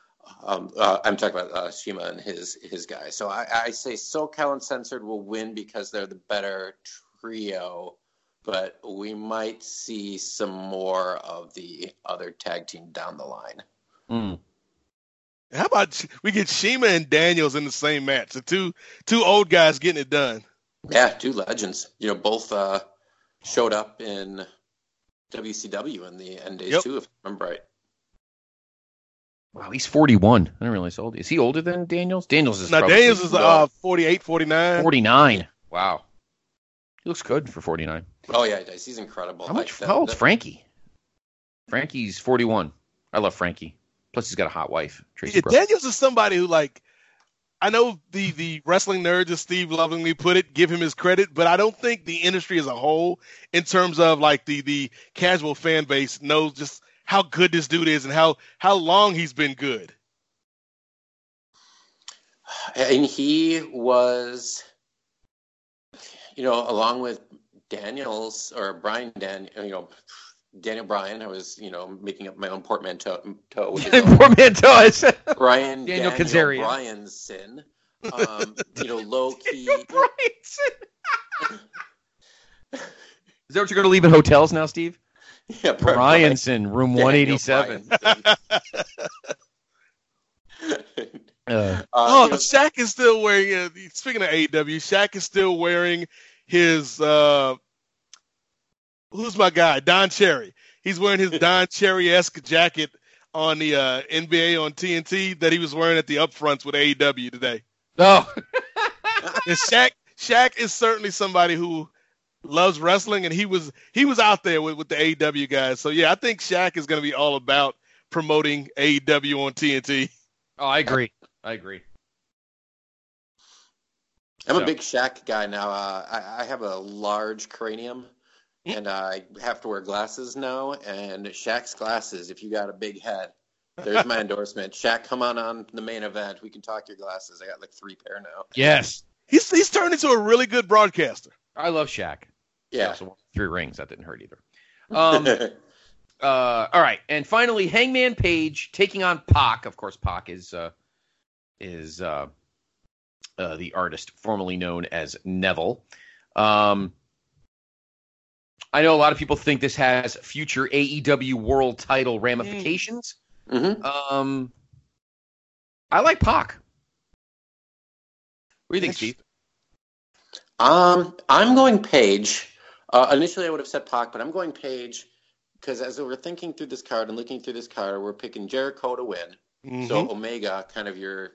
I'm talking about Shima and his guys. So I say SoCal Uncensored will win because they're the better trio, but we might see some more of the other tag team down the line. How about we get Shima and Daniels in the same match? The two old guys getting it done. Yeah, 2 legends. Both showed up in WCW in the end days too, if I remember right. Wow, he's 41. I didn't realize how old. Is he older than Daniels? Daniels is 48, 49. 49. Wow. He looks good for 49. Oh, yeah, he does. He's incredible. How old's Frankie? Frankie's 41. I love Frankie. Plus, he's got a hot wife, Tracy Brooks. Daniels is somebody who, I know the wrestling nerds, as Steve lovingly put it, give him his credit, but I don't think the industry as a whole, in terms of, the casual fan base, knows just how good this dude is and how long he's been good. And he was, along with Daniels or Daniel Bryan. I was, making up my own portmanteau. Portmanteau. Brian Daniel Kazarian. Bryanson. Low key. Bryanson. Is that what you're going to leave in hotels now, Steve? Yeah, Bryanson, room 187. Shaq is still wearing. Speaking of AEW, Shaq is still wearing his. Who's my guy? Don Cherry. He's wearing his Don Cherry-esque jacket on the NBA on TNT that he was wearing at the upfronts with AEW today. Oh. And Shaq is certainly somebody who loves wrestling, and he was out there with the AEW guys. So, yeah, I think Shaq is going to be all about promoting AEW on TNT. Oh, I agree. I'm a big Shaq guy now. I have a large cranium. And I have to wear glasses now, and Shaq's glasses, if you got a big head, there's my endorsement. Shaq, come on the main event. We can talk your glasses. I got 3 pair now. Yes. He's turned into a really good broadcaster. I love Shaq. Yeah. He also won 3 rings. That didn't hurt either. All right. And finally, Hangman Page taking on Pac. Of course, Pac is the artist formerly known as Neville. I know a lot of people think this has future AEW world title ramifications. Mm-hmm. I like Pac. What do you think, Steve? I'm going Page. Initially, I would have said Pac, but I'm going Page because as we're thinking through this card and looking through this card, we're picking Jericho to win. Mm-hmm. So Omega, kind of your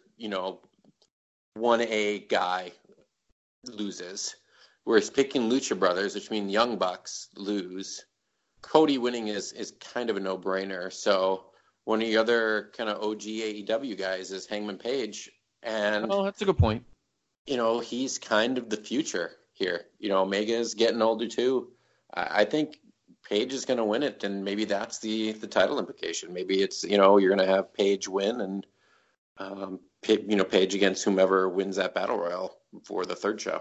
1A guy, loses. We're picking Lucha Brothers, which means Young Bucks lose. Cody winning is kind of a no-brainer. So one of the other kind of OG AEW guys is Hangman Page. And that's a good point. he's kind of the future here. Omega is getting older too. I think Page is going to win it, and maybe that's the title implication. Maybe it's, you're going to have Page win, and, Page against whomever wins that Battle Royal for the third show.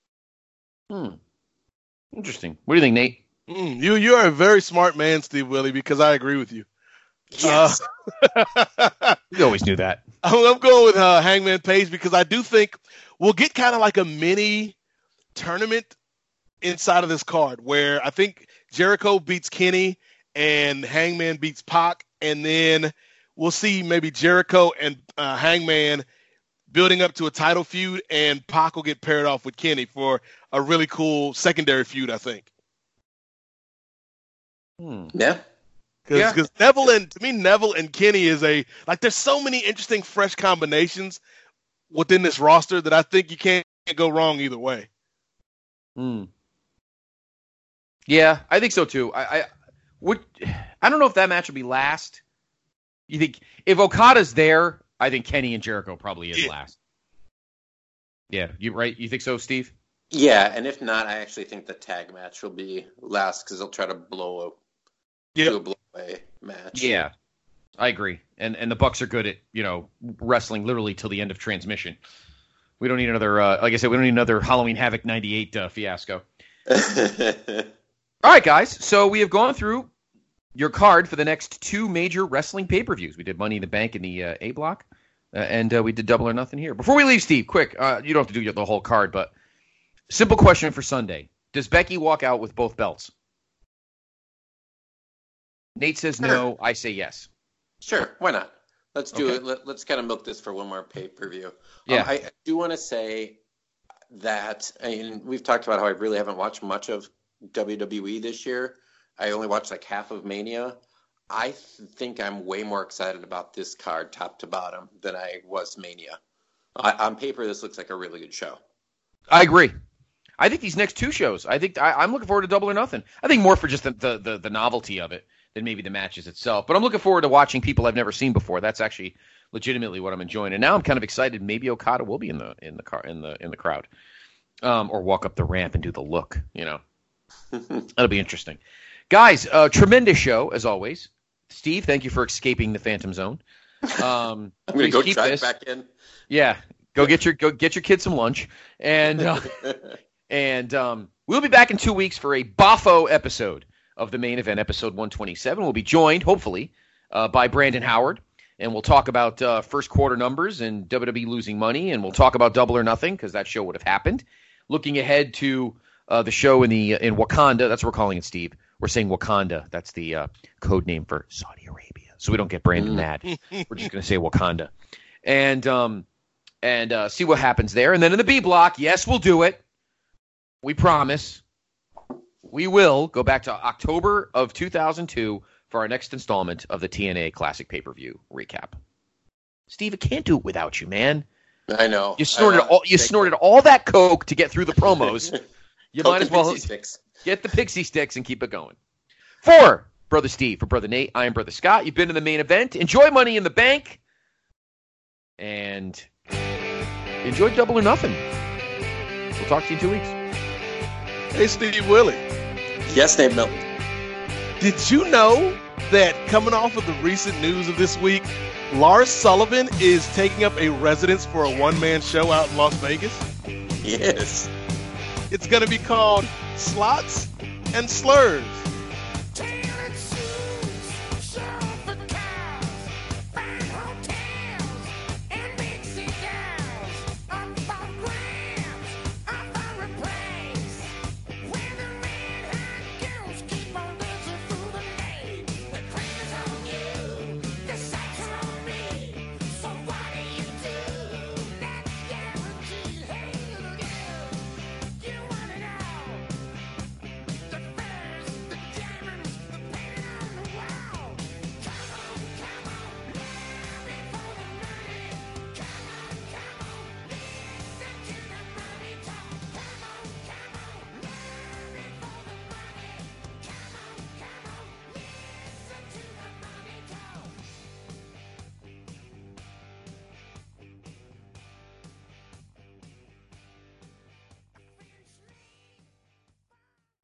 Interesting. What do you think, Nate? You are a very smart man, Steve Willie, because I agree with you. Yes. We always knew that. I'm going with Hangman Page because I do think we'll get kind of like a mini tournament inside of this card where I think Jericho beats Kenny and Hangman beats Pac, and then we'll see maybe Jericho and Hangman building up to a title feud, and Pac will get paired off with Kenny for a really cool secondary feud, I think. Yeah. Because Neville and Kenny is there's so many interesting fresh combinations within this roster that I think you can't go wrong either way. Yeah, I think so too. I don't know if that match will be last. You think if Okada's there, I think Kenny and Jericho probably is last. Yeah, you right? You think so, Steve? Yeah, and if not, I actually think the tag match will be last because they'll try to blow a blow-away match. Yeah, I agree. And the Bucks are good at wrestling literally till the end of transmission. We don't need another, like I said, we don't need another Halloween Havoc 98 fiasco. All right, guys. So we have gone through your card for the next two major wrestling pay-per-views. We did Money in the Bank in the A block, and we did Double or Nothing here. Before we leave, Steve, quick, you don't have to do the whole card, but simple question for Sunday. Does Becky walk out with both belts? Nate says no. I say yes. Sure. Why not? Let's do it. Let's kind of milk this for one more pay-per-view. Yeah. I do want to say that, we've talked about how I really haven't watched much of WWE this year. I only watched like half of Mania. I think I'm way more excited about this card top to bottom than I was Mania. On paper, this looks like a really good show. I agree. I think these next two shows, I'm looking forward to Double or Nothing. I think more for just the novelty of it than maybe the matches itself. But I'm looking forward to watching people I've never seen before. That's actually legitimately what I'm enjoying. And now I'm kind of excited. Maybe Okada will be in the crowd, or walk up the ramp and do the look. That'll be interesting. Guys, tremendous show as always. Steve, thank you for escaping the Phantom Zone. I'm going to go try it back in. Yeah, go get your kids some lunch, and we'll be back in 2 weeks for a Boffo episode of the Main Event, episode 127. We'll be joined, hopefully, by Brandon Howard, and we'll talk about first quarter numbers and WWE losing money, and we'll talk about Double or Nothing because that show would have happened. Looking ahead to the show in Wakanda, that's what we're calling it, Steve. We're saying Wakanda. That's the code name for Saudi Arabia, so we don't get Brandon mad. We're just going to say Wakanda, and see what happens there. And then in the B block, yes, we'll do it. We promise. We will go back to October of 2002 for our next installment of the TNA Classic Pay-Per-View recap. Steve, I can't do it without you, man. I know. You snorted all that coke to get through the promos. You might as well get the pixie sticks and keep it going. For Brother Steve, for Brother Nate, I am Brother Scott. You've been in the Main Event. Enjoy Money in the Bank. And enjoy Double or Nothing. We'll talk to you in 2 weeks. Hey, Steve Willie. Yes, Nate Milton. Did you know that coming off of the recent news of this week, Lars Sullivan is taking up a residence for a one-man show out in Las Vegas? Yes. It's going to be called Slots and Slurs.